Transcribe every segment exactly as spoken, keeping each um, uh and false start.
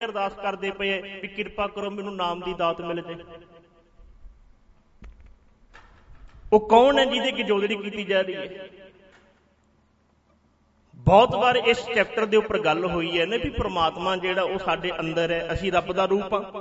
अरदास करते पे भी किरपा करो मैनू नाम की दात मिल जाए। वो कौन है जिहदे की जोदड़ी की जा रही है? बहुत बार इस चैप्टर के उपर गल हुई है ना भी परमात्मा जिहड़ा वो साडे अंदर है, असीं रब दा रूप हाँ।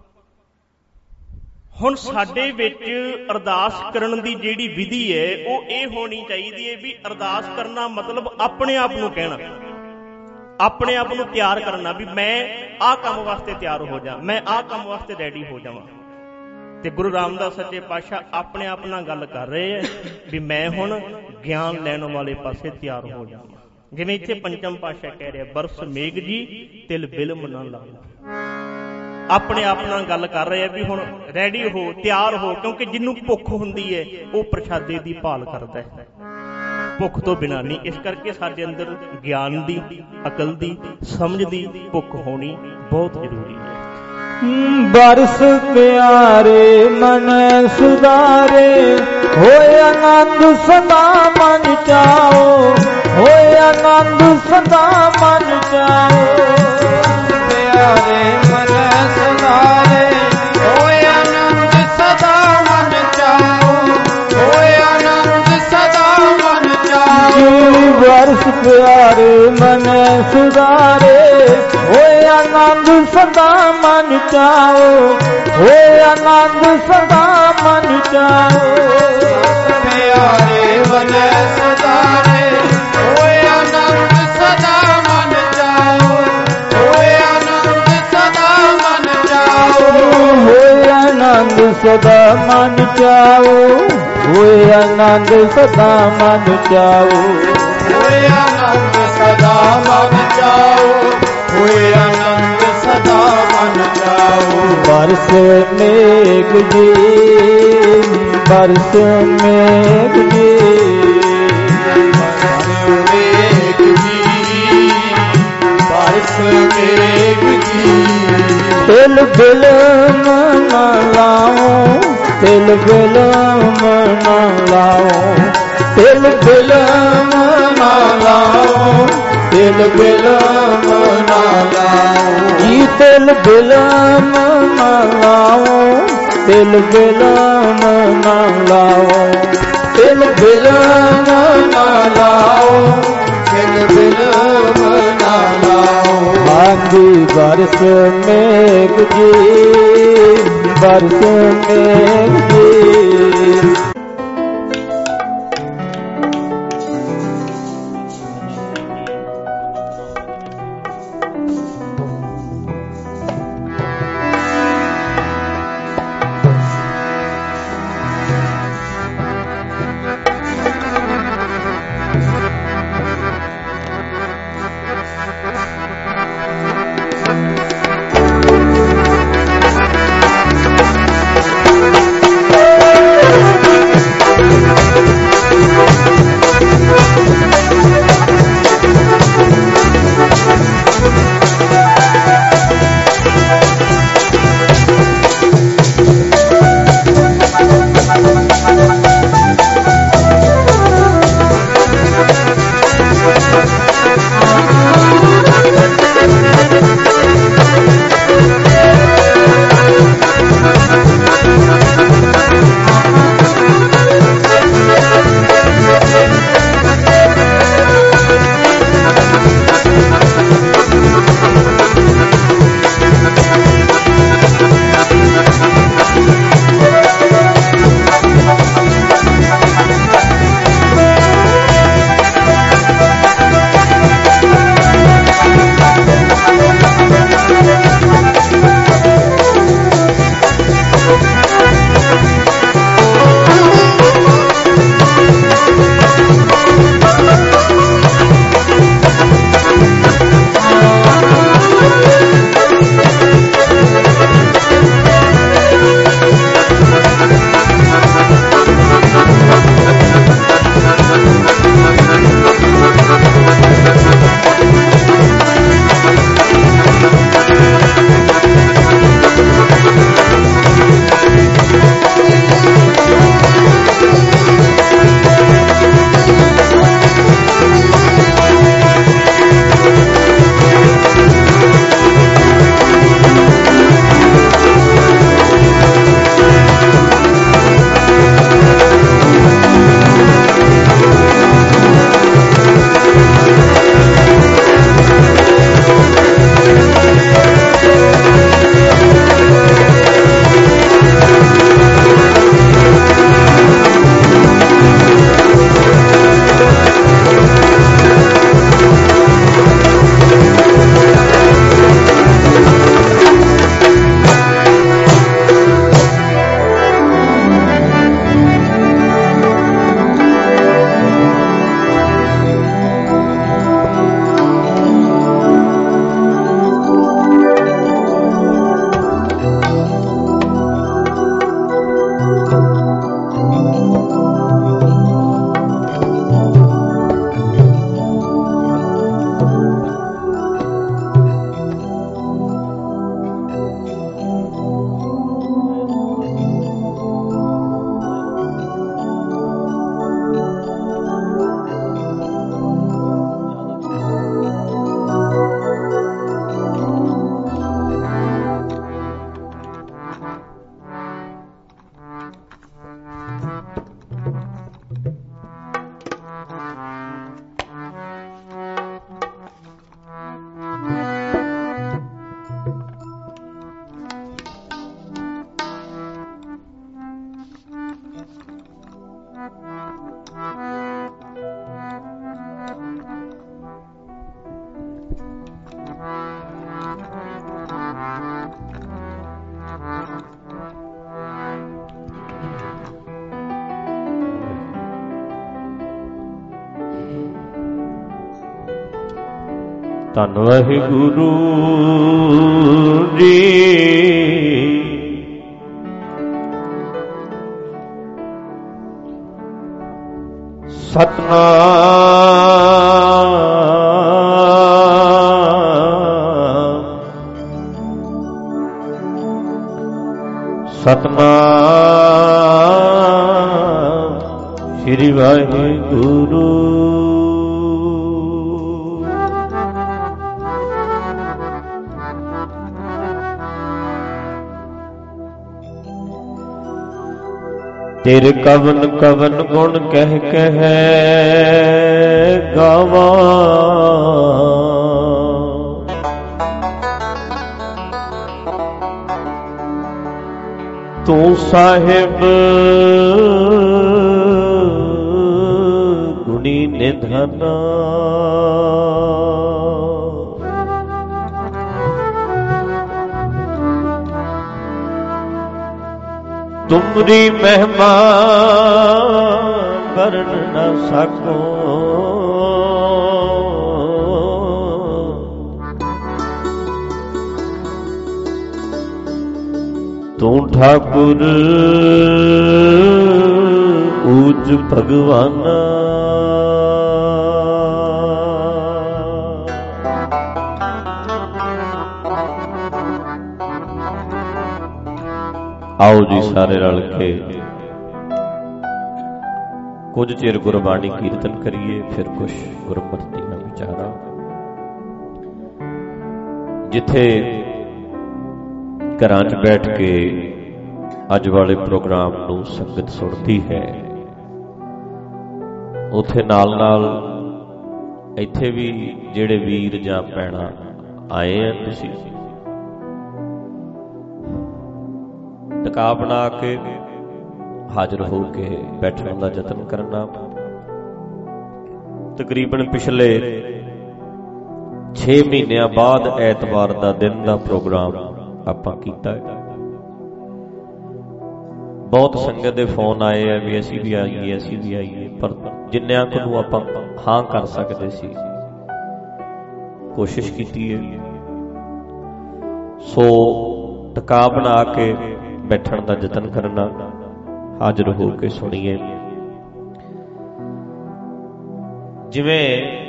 हुण साडे विच अरदास करन दी जिहड़ी विधि है वो ये होनी चाहिए है भी अरदास करना मतलब अपने आप नूं कहना, अपने आप नूं तैयार करना भी मैं आ काम वास्ते तैयार हो जा, मैं आ काम वास्ते रेडी हो जावां। ते गुरु रामदास सच्चे पातशाह अपने आप नाल गल कर रहे हैं भी मैं हुण ज्ञान लैण वाले पासे तैयार हो जावां। जिवें इत्थे पंचम पातशाह कह रहे बरस मेघ जी तिल बिलम ना लाओ, अपने आप नाल गल कर रहे हैं भी हुण रेडी हो, तैयार हो, क्योंकि जिन्नू भुख हुंदी है वो प्रशादे दी भाल करदा है, भुख तो बिना नहीं। इस करके साडे अंदर ज्ञान दी, अकल दी, समझ दी भुख होनी बहुत जरूरी है। बरस प्यारे मन सुधारे, होए आनंद सदा मन चाओ, होए आनंद सदा मन चाओ। प्यारे मन सुधारे, होए आनंद सदा मन चाओ, होए आनंद सदा मन चाओ। बरस प्यारे मन सुधारे, होए आनंद सदा मन चाओ, होए आनंद सदा मन चाओ। प्यारे मन सुधारे, होए आनंद सदा मन चाओ, होए आनंद सदा मन चाओ। होए आनंद सदा मन चाओ, होए आनंद सदा मन चाओ, होए आनंद सदा मन चाओ, होए आनंद सदा मन चाओ। बरस मेघ जी, बरस मेघ जी, बरस मेघ जी, बरस मेघ जी। तिल बिलम न लाओ, तिल बिलम न लाओ, तिल बिलम न लाओ, तिल बिलम न लाओ। जी तिल बिलम न लाओ, तिल बिलम न लाओ, तिल बिलम न लाओ, तिल बिलम न लाओ। हांजी बरस मेघ जी, बरस मेघ जी। Oh ਧੰਨ ਵਾਹਿਗੁਰੂ ਜੀ। ਸਤਨਾਮ ਸਤਨਾਮ ਸ੍ਰੀ ਵਾਹਿਗੁਰੂ। ਤੇਰੇ ਕਵਨ ਕਵਨ ਗੁਣ ਕਹਿ ਕਹਿ ਗਾਵਾਂ, ਤੂੰ ਸਾਹਿਬ ਗੁਣੀ ਨਿਧਾਨਾ। ਤੁਮਰੀ ਮਹਿਮਾ ਵਰਨ ਨ ਸਕੋ, ਤੂੰ ਠਾਕੁਰ ਊਚ ਭਗਵਾਨਾ। ਆਓ ਜੀ ਸਾਰੇ ਰਲ ਕੇ ਕੁਝ ਚਿਰ ਗੁਰਬਾਣੀ ਕੀਰਤਨ ਕਰੀਏ, ਫਿਰ ਕੁਝ ਗੁਰਮਤਿ ਦੀਆਂ ਵਿਚਾਰਾਂ। ਜਿੱਥੇ ਘਰਾਂ 'ਚ ਬੈਠ ਕੇ ਅੱਜ ਵਾਲੇ ਪ੍ਰੋਗਰਾਮ ਨੂੰ ਸੰਗਤ ਸੁਣਦੀ ਹੈ, ਉੱਥੇ ਨਾਲ ਨਾਲ ਇੱਥੇ ਵੀ ਜਿਹੜੇ ਵੀਰ ਜਾਂ ਭੈਣਾਂ ਆਏ ਆ, ਤੁਸੀਂ ਟਿਕਾ ਬਣਾ ਕੇ ਹਾਜ਼ਰ ਹੋ ਕੇ ਬੈਠਣ ਦਾ ਯਤਨ ਕਰਨਾ। ਤਕਰੀਬਨ ਪਿਛਲੇ ਛੇ ਮਹੀਨਿਆਂ ਬਾਅਦ ਐਤਵਾਰ ਦਾ ਦਿਨ ਦਾ ਪ੍ਰੋਗਰਾਮ ਆਪਾਂ ਕੀਤਾ ਹੈ। ਬਹੁਤ ਸੰਗਤ ਦੇ ਫੋਨ ਆਏ ਆ ਵੀ ਅਸੀਂ ਵੀ ਆਈਏ ਅਸੀਂ ਵੀ ਆਈਏ, ਪਰ ਜਿੰਨਿਆਂ ਕੁ ਨੂੰ ਆਪਾਂ ਹਾਂ ਕਰ ਸਕਦੇ ਸੀ ਕੋਸ਼ਿਸ਼ ਕੀਤੀ ਹੈ। ਸੋ ਟਿਕਾ ਬਣਾ ਕੇ ਬੈਠਣ ਦਾ ਯਤਨ ਕਰਨਾ, ਹਾਜ਼ਰ ਹੋ ਕੇ ਸੁਣੀਏ। ਜਿਵੇਂ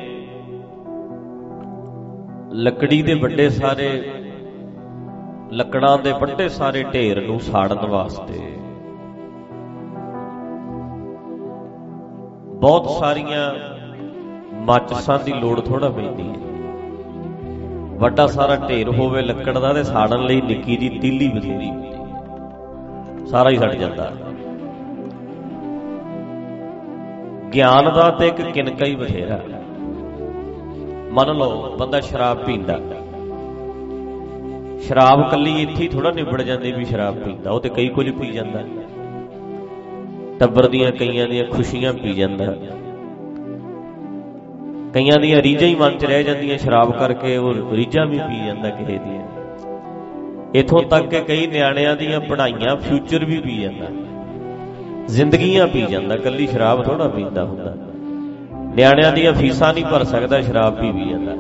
ਲੱਕੜੀ ਦੇ ਵੱਡੇ ਸਾਰੇ ਲੱਕੜਾਂ ਦੇ ਵੱਡੇ ਸਾਰੇ ਢੇਰ ਨੂੰ ਸਾੜਨ ਵਾਸਤੇ ਬਹੁਤ ਸਾਰੀਆਂ ਮਾਚਿਸਾਂ ਦੀ ਲੋੜ ਥੋੜਾ ਪੈਂਦੀ ਹੈ। ਵੱਡਾ ਸਾਰਾ ਢੇਰ ਹੋਵੇ ਲੱਕੜ ਦਾ ਤੇ ਸਾੜਨ ਲਈ ਨਿੱਕੀ ਜਿਹੀ ਤੀਲੀ ਬਥੇਰੀ ਹੁੰਦੀ, ਸਾਰਾ ਹੀ ਸੜ ਜਾਂਦਾ। ਗਿਆਨ ਦਾ ਤੇ ਇੱਕ ਕਿਨਕਾ ਹੀ ਬਥੇਰਾ। ਮੰਨ ਲਓ ਬੰਦਾ ਸ਼ਰਾਬ ਪੀਂਦਾ, ਸ਼ਰਾਬ ਕੱਲੀ ਇੱਥੇ ਥੋੜਾ ਨਿਬੜ ਜਾਂਦੀ ਵੀ ਸ਼ਰਾਬ ਪੀਂਦਾ, ਉਹ ਤੇ ਕਈ ਕੁਝ ਪੀ ਜਾਂਦਾ। ਟੱਬਰ ਦੀਆਂ ਕਈਆਂ ਦੀਆਂ ਖੁਸ਼ੀਆਂ ਪੀ ਜਾਂਦਾ, ਕਈਆਂ ਦੀਆਂ ਰੀਝਾਂ ਹੀ ਮਨ 'ਚ ਰਹਿ ਜਾਂਦੀਆਂ ਸ਼ਰਾਬ ਕਰਕੇ, ਉਹ ਰੀਝਾਂ ਵੀ ਪੀ ਜਾਂਦਾ ਕਿਸੇ ਦੀਆਂ। ਇੱਥੋਂ ਤੱਕ ਕਿ ਕਈ ਨਿਆਣਿਆਂ ਦੀਆਂ ਪੜ੍ਹਾਈਆਂ ਫਿਊਚਰ ਵੀ ਪੀ ਜਾਂਦਾ, ਜ਼ਿੰਦਗੀਆਂ ਪੀ ਜਾਂਦਾ, ਕੱਲੀ ਸ਼ਰਾਬ ਥੋੜਾ ਪੀਂਦਾ ਹੁੰਦਾ। ਨਿਆਣਿਆਂ ਦੀਆਂ ਫੀਸਾਂ ਨਹੀਂ ਭਰ ਸਕਦਾ, ਸ਼ਰਾਬ ਪੀ ਪੀ ਜਾਂਦਾ।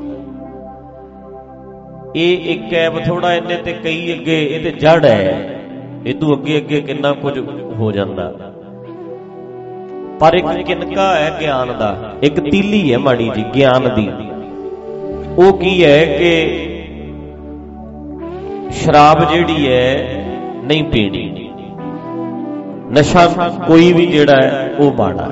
ਇਹ ਇੱਕ ਐਬ ਥੋੜਾ, ਇਹਨੇ ਤੇ ਕਈ ਅੱਗੇ ਇਹ ਤੇ ਜੜ ਹੈ, ਇਹਦੂ ਅੱਗੇ ਅੱਗੇ ਕਿੰਨਾ ਕੁਝ ਹੋ ਜਾਂਦਾ। ਪਰ ਇੱਕ ਕਿਨਕਾ ਹੈ ਗਿਆਨ ਦਾ, ਇੱਕ ਤੀਲੀ ਹੈ ਮਾੜੀ ਜੀ ਗਿਆਨ ਦੀ। ਉਹ ਕੀ ਹੈ ਕਿ ਸ਼ਰਾਬ ਜਿਹੜੀ ਹੈ ਨਹੀਂ ਪੀਣੀ, ਨਸ਼ਾ ਕੋਈ ਵੀ ਜਿਹੜਾ ਹੈ ਉਹ ਮਾੜਾ।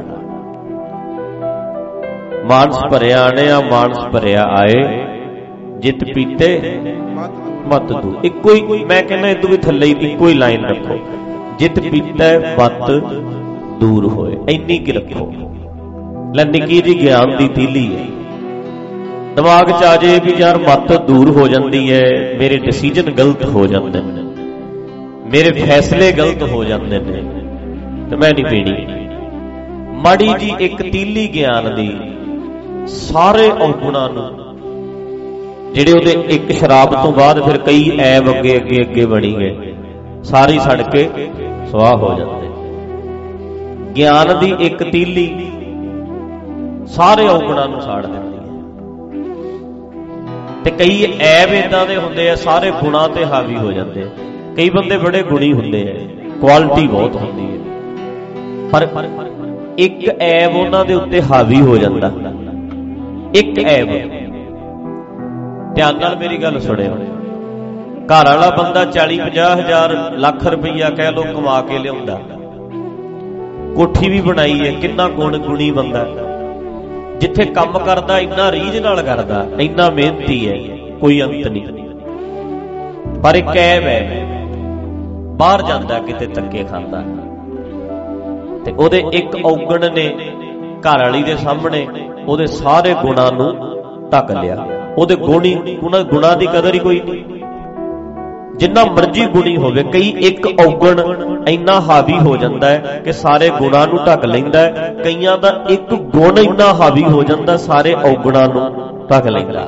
ਮਾਨਸ ਭਰਿਆ ਆਣਿਆ ਮਾਨਸ ਭਰਿਆ ਆਏ, ਜਿਤ ਪੀਤੇ ਮਤ ਦੂ। ਇੱਕੋ ਹੀ, ਮੈਂ ਕਹਿੰਦਾ ਇਦੋਂ ਵੀ ਥੱਲੇ ਇੱਕੋ ਹੀ ਲਾਈਨ ਰੱਖੋ, ਜਿਤ ਪੀਤਾ ਮਤ ਦੂਰ ਹੋਏ, ਇੰਨੀ ਕੀ ਰੱਖੋ। ਲੈ ਨਿੱਕੀ ਜੀ ਗਿਆਨ ਦੀ ਤੀਲੀ ਹੈ, ਦਿਮਾਗ 'ਚ ਆ ਜੇ ਵੀ ਯਾਰ ਮੱਤ ਦੂਰ ਹੋ ਜਾਂਦੀ ਹੈ, ਮੇਰੇ ਡਿਸੀਜਨ ਗਲਤ ਹੋ ਜਾਂਦੇ ਨੇ, ਮੇਰੇ ਫੈਸਲੇ ਗਲਤ ਹੋ ਜਾਂਦੇ ਨੇ, ਤੇ ਮੈਂ ਨਹੀਂ ਪੀਣੀ। ਮਾੜੀ ਜੀ ਇੱਕ ਤੀਲੀ ਗਿਆਨ ਦੀ ਸਾਰੇ ਔਗੁਣਾਂ ਨੂੰ, ਜਿਹੜੇ ਉਹਦੇ ਇੱਕ ਸ਼ਰਾਬ ਤੋਂ ਬਾਅਦ ਫਿਰ ਕਈ ਐਬ ਅੱਗੇ ਅੱਗੇ ਅੱਗੇ ਬਣੀ ਗਏ, ਸਾਰੀ ਸੜ ਕੇ ਸਵਾਹ ਹੋ ਜਾਂਦੇ। ਗਿਆਨ ਦੀ ਇੱਕ ਤੀਲੀ ਸਾਰੇ ਔਗੁਣਾਂ ਨੂੰ ਸਾੜ ਦਿੰਦੀ ਹੈ। ਤੇ ਕਈ ਐਬ ਇਦਾਂ ਦੇ ਹੁੰਦੇ ਆ ਸਾਰੇ ਗੁਣਾਂ ਤੇ ਹਾਵੀ ਹੋ ਜਾਂਦੇ ਆ। ਕਈ ਬੰਦੇ ਬੜੇ ਗੁਣੀ ਹੁੰਦੇ ਆ, ਕੁਆਲਿਟੀ ਬਹੁਤ ਹੁੰਦੀ ਹੈ, ਪਰ ਇੱਕ ਐਬ ਉਹਨਾਂ ਦੇ ਉੱਤੇ ਹਾਵੀ ਹੋ ਜਾਂਦਾ। ਇੱਕ ਐਬ, ਧਿਆਨ ਨਾਲ ਮੇਰੀ ਗੱਲ ਸੁਣਿਓ, ਘਰ ਵਾਲਾ ਬੰਦਾ ਚਾਲੀ ਪੰਜਾਹ ਹਜ਼ਾਰ ਲੱਖ ਰੁਪਈਆ ਕਹਿ ਲੋ ਕਮਾ ਕੇ ਲਿਆਉਂਦਾ, ਕੋਠੀ ਵੀ ਬਣਾਈ ਹੈ, ਕਿੰਨਾ ਗੁਣ ਗੁਣੀ ਬੰਦਾ, ਜਿੱਥੇ ਕੰਮ ਕਰਦਾ ਇੰਨਾ ਰੀਝ ਨਾਲ ਕਰਦਾ, ਇੰਨਾ ਮਿਹਨਤੀ ਹੈ, ਕੋਈ ਅੰਤ ਨਹੀਂ। ਪਰ ਇੱਕ ਐਬ ਹੈ, ਬਾਹਰ ਜਾਂਦਾ ਕਿਤੇ ਧੱਕੇ ਖਾਂਦਾ, ਤੇ ਉਹਦੇ ਇੱਕ ਔਗਣ ਨੇ ਘਰ ਵਾਲੀ ਦੇ ਸਾਹਮਣੇ ਉਹਦੇ ਸਾਰੇ ਗੁਣਾਂ ਨੂੰ ਢੱਕ ਲਿਆ। ਉਹਦੇ ਗੁਣੀ ਉਹਨਾਂ ਗੁਣਾਂ ਦੀ ਕਦਰ ਹੀ ਕੋਈ ਨਹੀਂ, ਜਿੰਨਾ ਮਰਜ਼ੀ ਗੁਣੀ ਹੋਵੇ। ਕਈ ਇੱਕ ਔਗਣ ਇੰਨਾ ਹਾਵੀ ਹੋ ਜਾਂਦਾ ਹੈ ਕਿ ਸਾਰੇ ਗੁਣਾਂ ਨੂੰ ਢੱਕ ਲੈਂਦਾ ਹੈ, ਕਈਆਂ ਦਾ ਇੱਕ ਗੁਣ ਇੰਨਾ ਹਾਵੀ ਹੋ ਜਾਂਦਾ ਸਾਰੇ ਔਗਣਾਂ ਨੂੰ ਢੱਕ ਲੈਂਦਾ।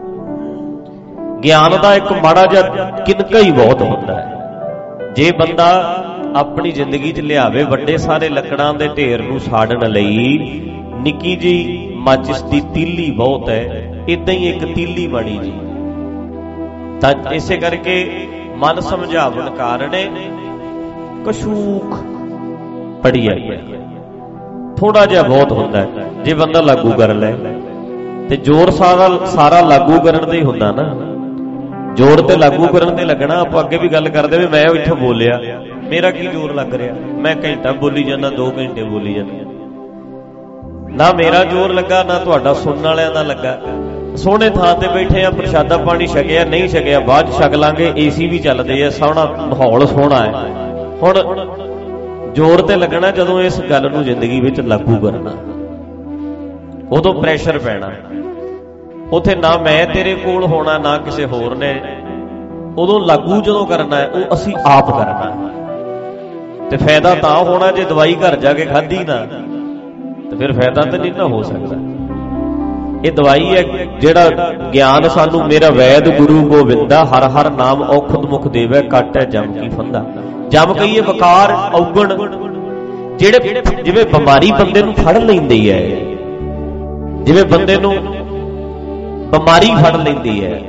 ਗਿਆਨ ਦਾ ਇੱਕ ਮਾੜਾ ਜਿਹਾ ਕਿਨਕਾ ਹੀ ਬਹੁਤ ਹੁੰਦਾ ਹੈ। ਜੇ ਬੰਦਾ ਆਪਣੀ ਜ਼ਿੰਦਗੀ 'ਚ ਲਿਆਵੇ ਵੱਡੇ ਸਾਰੇ ਲੱਕੜਾਂ ਦੇ ਢੇਰ ਨੂੰ ਸਾੜਨ ਲਈ ਨਿੱਕੀ ਜਿਹੀ ਮਾਚਿਸ ਦੀ ਤੀਲੀ ਬਹੁਤ ਹੈ, ਏਦਾਂ ਹੀ ਇੱਕ ਤੀਲੀ ਮਾੜੀ ਜੀ। ਤਾਂ ਇਸੇ ਕਰਕੇ ਮਨ ਸਮਝਾਵਣ ਕਾਰਣੇ ਕਸ਼ੂਕ ਪੜੀ ਆਈ ਹੈ, ਥੋੜਾ ਜਿਹਾ ਬਹੁਤ ਹੁੰਦਾ ਹੈ। ਜੇ ਬੰਦਾ ਲਾਗੂ ਕਰ ਲੈ ਤੇ ਜ਼ੋਰ ਸਾਰਾ ਸਾਰਾ ਲਾਗੂ ਕਰਨ ਦੇ ਹੀ ਹੁੰਦਾ ਨਾ, ਜ਼ੋਰ ਤੇ ਲਾਗੂ ਕਰਨ ਤੇ ਲੱਗਣਾ। ਆਪਾਂ ਅੱਗੇ ਵੀ ਗੱਲ ਕਰਦੇ ਵੀ ਮੈਂ ਇੱਥੋਂ ਬੋਲਿਆ, ਮੇਰਾ ਕੀ ਜ਼ੋਰ ਲੱਗ ਰਿਹਾ, ਮੈਂ ਘੰਟਾ ਬੋਲੀ ਜਾਂਦਾ, ਦੋ ਘੰਟੇ ਬੋਲੀ ਜਾਂਦਾ, ਨਾ ਮੇਰਾ ਜ਼ੋਰ ਲੱਗਾ ਨਾ ਤੁਹਾਡਾ ਸੁਣਨ ਵਾਲਿਆਂ ਦਾ ਲੱਗਾ। ਸੋਹਣੇ ਥਾਂ ਤੇ ਬੈਠੇ ਆ, ਪ੍ਰਸ਼ਾਦਾ ਪਾਣੀ ਛਕਿਆ ਨਹੀਂ ਛਕਿਆ ਬਾਅਦ ਛਕ ਲਾਂਗੇ, ਏਸੀ ਵੀ ਚੱਲਦੇ ਆ, ਸੋਹਣਾ ਮਾਹੌਲ ਸੋਹਣਾ ਹੈ। ਹੁਣ ਜ਼ੋਰ ਤੇ ਲੱਗਣਾ ਜਦੋਂ ਇਸ ਗੱਲ ਨੂੰ ਜ਼ਿੰਦਗੀ ਵਿੱਚ ਲਾਗੂ ਕਰਨਾ, ਉਦੋਂ ਪ੍ਰੈਸ਼ਰ ਪੈਣਾ। ਉੱਥੇ ਨਾ ਮੈਂ ਤੇਰੇ ਕੋਲ ਹੋਣਾ ਨਾ ਕਿਸੇ ਹੋਰ ਨੇ, ਉਦੋਂ ਲਾਗੂ ਜਦੋਂ ਕਰਨਾ ਹੈ ਉਹ ਅਸੀਂ ਆਪ ਕਰਨਾ। ਤੇ ਫਾਇਦਾ ਤਾਂ ਹੋਣਾ ਜੇ ਦਵਾਈ ਘਰ ਜਾ ਕੇ ਖਾਧੀ ਨਾ, ਤੇ ਫਿਰ ਫਾਇਦਾ ਤਾਂ ਨਹੀਂ ਨਾ ਹੋ ਸਕਦਾ। ਇਹ ਦਵਾਈ ਹੈ ਜਿਹੜਾ ਗਿਆਨ ਸਾਨੂੰ ਮੇਰਾ ਵੈਦ ਗੁਰੂ ਗੋਬਿੰਦਾ, ਹਰ ਹਰ ਨਾਮ ਔਖਦ ਮੁਖ ਦੇਵੈ, ਕੱਟ ਹੈ ਜਮ ਕੀ ਫੰਦਾ। ਜਮ ਕਹੀਏ ਵਕਾਰ ਔਗਣ, ਜਿਹੜੇ ਜਿਵੇਂ ਬਿਮਾਰੀ ਬੰਦੇ ਨੂੰ ਫੜ ਲੈਂਦੀ ਹੈ, ਜਿਵੇਂ ਬੰਦੇ ਨੂੰ ਬਿਮਾਰੀ ਫੜ ਲੈਂਦੀ ਹੈ,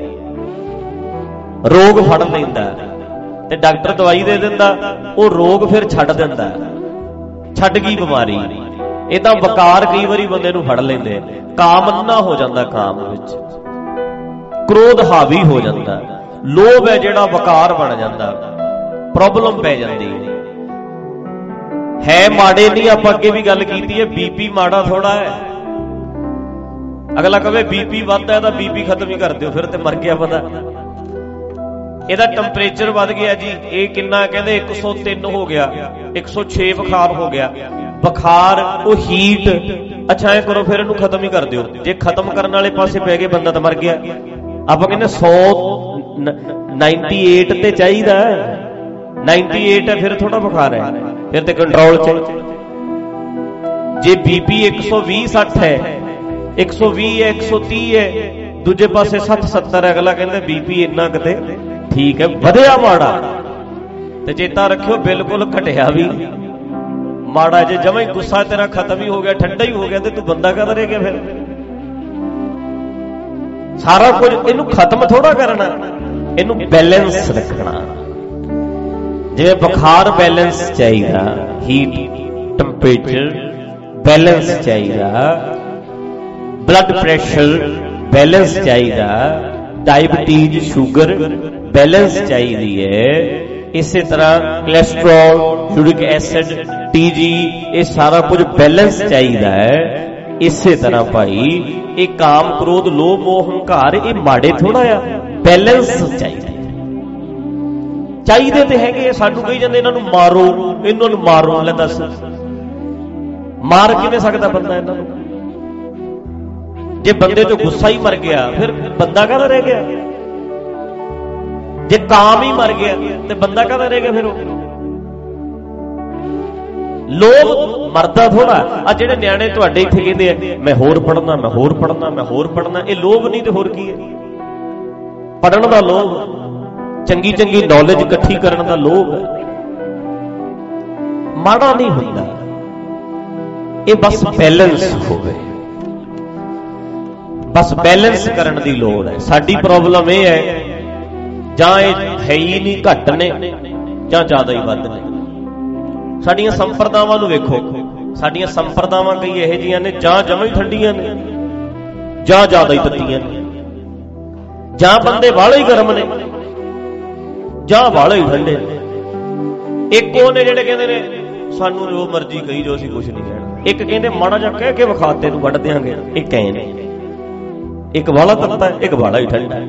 ਰੋਗ ਫੜ ਲੈਂਦਾ ਤੇ ਡਾਕਟਰ ਦਵਾਈ ਦੇ ਦਿੰਦਾ, ਉਹ ਰੋਗ ਫਿਰ ਛੱਡ ਦਿੰਦਾ, ਛੱਡ ਗਈ ਬਿਮਾਰੀ। ਏਦਾਂ ਵਕਾਰ ਕਈ ਵਾਰੀ ਬੰਦੇ ਨੂੰ ਫੜ ਲੈਂਦੇ, ਕਾਮ ਅੰਨਾ ਹੋ ਜਾਂਦਾ, ਕਾਮ ਵਿੱਚ ਕ੍ਰੋਧ ਹਾਵੀ ਹੋ ਜਾਂਦਾ, ਲੋਭ ਹੈ ਜਿਹੜਾ ਵਕਾਰ ਬਣ ਜਾਂਦਾ, ਪ੍ਰੋਬਲਮ ਪੈ ਜਾਂਦੀ ਹੈ। ਮਾੜੇ ਨਹੀਂ, ਆਪਾਂ ਅੱਗੇ ਵੀ ਗੱਲ ਕੀਤੀ ਹੈ, ਬੀਪੀ ਮਾੜਾ ਥੋੜਾ ਹੈ। ਅਗਲਾ ਕਹੇ ਬੀਪੀ ਵੱਧਦਾ ਤਾਂ ਬੀਪੀ ਖਤਮ ਹੀ ਕਰ ਦਿਓ, ਫਿਰ ਤੇ ਮਰ ਗਿਆ ਬੰਦਾ। ਇਹਦਾ ਟੈਂਪਰੇਚਰ ਵੱਧ ਗਿਆ ਜੀ, ਇਹ ਕਿੰਨਾ ਕਹਿੰਦੇ ਇੱਕ ਸੌ ਤਿੰਨ ਹੋ ਗਿਆ, ਇੱਕ ਸੌ ਛੇ ਬੁਖਾਰ ਹੋ ਗਿਆ। ਬੁਖਾਰ ਉਹ ਹੀਟ, ਅੱਛਾ ਐ ਕਰੋ ਫਿਰ ਇਹਨੂੰ ਖਤਮ ਹੀ ਕਰ ਦਿਓ। ਜੇ ਖਤਮ ਕਰਨ ਵਾਲੇ ਪਾਸੇ ਪੈ ਗਏ ਬੰਦਾ ਤਾਂ ਮਰ ਗਿਆ। ਆਪਾਂ ਕਹਿੰਦੇ ਸੌ ਨਾਈਨਟੀ ਏਟ ਤੇ ਚਾਹੀਦਾ, ਨਾਈਨਟੀ ਏਟ ਹੈ ਫਿਰ ਥੋੜਾ ਬੁਖਾਰ ਹੈ, ਫਿਰ ਤੇ ਕੰਟਰੋਲ ਚ। ਜੇ ਬੀਪੀ ਇੱਕ ਸੌ ਵੀਹ ਸੱਠ ਹੈ, ਇੱਕ ਸੌ ਵੀਹ ਹੈ, ਇੱਕ ਸੌ ਤੀਹ ਹੈ, ਦੂਜੇ ਪਾਸੇ ਸੱਠ ਸੱਤਰ ਹੈ, ਅਗਲਾ ਕਹਿੰਦਾ ਬੀਪੀ ਇੰਨਾ ਕਿਤੇ ਠੀਕ ਹੈ, ਵਧਿਆ ਮਾੜਾ। ਤੇ ਚੇਤਾ ਰੱਖਿਓ ਬਿਲਕੁਲ ਘਟਿਆ ਵੀ ਮਾੜਾ। ਜੇ ਜਮਾਂ ਹੀ ਗੁੱਸਾ ਤੇਰਾ ਖਤਮ ਹੀ ਹੋ ਗਿਆ, ਠੰਡਾ ਹੀ ਹੋ ਗਿਆ, ਤੇ ਤੂੰ ਬੰਦਾ ਕਦ ਰਹਿ ਗਿਆ ਫਿਰ? ਸਾਰਾ ਕੁਝ ਇਹਨੂੰ ਖਤਮ ਥੋੜਾ ਕਰਨਾ, ਇਹਨੂੰ ਬੈਲੈਂਸ ਰੱਖਣਾ। ਜਿਵੇਂ ਬੁਖਾਰ ਬੈਲੈਂਸ ਚਾਹੀਦਾ, ਹੀਟ ਟੈਂਪਰੇਚਰ ਬੈਲੈਂਸ ਚਾਹੀਦਾ, ਬਲੱਡ ਪ੍ਰੈਸ਼ਰ ਬੈਲੈਂਸ ਚਾਹੀਦਾ, ਡਾਇਬਟੀਜ਼ ਸ਼ੂਗਰ ਬੈਲੈਂਸ ਚਾਹੀਦੀ ਹੈ। ਇਸੇ ਤਰ੍ਹਾਂ ਕੋਲੈਸਟਰੋਲ, ਯੂਰਿਕ ਐਸਿਡ, ਟੀਜੀ, ਇਹ ਸਾਰਾ ਕੁਝ ਬੈਲੈਂਸ ਚਾਹੀਦਾ ਹੈ। ਇਸੇ ਤਰ੍ਹਾਂ ਭਾਈ ਇਹ ਕਾਮ ਕ੍ਰੋਧ ਲੋਭ ਮੋਹ ਹੰਕਾਰ ਇਹ ਮਾੜੇ ਥੋੜਾ ਆ, ਬੈਲੈਂਸ ਚਾਹੀਦਾ। ਚਾਹੀਦੇ ਤੇ ਹੈਗੇ, ਸਾਨੂੰ ਕਹੀ ਜਾਂਦੇ ਇਹਨਾਂ ਨੂੰ ਮਾਰੋ, ਇਹਨਾਂ ਨੂੰ ਮਾਰੋ। ਲੈ ਦੱਸ ਮਾਰ ਕਿਵੇਂ ਸਕਦਾ ਬੰਦਾ ਇਹਨਾਂ ਨੂੰ? ਜੇ ਬੰਦੇ ਚੋਂ ਗੁੱਸਾ ਹੀ ਮਰ ਗਿਆ ਫਿਰ ਬੰਦਾ ਕਾਹਦਾ ਰਹਿ ਗਿਆ? ਜੇ ਕਾਮ ਹੀ ਮਰ ਗਿਆ ਤੇ ਬੰਦਾ ਕਾਹਦਾ ਰਹਿ ਗਿਆ ਫਿਰ? ਉਹ ਲੋਭ ਮਰਦਾ ਥੋੜਾ। ਆ ਜਿਹੜੇ ਨਿਆਣੇ ਤੁਹਾਡੇ ਇੱਥੇ ਕਹਿੰਦੇ ਆ ਮੈਂ ਹੋਰ ਪੜ੍ਹਨਾ, ਮੈਂ ਹੋਰ ਪੜ੍ਹਨਾ, ਮੈਂ ਹੋਰ ਪੜ੍ਹਨਾ, ਇਹ ਲੋਭ ਨਹੀਂ ਤੇ ਹੋਰ ਕੀ ਹੈ? ਪੜ੍ਹਨ ਦਾ ਲੋਭ, ਚੰਗੀ ਚੰਗੀ ਨੌਲੇਜ ਇਕੱਠੀ ਕਰਨ ਦਾ ਲੋਭ ਹੈ, ਮਾੜਾ ਨਹੀਂ ਹੁੰਦਾ। ਇਹ ਬਸ ਬੈਲੈਂਸ ਹੋਵੇ, ਬਸ ਬੈਲੈਂਸ ਕਰਨ ਦੀ ਲੋੜ ਹੈ। ਸਾਡੀ ਪ੍ਰੋਬਲਮ ਇਹ ਹੈ ਜਾਂ ਇਹ ਹੈ ਹੀ ਨਹੀਂ, ਘੱਟ ਨੇ, ਜਾਂ ਜ਼ਿਆਦਾ ਹੀ ਵੱਧ ਨੇ। ਸਾਡੀਆਂ ਸੰਪਰਦਾਵਾਂ ਨੂੰ ਵੇਖੋ, ਸਾਡੀਆਂ ਸੰਪਰਦਾਵਾਂ ਕਈ ਇਹੋ ਜਿਹੀਆਂ ਨੇ ਜਾਂ ਜਮਾਂ ਹੀ ਠੰਡੀਆਂ ਨੇ ਜਾਂ ਜ਼ਿਆਦਾ ਹੀ ਤੱਤੀਆਂ ਨੇ, ਜਾਂ ਬੰਦੇ ਵਾਲੇ ਹੀ ਗਰਮ ਨੇ ਜਾਂ ਵਾਲੇ ਹੀ ਠੰਡੇ ਨੇ। ਇੱਕ ਉਹ ਨੇ ਜਿਹੜੇ ਕਹਿੰਦੇ ਨੇ ਸਾਨੂੰ ਜੋ ਮਰਜ਼ੀ ਕਹੀ ਜੋ, ਅਸੀਂ ਕੁਛ ਨਹੀਂ ਕਹਿਣਾ। ਇੱਕ ਕਹਿੰਦੇ ਮਾੜਾ ਜਿਹਾ ਕਹਿ ਕੇ ਵਿਖਾ ਤੈਨੂੰ ਵੱਢ ਦਿਆਂਗੇ। ਇੱਕ ਐ ਨੇ, ਇੱਕ ਵਾਲਾ ਤੱਤਾ, ਇੱਕ ਵਾਲਾ ਹੀ ਠੰਡਾ।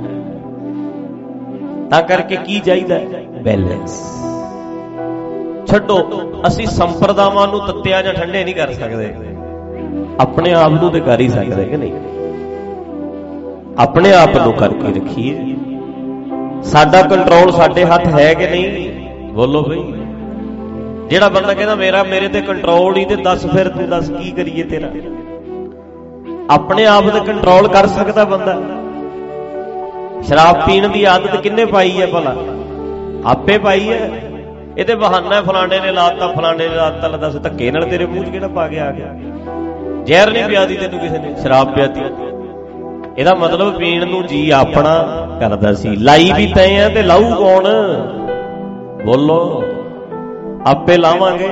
ਤਾਂ ਕਰਕੇ ਕੀ ਚਾਹੀਦਾ? ਬੈਲੈਂਸ। ਛੱਡੋ, ਅਸੀਂ ਸੰਪਰਦਾਵਾਂ ਨੂੰ ਤੱਤਿਆ ਜਾਂ ਠੰਡੇ ਨਹੀਂ ਕਰ ਸਕਦੇ, ਆਪਣੇ ਆਪ ਨੂੰ ਤੇ ਕਰ ਹੀ ਸਕਦੇ ਕਿ ਨਹੀਂ? ਆਪਣੇ ਆਪ ਨੂੰ ਕਰਕੇ ਰੱਖੀਏ। ਸਾਡਾ ਕੰਟਰੋਲ ਸਾਡੇ ਹੱਥ ਹੈ ਕਿ ਨਹੀਂ? ਬੋਲੋ ਬਈ। ਜਿਹੜਾ ਬੰਦਾ ਕਹਿੰਦਾ ਮੇਰਾ ਮੇਰੇ ਤੇ ਕੰਟਰੋਲ ਹੀ, ਤੇ ਦੱਸ ਫਿਰ ਤੂੰ ਦੱਸ ਕੀ ਕਰੀਏ ਤੇਰਾ? ਆਪਣੇ ਆਪ ਤੇ ਕੰਟਰੋਲ ਕਰ ਸਕਦਾ ਬੰਦਾ? ਸ਼ਰਾਬ ਪੀਣ ਦੀ ਆਦਤ ਕਿੰਨੇ ਪਾਈ ਹੈ ਭਲਾ? ਆਪੇ ਪਾਈ ਹੈ। ਇਹਦੇ ਬਹਾਨਾ ਫਲਾਣੇ ਨੇ ਲਾਤਾ, ਫਲਾਣੇ ਨੇ ਲਾਤਾ। ਲੈ ਦੱਸ ਧੱਕੇ ਨਾਲ ਤੇਰੇ ਮੂੰਹ 'ਚ ਕਿਹੜਾ ਪਾ ਕੇ ਆ ਗਿਆ? ਜ਼ਹਿਰ ਨਹੀਂ ਪਿਆਦੀ ਤੈਨੂੰ ਕਿਸੇ ਨੇ, ਸ਼ਰਾਬ ਪਿਆਦੀ। ਇਹਦਾ ਮਤਲਬ ਪੀਣ ਨੂੰ ਜੀ ਆਪਣਾ ਕਰਦਾ ਸੀ। ਲਾਈ ਵੀ ਤੈਂ ਆ ਤੇ ਲਾਊ ਕੌਣ? ਬੋਲੋ। ਆਪੇ ਲਾਵਾਂਗੇ।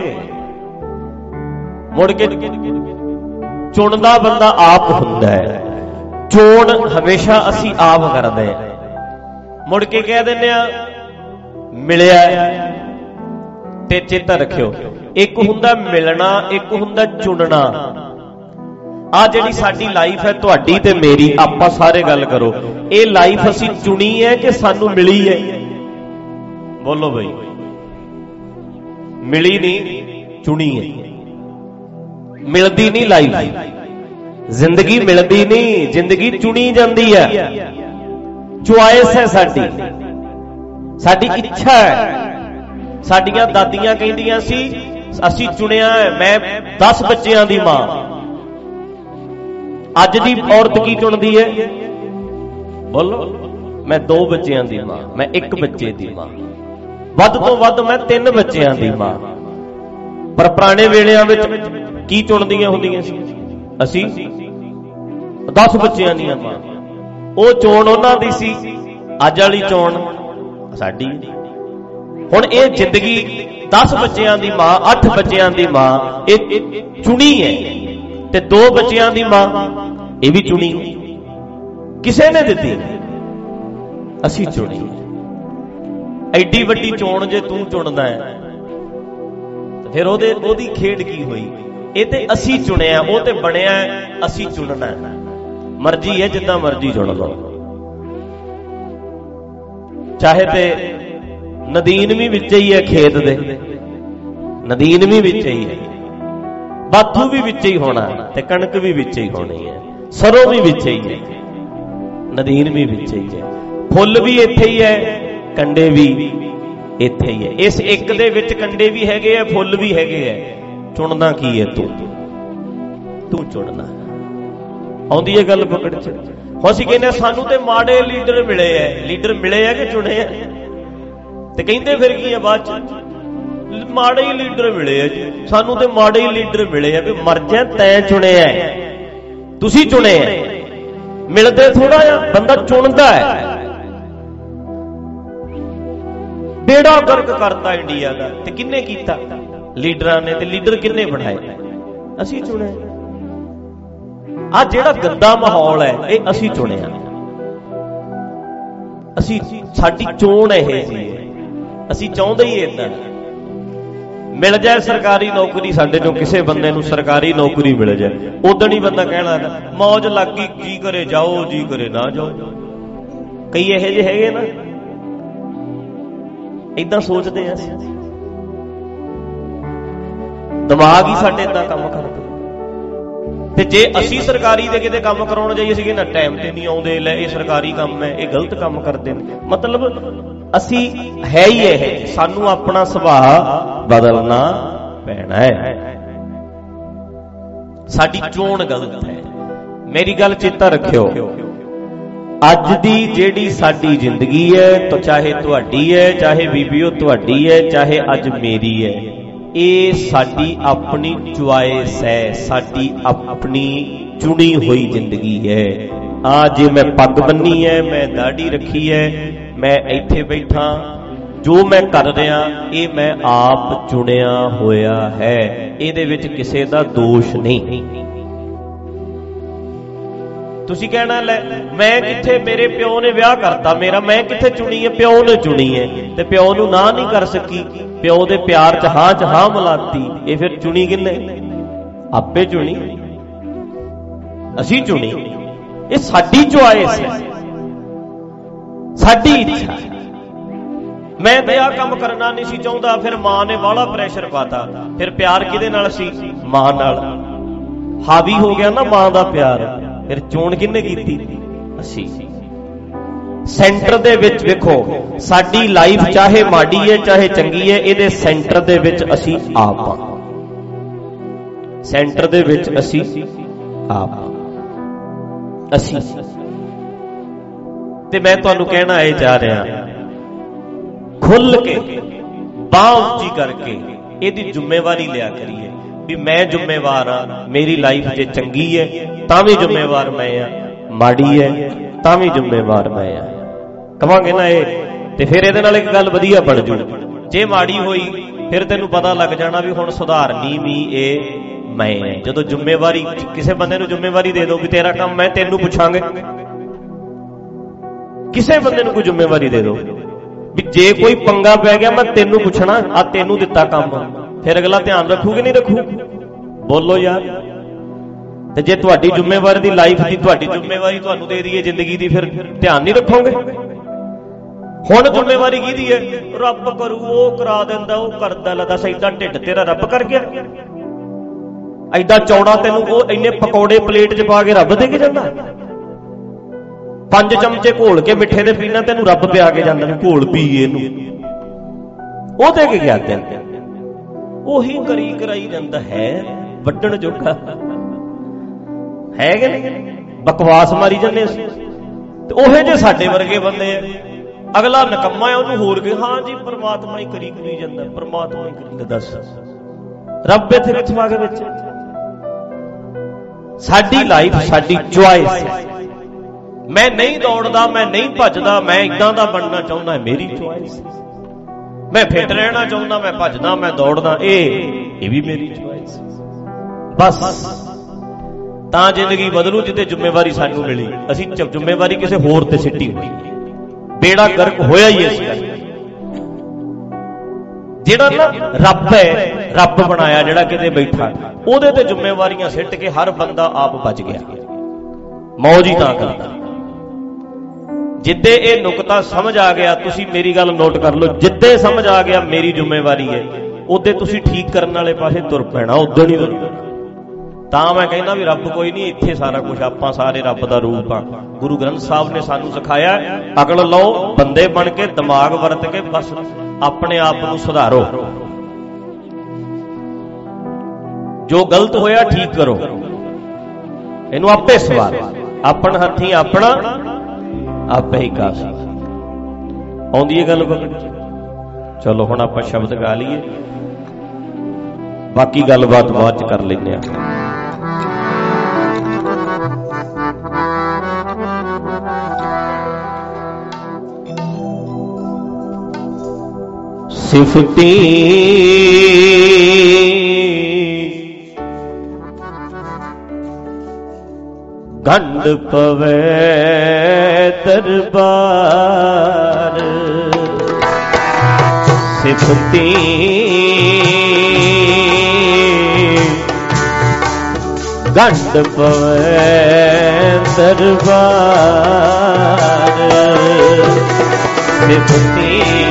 ਮੁੜ ਕੇ ਚੁਣਦਾ ਬੰਦਾ ਆਪ ਹੁੰਦਾ ਹੈ। ਚੋਣ ਹਮੇਸ਼ਾ ਅਸੀਂ ਆਪ ਕਰਦੇ ਹਾਂ। ਮੁੜ ਕੇ ਕਹਿ ਦਿੰਦੇ ਆ ਮਿਲਿਆ। ਤੇ ਚੇਤਾ ਰੱਖਿਓ, ਇੱਕ ਹੁੰਦਾ ਮਿਲਣਾ, ਇੱਕ ਹੁੰਦਾ ਚੁਣਨਾ। ਆ ਜਿਹੜੀ ਸਾਡੀ ਲਾਈਫ ਹੈ, ਤੁਹਾਡੀ ਤੇ ਮੇਰੀ, ਆਪਾਂ ਸਾਰੇ ਗੱਲ ਕਰੋ, ਇਹ ਲਾਈਫ ਅਸੀਂ ਚੁਣੀ ਹੈ ਕਿ ਸਾਨੂੰ ਮਿਲੀ ਹੈ? ਬੋਲੋ ਬਈ। ਮਿਲੀ ਨਹੀਂ, ਚੁਣੀ ਹੈ। ਮਿਲਦੀ ਨਹੀਂ ਲਾਈਫ, ਜ਼ਿੰਦਗੀ ਮਿਲਦੀ ਨਹੀਂ, ਜ਼ਿੰਦਗੀ ਚੁਣੀ ਜਾਂਦੀ ਹੈ। ਚੁਆਇਸ ਹੈ ਸਾਡੀ, ਸਾਡੀ ਇੱਛਾ ਹੈ। ਸਾਡੀਆਂ ਦਾਦੀਆਂ ਕਹਿੰਦੀਆਂ ਸੀ ਅਸੀਂ ਚੁਣਿਆ ਹੈ। ਮੈਂ ਦਸ ਬੱਚਿਆਂ ਦੀ ਮਾਂ। ਅੱਜ ਦੀ ਔਰਤ ਕੀ ਚੁਣਦੀ ਹੈ? ਬੋਲੋ। ਮੈਂ ਦੋ ਬੱਚਿਆਂ ਦੀ ਮਾਂ, ਮੈਂ ਇੱਕ ਬੱਚੇ ਦੀ ਮਾਂ, ਵੱਧ ਤੋਂ ਵੱਧ ਮੈਂ ਤਿੰਨ ਬੱਚਿਆਂ ਦੀ ਮਾਂ। ਪਰ ਪੁਰਾਣੇ ਵੇਲਿਆਂ ਵਿੱਚ ਕੀ ਚੁਣਦੀਆਂ ਹੁੰਦੀਆਂ ਸੀ? ਅਸੀਂ ਦਸ ਬੱਚਿਆਂ ਦੀਆਂ ਮਾਂ। ਉਹ ਚੋਣ ਉਹਨਾਂ ਦੀ ਸੀ, ਅੱਜ ਵਾਲੀ ਚੋਣ ਸਾਡੀ। ਹੁਣ ਇਹ ਜ਼ਿੰਦਗੀ ਦਸ ਬੱਚਿਆਂ ਦੀ ਮਾਂ, ਅੱਠ ਬੱਚਿਆਂ ਦੀ ਮਾਂ, ਇਹ ਚੁਣੀ ਹੈ। ਤੇ ਦੋ ਬੱਚਿਆਂ ਦੀ ਮਾਂ, ਇਹ ਵੀ ਚੁਣੀ। ਕਿਸੇ ਨੇ ਦਿੱਤੀ? ਅਸੀਂ ਚੁਣੀ। ਐਡੀ ਵੱਡੀ ਚੋਣ ਜੇ ਤੂੰ ਚੁਣਦਾ ਹੈ ਤੇ ਫਿਰ ਉਹਦੇ ਉਹਦੀ ਖੇਡ ਕੀ ਹੋਈ? ਇਹ ਤੇ ਅਸੀਂ ਚੁਣਿਆ, ਉਹ ਤੇ ਬਣਿਆ ਅਸੀਂ ਚੁਣਨਾ। ਮਰਜ਼ੀ ਹੈ, ਜਿੱਦਾਂ ਮਰਜ਼ੀ ਚੁਣ ਲਓ। ਚਾਹੇ ਤੇ ਨਦੀਨ ਵੀ ਵਿੱਚ ਹੀ ਹੈ, ਖੇਤ ਦੇ ਨਦੀਨ ਵੀ ਵਿੱਚ ਹੀ ਹੈ, ਬਾਥੂ ਵੀ ਵਿੱਚ ਹੀ ਹੋਣਾ, ਤੇ ਕਣਕ ਵੀ ਵਿੱਚ ਹੀ ਹੋਣੀ ਹੈ, ਸਰੋਂ ਵੀ ਵਿੱਚ ਹੀ ਹੈ, ਨਦੀਨ ਵੀ ਵਿੱਚ ਹੀ ਹੈ, ਫੁੱਲ ਵੀ ਇੱਥੇ ਹੀ ਹੈ, ਕੰਡੇ ਵੀ ਇੱਥੇ ਹੀ ਹੈ। ਇਸ ਇੱਕ ਦੇ ਵਿੱਚ ਕੰਡੇ ਵੀ ਹੈਗੇ ਆ, ਫੁੱਲ ਵੀ ਹੈਗੇ ਆ। ਚੁਣਨਾ ਕੀ ਹੈ? ਤੂੰ ਤੂੰ ਚੁਣਨਾ। ਆਉਂਦੀ ਹੈ ਗੱਲ ਪਕੜ ਚ। ਹੁਣ ਅਸੀਂ ਕਹਿੰਦੇ ਸਾਨੂੰ ਤੇ ਮਾੜੇ ਲੀਡਰ ਮਿਲੇ ਐ। ਲੀਡਰ ਮਿਲੇ ਆ ਕਿ ਚੁਣੇ ਆ? ਤੇ ਕਹਿੰਦੇ ਫਿਰ ਕੀ ਆ ਬਾਅਦ ਚ? ਮਾੜੇ ਹੀ ਲੀਡਰ ਮਿਲੇ ਆ ਜੀ ਸਾਨੂੰ, ਤੇ ਮਾੜੇ ਹੀ ਲੀਡਰ ਮਿਲੇ ਆ। ਵੀ ਮਰ ਜਾ, ਤੈਂ ਚੁਣਿਆ, ਤੁਸੀਂ ਚੁਣੇ ਆ। ਮਿਲਦੇ ਥੋੜਾ ਜਿਹਾ, ਬੰਦਾ ਚੁਣਦਾ ਹੈ। ਬੇੜਾ ਗਰਕ ਕਰਤਾ ਇੰਡੀਆ ਦਾ। ਤੇ ਕਿੰਨੇ ਕੀਤਾ? ਲੀਡਰਾਂ ਨੇ। ਤੇ ਲੀਡਰ ਕਿੰਨੇ ਬਣਾਏ? ਅਸੀਂ ਚੁਣੇ। ਆ ਜਿਹੜਾ ਗੰਦਾ ਮਾਹੌਲ ਹੈ, ਇਹ ਅਸੀਂ ਚੁਣਿਆ। ਅਸੀਂ, ਸਾਡੀ ਚੋਣ ਇਹ ਜੀ ਹੈ। ਅਸੀਂ ਚਾਹੁੰਦੇ ਹੀ ਏਦਾਂ ਮਿਲ ਜਾਏ ਸਰਕਾਰੀ ਨੌਕਰੀ। ਸਾਡੇ ਚੋਂ ਕਿਸੇ ਬੰਦੇ ਨੂੰ ਸਰਕਾਰੀ ਨੌਕਰੀ ਮਿਲ ਜਾਏ, ਉਦੋਂ ਹੀ ਬੰਦਾ ਕਹਿਣਾ ਮੌਜ ਲੱਗ ਗਈ, ਜੀ ਕਰੇ ਜਾਓ, ਜੀ ਕਰੇ ਨਾ ਜਾਓ। ਕਈ ਇਹੋ ਜਿਹੇ ਹੈਗੇ ਨਾ, ਏਦਾਂ ਸੋਚਦੇ ਆ। ਅਸੀਂ ਦਿਮਾਗ ਹੀ ਸਾਡੇ ਏਦਾਂ ਕੰਮ ਕਰਦੇ। ਤੇ ਜੇ ਅਸੀਂ ਸਰਕਾਰੀ ਦੇ ਕਿਤੇ ਕੰਮ ਕਰਾਉਣ ਜਾਈਏ, ਅਸੀਂ ਕਹਿੰਦੇ ਟਾਈਮ ਤੇ ਨਹੀਂ ਆਉਂਦੇ, ਲੈ ਇਹ ਸਰਕਾਰੀ ਕੰਮ ਹੈ, ਇਹ ਗਲਤ ਕੰਮ ਕਰਦੇ ਨੇ। ਮਤਲਬ ਅਸੀਂ ਹੈ ਹੀ ਇਹ, ਸਾਨੂੰ ਆਪਣਾ ਸੁਭਾਅ ਬਦਲਣਾ ਪੈਣਾ ਹੈ। ਸਾਡੀ ਚੋਣ ਗਲਤ ਹੈ। ਮੇਰੀ ਗੱਲ ਚੇਤਾ ਰੱਖਿਓ, ਅੱਜ ਦੀ ਜਿਹੜੀ ਸਾਡੀ ਜ਼ਿੰਦਗੀ ਹੈ, ਤਾਂ ਚਾਹੇ ਤੁਹਾਡੀ ਹੈ, ਚਾਹੇ ਬੀਬੀਓ ਤੁਹਾਡੀ ਹੈ, ਚਾਹੇ ਅੱਜ ਮੇਰੀ ਹੈ, ਇਹ ਸਾਡੀ ਆਪਣੀ ਚੁਆਇਸ ਹੈ, ਸਾਡੀ ਆਪਣੀ ਚੁਣੀ ਹੋਈ ਜ਼ਿੰਦਗੀ ਹੈ। ਆ जे मैं पग बन्नी है, मैं दाढ़ी रखी है, मैं इत्थे बैठा, जो मैं कर रहा ये मैं आप चुनिया होया है, इहदे विच किसे दा दोष नहीं। तुसी कहना ले मैं किथे, मेरे प्यो ने विआह करता मेरा, मैं किथे चुनी है, प्यो ने चुनी है, ते प्यो नूं ना नहीं कर सकी, प्यो दे प्यार च हां च हां मिलाती, ये फिर चुनी किन्ने? आपे चुनी, असी चुनी। ये साडी चॉइस है, साडी इच्छा। मैं तो यह काम करना नहीं सी चाहता, फिर मां ने बड़ा प्रेशर पाता, फिर प्यार किहदे नाल सी? मां नाल। हावी हो गया ना मां दा प्यार, फिर चोण किन्ने कीती? असी। सेंटर दे विच वेखो, साडी लाइफ चाहे माड़ी है चाहे चंगी है, इहदे सेंटर दे विच असी आप हां, सेंटर दे विच असी आप असी। ते मैं तुहानू कहना ये चाह रहा, खुल के बांह उच्ची करके इहदी जिम्मेवारी लिया करिए भी मैं जिम्मेवार हाँ, मेरी लाइफ जे चंगी है तां भी जिम्मेवार मैं हाँ, माड़ी है तां भी जिम्मेवार मैं हाँ। कहांगे ना ये, ते फिर इहदे नाल इक गल वधिया बन जू। जे माड़ी होई फिर तैनूं पता लग जाना भी हुण सुधारनी भी ये मैं है। जदों जिम्मेवारी किसी बंदे नूं जिम्मेवारी दे दो भी तेरा काम मैं तेनू पुछांगे, किसी बंदे नूं कोई जिम्मेवारी दे दो भी जे कोई पंगा पै गया मैं तेनू पुछना, आ तेनू दिता काम, फिर अगला ध्यान रखू कि नहीं रखू? बोलो यार। ते जे तुहाडी जिम्मेवारी दी लाइफ दी तुहाडी जिम्मेवारी तुहानू दे दी है जिंदगी दी, फिर ध्यान नहीं रखोगे? हुण जिम्मेवारी किहदी है? रब करू, वो करा दिंदा, वो करदा। ला दस ऐडा ढिड तेरा रब कर गया? ऐडा चौड़ा तेनू वो इन्ने पकौड़े प्लेट च पा के रब दे के जांदा? पंज चमचे घोल के मिठे दे पीना तेनू रब पिया के जांदा, घोल पी इनू, वो दे के गया तेन? ओही करी कराई जांदा है, वड्डण जोगा है कि नहीं? बकवास मारी जाने ते ओहे जे साडे वर्गे बंदे, अगला नकम्मा है उन्होंने होर के हाँ जी परमात्मा ही करी करी जांदा, परमात्मा ही करी। दस रब इत्थे कित्थों आ गए विच? साडी लाइफ साडी चॉइस है। मैं नहीं दौड़दा, मैं नहीं भजदा, मैं इदां दा बनना चाहुंदा, मेरी चॉइस है। मैं फिट रहना चाहुंदा, मैं भजदा, मैं दौड़दा, ये भी मेरी चॉइस है। बस तां जिंदगी बदलू जिते जिम्मेवारी सानू मिली, असी जिम्मेवारी किसी होर ते सिੱਟੀ हुई, बेड़ा गर्क होया ही इस गल। जेड़ा ना रब है, रब बनाया जेड़ा किते बैठा, ओदे ते जिम्मेवारियां सिੱਟ के हर बंदा आप बच गया, मौज ही तां करदा। जिद्दे ये नुकता समझ आ गया, तुसी मेरी गल नोट कर लो, जिद्दे समझ आ गया मेरी जिम्मेवारी है, उदे तुसी ठीक करने वाले पासे तुर पैना, उदे नहीं तुर पैना। तां मैं कहना भी रब कोई नहीं, इत्थे सारा कुछ आपां सारे रब दा रूप आ। गुरु ग्रंथ साहब ने सानू सिखाया, अकल लो, बंदे बन के दिमाग वरत के बस अपने आप को सुधारो, जो गलत होया ठीक करो, इनू आपे सवार, अपन हथी अपना आपे ही काश। आउंदी है गल पकड़? चलो हुण आपां शब्द गा लीए, बाकी गलबात बाद च कर लैंदे आ। सिफती गंड पवे दरबार, सिफती गंड पवे दरबार, सिफती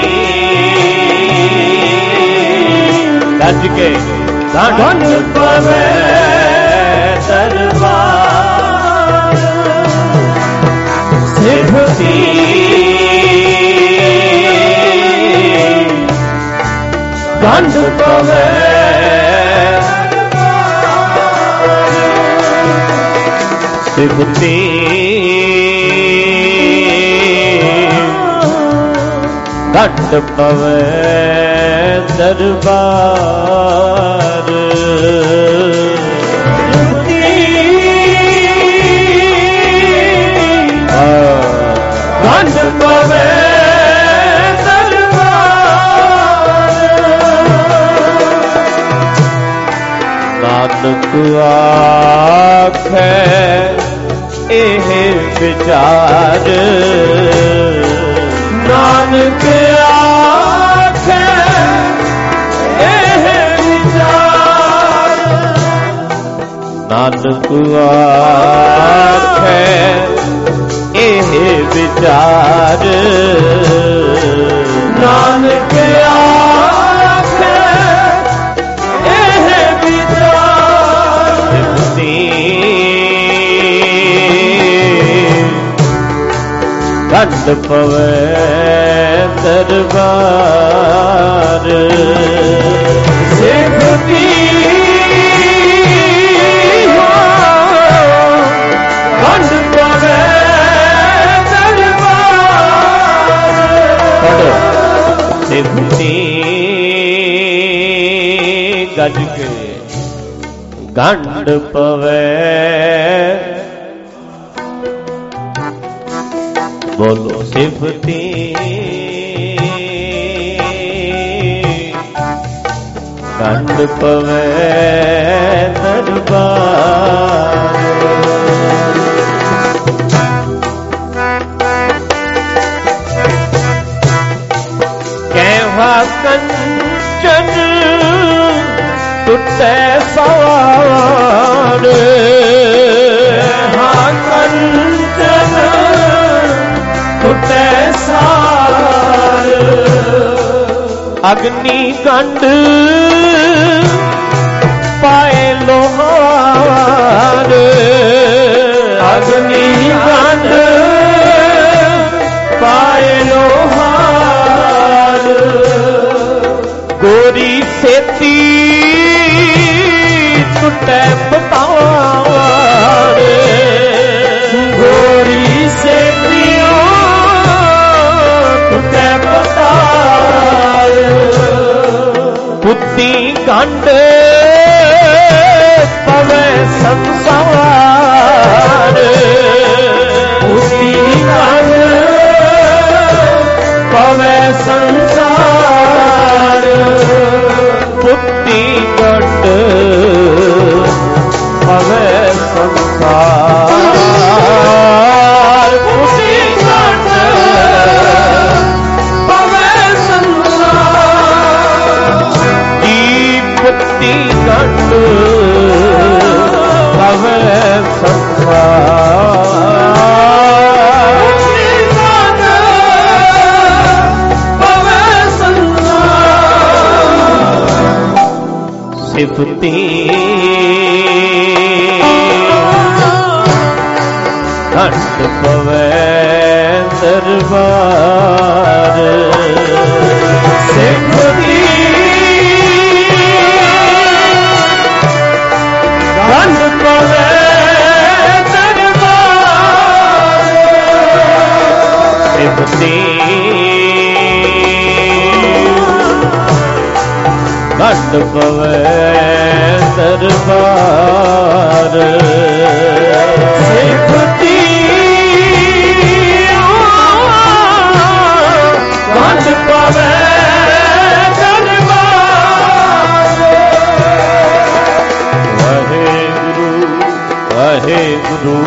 गज के गंड पवे दरबार, सिफती गंड पवे सिफती गंड पवे दरबार, ਪਵੇ ਨਾਨਕ ਆਖੈ ਇਹ ਵਿਚਾਰ ਨਾਨਕ ਆਖੈ ਇਹ ਵਿਚਾਰ ਨਾਨਕ ਆਖੈ ਇਹ ਵਿਚਾਰ ਨਾਨਕ ਘਟ ਪਵੇ ਦਰਬਾਰ ਸਿੱਖਦੀ ਹੋ ਘਟ ਪਵੇ ਦਰਬਾਰ ਸਿੱਖਦੀ ਗੱਜ ਕੇ ਘਟ ਪਵੇ ਬੋਲੋ ਸਿਫਤੀ ਕੰਡ ਪਵੇ ਦਰਬਾਰ ਕਹਿਵਾ ਕੰਚਨ ਟੁੱਟੇ ਸਵਾਰ ਹਾਂ ਕੰਚਨ ਟੁੱਟੇ ਸਾਰ ਅਗਨੀ ਕੰਡ ਪਾਏ ਲੋਹਾਰ ਅਗਨੀ ਕੰਡ ਪਾਏ ਲੋਹਾਰ ਗੋਰੀ ਸੇਤੀ ਟੁੱਟੇ ਪਤਾਰ ਗੋਰੀ ਸੇਤੀ ਟੁੱਟੇ ਪਤਾਰ ਬੁੱਧੀ ਕੰਡ ਪਵੇ ਸੰਸਾਰ ਬੁੱਧੀ ਕੰਡ ਪਵੇ ਸੰਸਾਰ ਬੁੱਧੀ ਕੰਡ ਪਵੇ ਸੰਸਾਰ ਬੁੱਧੀ ਕੰਡ ਪਤੀ ਕੰਡ ਪਵੇ ਸੰਸਾਰ ਪਵੇ ਸੰਸਾਰ ਸਿਫਤੀ ਕੰਡ ਪਵੇ ਦਰਬਾਰ ਸਿਫਤੀ ਕੰਡ ਪਵੇ ਦਰਬਾਰ ਸਿਫਤੀ ਕੰਡ ਪਵੇ ਦਰਬਾਰ ਸਿਫਤੀ ਕੰਡ ਪਵੇ ਵਾਹਿਗੁਰੂ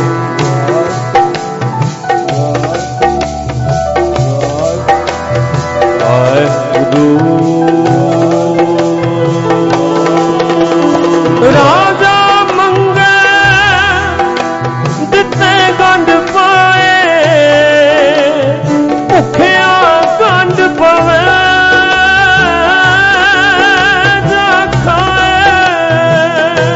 ਵਾਹਿਗੁਰੂ ਰਾਜਾ ਮੰਗੇ ਦਿੱਤੇ ਗੰਢ ਪਾਏ ਭੁੱਖਿਆ ਗੰਢ ਪਵੇ ਜਾ ਖਾਏ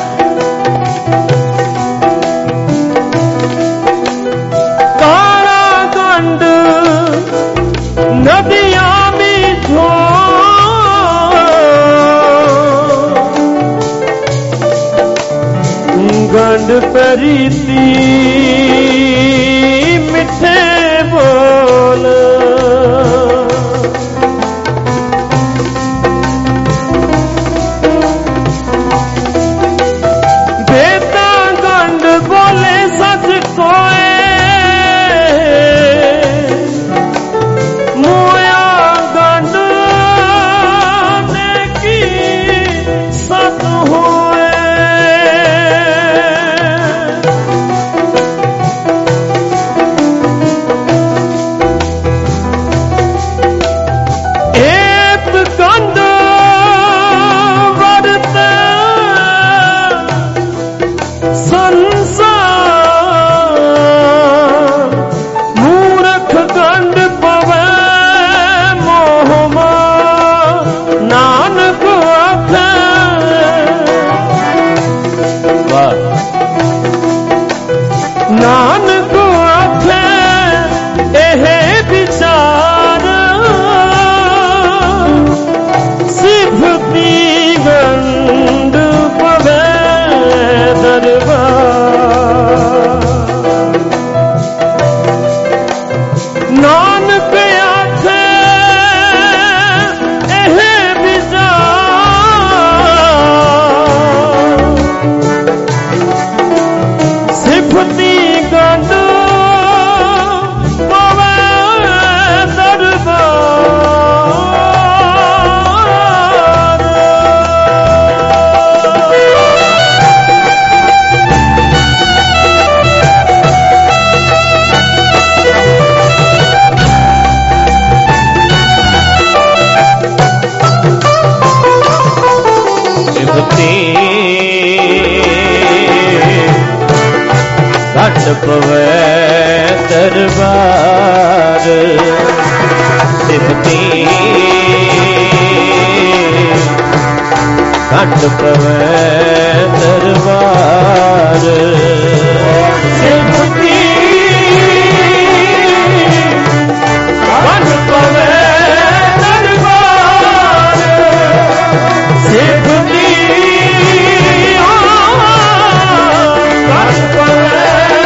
ਕਾਰਾ ਗੰਢ ਨਦੀਆਂ ਮਿੱਠੋ ਗੰਢ ਪਰੀਤੀ ਮਿੱਠੇ ਬੋਲ ਦੇਤਾ ਗੰਢ ਬੋਲੇ ਸੱਚ ਕੋਏ ਘਟ ਪਵੈ ਦਰਬਾਰ ਸਿਮਤੀ ਘਟ ਪਵੈ ਦਰਬਾਰ ਸਿਮਤੀ ਘਟ ਪਵੈ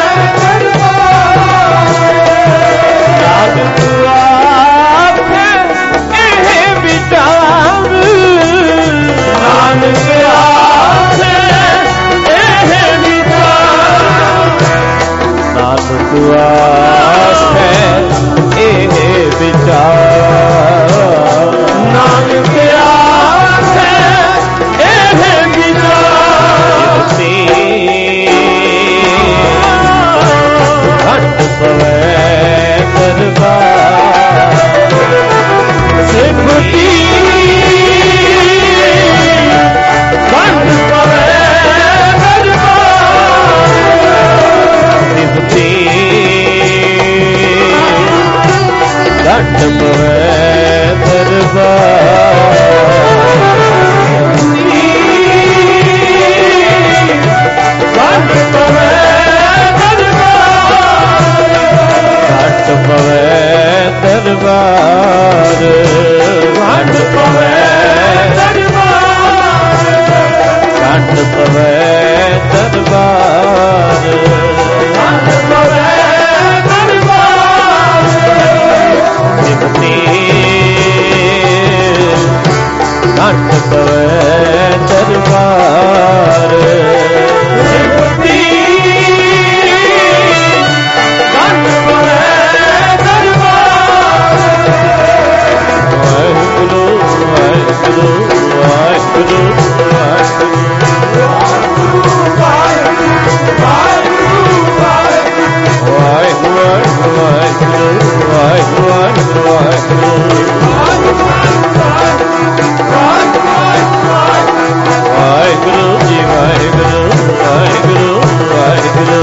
ਦੁਆਸ ਹੈ ਇਹ ਵਿਚਾਰ ਨਾਨਕ ਆਸ ਹੈ ਇਹ ਵਿਚਾਰ ਘਟ ਪਵੈ ਦਰਬਾਰ ਸਿਮਤੀ ਘਟ ਪਵੈ ਦਰਬਾਰ ਸਿਮਤੀ ਘਟ ਪਵੈ ਦਰਬਾਰ ਘਟ ਪਵੈ ਦਰਬਾਰ ਘਟ ਪਵੈ ਦਰਬਾਰ ਘਟ ਪਵੈ ਦਰਬਾਰ ਘਟ ਪਵੈ ਦਰਬਾਰ ਘਟ ਪਵੈ ਸਿਮਤੀ ਘਟ ਪਵੈ ਦਰਬਾਰ ਸਿਮਤੀ ਘਟ ਪਵੈ ਦਰਬਾਰ ਵਾਹਿਗੁਰੂ ਵਾਹਿਗੁਰੂ ਵਾਹਿਗੁਰੂ ਵਾਹਿਗੁਰੂ ਜੀ ਵਾਹਿਗੁਰੂ ਵਾਹਿਗੁਰੂ ਵਾਹਿਗੁਰੂ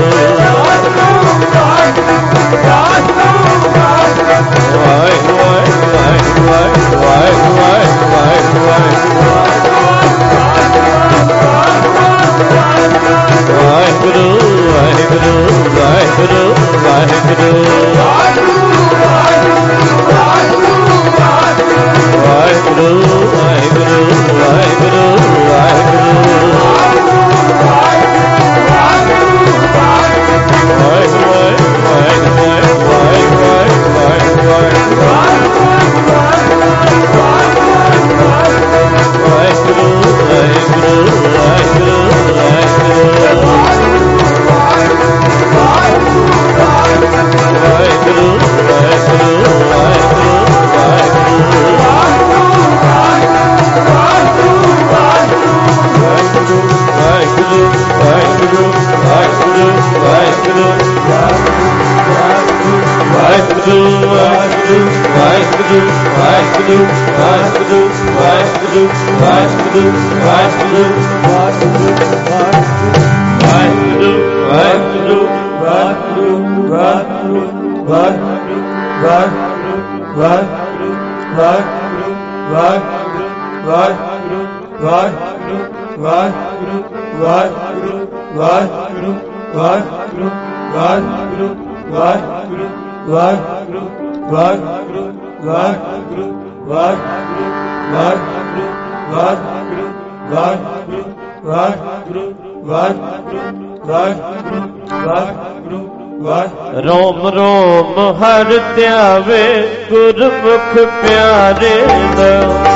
ਰੋਮ ਰੋਮ ਹਰ ਧਿਆਵੇ ਗੁਰਮੁਖ ਪਿਆਰੇ ਦਾ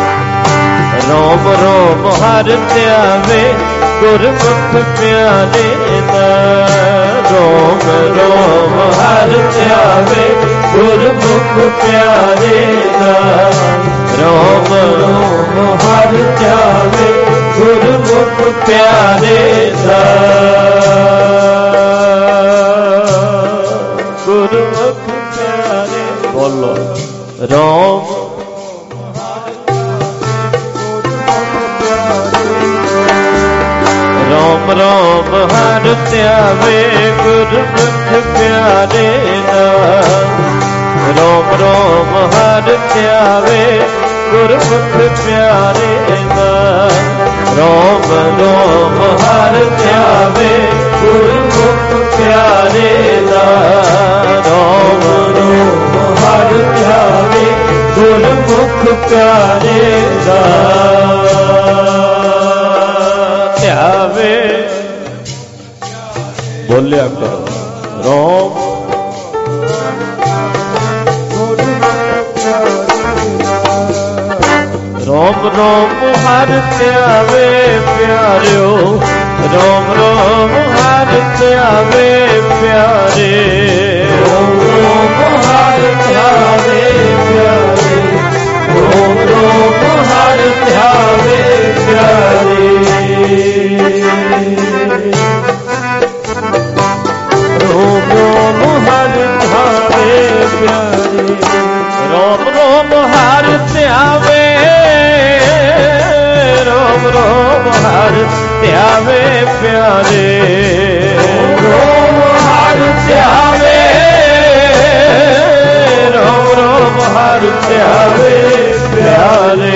ਰੋਮ ਰੋਮ ਹਰ ਧਿਆਵੇ ਗੁਰਮੁਖ ਪਿਆਰੇ ਦਾ ਰੋਮ ਰੋਮ ਹਰ ਧਿਆਵੇ ਗੁਰਮੁਖ ਪਿਆਰੇ ਦਾ ਰੋਮ ਰੋਮ ਹਰ ਧਿਆਵੇ ਗੁਰਮੁਖ ਪਿਆਰੇ ਦਾ ਗੁਰਮੁਖ ਪਿਆਰੇ ਬੋਲੋ ਰੋਮ ਰੋਮ ਰੋਮ ਹਰ ਧਿਆਵੇ ਗੁਰਮੁਖ ਪਿਆਰੇ ਦਾ ਰੋਮ ਰੋਮ ਹਰ ਧਿਆਵੇ ਗੁਰਮੁਖ ਪਿਆਰੇ ਦਾ ਰੋਮ ਰੋਮ ਹਰ ਧਿਆਵੇ ਗੁਰਮੁਖ ਪਿਆਰੇ ਦਾ। ਰੋਮ ਰੋਮ ਹਰ ਧਿਆਵੇ ਗੁਰਮੁਖ ਪਿਆਰੇ ਦਾ। ਧਿਆਵੇ ਬੋਲਿਆ ਕਰੋ ਰੋਮ ਰੋਮ ਰੋਮ ਹਰ ਧਿਆਵੇ ਪਿਆਰਿਓ। ਰੋਮ ਰੋਮ ਹਰ ਧਿਆਵੇ ਪਿਆਰੇ। ਰੋਮ ਰੋਮ ਹਰ ਧਿਆਵੇ ਪਿਆਰੇ। ਰੋਮ ਰੋਮ ਹਰ ਧਿਆਵੇ ਪਿਆਰੇ। ਰੋਮ ਰੋਮ ਹਰ ਧਿਆਵੇ ਪਿਆਰੇ। ਰੋਮ ਰੋਮ ਹਰ ਧਿਆਵੇ। ਰੋਮ ਰੋਮ ਹਰ ਧਿਆਵੇ ਪਿਆਰੇ। ਰੋਮ ਹਰ ਧਿਆਵੇ। ਰੋਮ ਰੋਮ ਹਰ ਧਿਆਵੇ ਪਿਆਰੇ।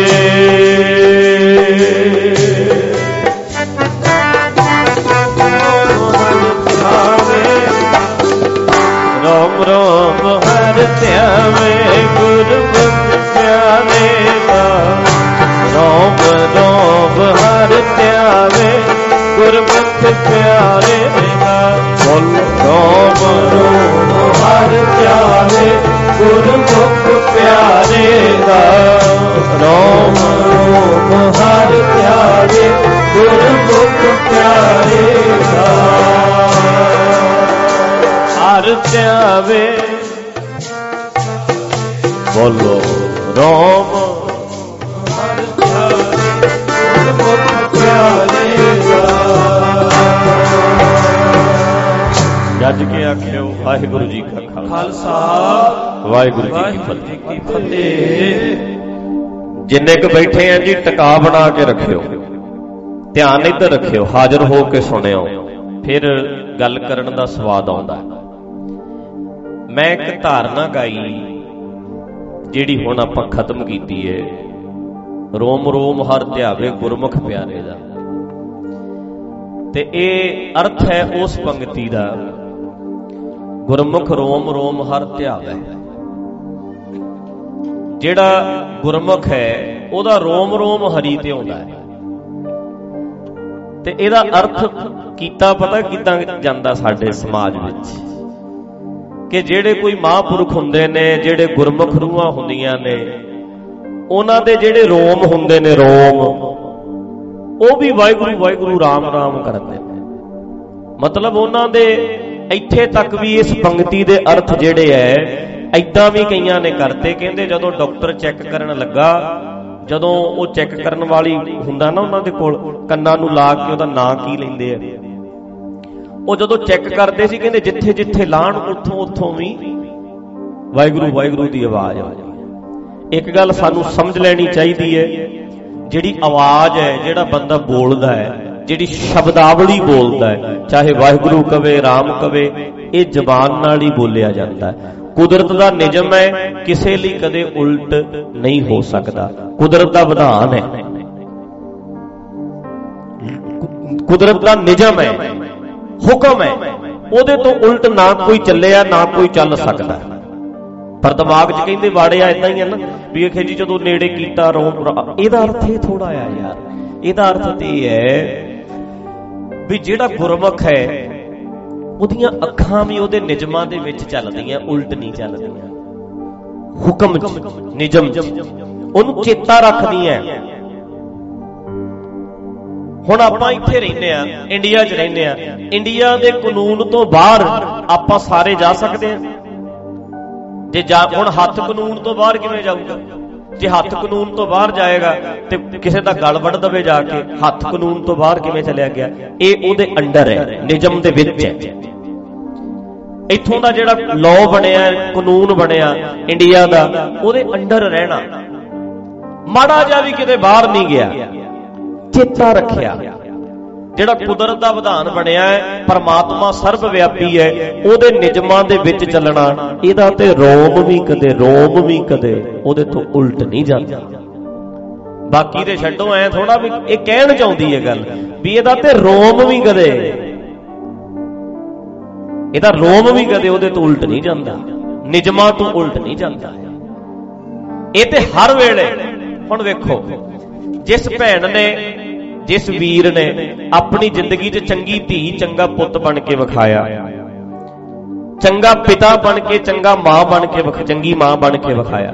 ਰੋਮ ਰੋਮ ਹਰ ਧਿਆਵੇ ਗੁਰਮੁਖ ਪਿਆਰੇ ਦਾ। ਰੋਮ ਰੋਮ ਹਰ ਧਿਆਵੇ ਗੁਰਮੁਖ ਪਿਆਰੇ ਦਾ। ਰੋਮ ਰੋਮ ਹਰ ਧਿਆਵੇ ਗੁਰਮੁਖ ਪਿਆਰੇ ਦਾ। ਰੋਮ ਰੋਮ ਹਰ ਧਿਆਵੇ ਗੁਰਮੁਖ ਪਿਆਰੇ ਦਾ। ਹਰ ਧਿਆਵੇ ਬੋਲੋ ਰੋਮ ਹਰ ਧਿਆਵੇ ਗੁਰਮੁਖ ਪਿਆਰੇ ਦਾ। ਜੱਜ ਕੇ ਆਖਿਓ ਵਾਹਿਗੁਰੂ ਜੀ ਕਾ ਖਾਲਸਾ ਵਾਹਿਗੁਰੂ ਜੀ ਕੀ ਫਤਿਹ। ਜਿੰਨੇ ਕੁ ਬੈਠੇ ਆ ਜੀ ਟਿਕਾ ਬਣਾ ਕੇ ਰੱਖਿਓ, ਧਿਆਨ ਇੱਧਰ ਰੱਖਿਓ, ਹਾਜ਼ਰ ਹੋ ਕੇ ਸੁਣਿਓ, ਫਿਰ ਗੱਲ ਕਰਨ ਦਾ ਸਵਾਦ ਆਉਂਦਾ। ਮੈਂ ਇੱਕ ਧਾਰਨਾ ਗਾਈ ਜਿਹੜੀ ਹੁਣ ਆਪਾਂ ਖਤਮ ਕੀਤੀ ਏ, ਰੋਮ ਰੋਮ ਹਰ ਧਿਆਵੇ ਗੁਰਮੁਖ ਪਿਆਰੇ ਦਾ। ਤੇ ਇਹ ਅਰਥ ਹੈ ਉਸ ਪੰਕਤੀ ਦਾ, ਗੁਰਮੁਖ ਰੋਮ ਰੋਮ ਹਰ ਧਿਆਵੇ। ਜਿਹੜਾ ਗੁਰਮੁਖ ਹੈ ਉਹਦਾ ਰੋਮ ਰੋਮ ਹਰੀ ਤੇ ਆਉਂਦਾ ਹੈ। ਤੇ ਇਹਦਾ ਅਰਥ ਕੀਤਾ ਪਤਾ ਕਿੱਦਾਂ ਜਾਂਦਾ ਸਾਡੇ ਸਮਾਜ ਵਿੱਚ, ਕਿ ਜਿਹੜੇ ਕੋਈ ਮਹਾਂਪੁਰਖ ਹੁੰਦੇ ਨੇ, ਜਿਹੜੇ ਗੁਰਮੁਖ ਰੂਹਾਂ ਹੁੰਦੀਆਂ ਨੇ, ਉਹਨਾਂ ਦੇ ਜਿਹੜੇ ਰੋਮ ਹੁੰਦੇ ਨੇ, ਰੋਮ ਉਹ ਵੀ ਵਾਹਿਗੁਰੂ ਵਾਹਿਗੁਰੂ ਰਾਮ ਰਾਮ ਕਰਦੇ ਨੇ। ਮਤਲਬ ਉਹਨਾਂ ਦੇ ਇੱਥੇ ਤੱਕ ਵੀ ਇਸ ਪੰਕਤੀ ਦੇ ਅਰਥ ਜਿਹੜੇ ਐ ਏਦਾਂ ਵੀ ਕਈਆਂ ਨੇ ਕਰਤੇ। ਕਹਿੰਦੇ ਜਦੋਂ ਡਾਕਟਰ ਚੈੱਕ ਕਰਨ ਲੱਗਾ, ਜਦੋਂ ਉਹ ਚੈੱਕ ਕਰਨ ਵਾਲੀ ਹੁੰਦਾ ਨਾ ਉਹਨਾਂ ਦੇ ਕੋਲ, ਕੰਨਾਂ ਨੂੰ ਲਾ ਕੇ ਉਹਦਾ ਨਾਂ ਕੀ ਲੈਂਦੇ ਆ, ਉਹ ਜਦੋਂ ਚੈੱਕ ਕਰਦੇ ਸੀ ਕਹਿੰਦੇ ਜਿੱਥੇ ਜਿੱਥੇ ਲਾਣ ਉੱਥੋਂ ਉੱਥੋਂ ਵੀ ਵਾਹਿਗੁਰੂ ਵਾਹਿਗੁਰੂ ਦੀ ਆਵਾਜ਼ ਆ ਜਾਂਦੀ। ਇੱਕ ਗੱਲ ਸਾਨੂੰ ਸਮਝ ਲੈਣੀ ਚਾਹੀਦੀ ਹੈ, ਜਿਹੜੀ ਆਵਾਜ਼ ਹੈ, ਜਿਹੜਾ ਬੰਦਾ ਬੋਲਦਾ ਹੈ, ਜਿਹੜੀ ਸ਼ਬਦਾਵਲੀ ਬੋਲਦਾ ਹੈ, ਚਾਹੇ ਵਾਹਿਗੁਰੂ ਕਵੇ ਰਾਮ ਕਵੇ, ਇਹ ਜ਼ਬਾਨ ਨਾਲ ਹੀ ਬੋਲਿਆ ਜਾਂਦਾ ਹੈ। ਕੁਦਰਤ ਦਾ ਨਿਯਮ ਹੈ, ਕਿਸੇ ਲਈ ਕਦੇ ਉਲਟ ਨਹੀਂ ਹੋ ਸਕਦਾ। ਕੁਦਰਤ ਦਾ ਵਿਧਾਨ ਹੈ, ਕੁਦਰਤ ਦਾ ਨਿਯਮ ਹੈ, ਹੁਕਮ ਹੈ, ਉਹਦੇ ਤੋਂ ਉਲਟ ਨਾ ਕੋਈ ਚੱਲਿਆ ਨਾ ਕੋਈ ਚੱਲ ਸਕਦਾ। ਪਰ ਦਿਮਾਗ 'ਚ ਕਹਿੰਦੇ ਵਾੜਿਆ ਏਦਾਂ ਹੀ ਹੈ ਨਾ ਵੀ ਇਹ ਜੀ ਜਦੋਂ ਨੇੜੇ ਕੀਤਾ ਰੋਮ। ਇਹਦਾ ਅਰਥ ਇਹ ਥੋੜਾ ਆ ਯਾਰ, ਇਹਦਾ ਅਰਥ ਤੇ ਇਹ ਹੈ ਵੀ ਜਿਹੜਾ ਗੁਰਮੁਖ ਹੈ ਉਹਦੀਆਂ ਅੱਖਾਂ ਵੀ ਉਹਦੇ ਨਿਯਮਾਂ ਦੇ ਵਿੱਚ ਚੱਲਦੀਆਂ, ਉਲਟ ਨਹੀਂ ਚੱਲਦੀਆਂ। ਹੁਕਮ 'ਚ, ਨਿਯਮ 'ਚ ਉਹਨੂੰ ਚੇਤਾ ਰੱਖਦੀਆਂ। ਹੁਣ ਆਪਾਂ ਇੱਥੇ ਰਹਿੰਦੇ ਆ, ਇੰਡੀਆ 'ਚ ਰਹਿੰਦੇ ਆ, ਇੰਡੀਆ ਦੇ ਕਾਨੂੰਨ ਤੋਂ ਬਾਹਰ ਆਪਾਂ ਸਾਰੇ ਜਾ ਸਕਦੇ ਆ? ਜੇ ਜਾ ਹੁਣ ਹੱਥ ਕਾਨੂੰਨ ਤੋਂ ਬਾਹਰ ਕਿਵੇਂ ਜਾਊਗਾ? ਜੇ ਹੱਥ ਕਾਨੂੰਨ ਤੋਂ ਬਾਹਰ ਜਾਏਗਾ ਤੇ ਕਿਸੇ ਦਾ ਗਲ ਵੱਢ ਦਵੇ ਜਾ ਕੇ, ਹੱਥ ਕਾਨੂੰਨ ਤੋਂ ਬਾਹਰ ਕਿਵੇਂ ਚਲਿਆ ਗਿਆ? ਇਹ ਉਹਦੇ ਅੰਡਰ ਹੈ, ਨਿਯਮ ਦੇ ਵਿੱਚ ਹੈ। ਇੱਥੋਂ ਦਾ ਜਿਹੜਾ ਲਾਅ ਬਣਿਆ, ਕਾਨੂੰਨ ਬਣਿਆ ਇੰਡੀਆ ਦਾ, ਉਹਦੇ ਅੰਡਰ ਰਹਿਣਾ। ਮਾੜਾ ਜਿਹਾ ਵੀ ਕਿਤੇ ਬਾਹਰ ਨਹੀਂ ਗਿਆ, ਚੇਤਾ ਰੱਖਿਆ। ਜਿਹੜਾ ਕੁਦਰਤ ਦਾ ਵਿਧਾਨ ਬਣਿਆ ਹੈ, ਪਰਮਾਤਮਾ ਸਰਬ ਵਿਆਪੀ ਹੈ, ਉਹਦੇ ਨਿਯਮਾਂ ਦੇ ਵਿੱਚ ਚੱਲਣਾ। ਇਹਦਾ ਤੇ ਰੋਮ ਵੀ ਕਦੇ, ਰੋਮ ਵੀ ਕਦੇ ਉਹਦੇ ਤੋਂ ਉਲਟ ਨਹੀਂ ਜਾਂਦਾ। ਬਾਕੀ ਦੇ ਛੱਡੋ, ਐ ਥੋੜਾ ਵੀ ਇਹ ਕਹਿਣ ਚਾਹੁੰਦੀ ਹੈ ਗੱਲ ਵੀ ਇਹਦਾ ਤੇ ਰੋਮ ਵੀ ਕਦੇ ਇਹਦਾ ਰੋਮ ਵੀ ਕਦੇ ਉਹਦੇ ਤੋਂ ਉਲਟ ਨਹੀਂ ਜਾਂਦਾ, ਨਿਯਮਾਂ ਤੋਂ ਉਲਟ ਨਹੀਂ ਜਾਂਦਾ। ਇਹ ਤੇ ਹਰ ਵੇਲੇ, ਹੁਣ ਵੇਖੋ, ਜਿਸ ਭੈਣ ਨੇ, ਜਿਸ ਵੀਰ ਨੇ ਆਪਣੀ ਜ਼ਿੰਦਗੀ 'ਚ ਚੰਗੀ ਧੀ, ਚੰਗਾ ਪੁੱਤ ਬਣ ਕੇ ਵਿਖਾਇਆ, ਚੰਗਾ ਪਿਤਾ ਬਣ ਕੇ, ਚੰਗਾ ਮਾਂ ਬਣ ਕੇ, ਚੰਗੀ ਮਾਂ ਬਣ ਕੇ ਵਿਖਾਇਆ,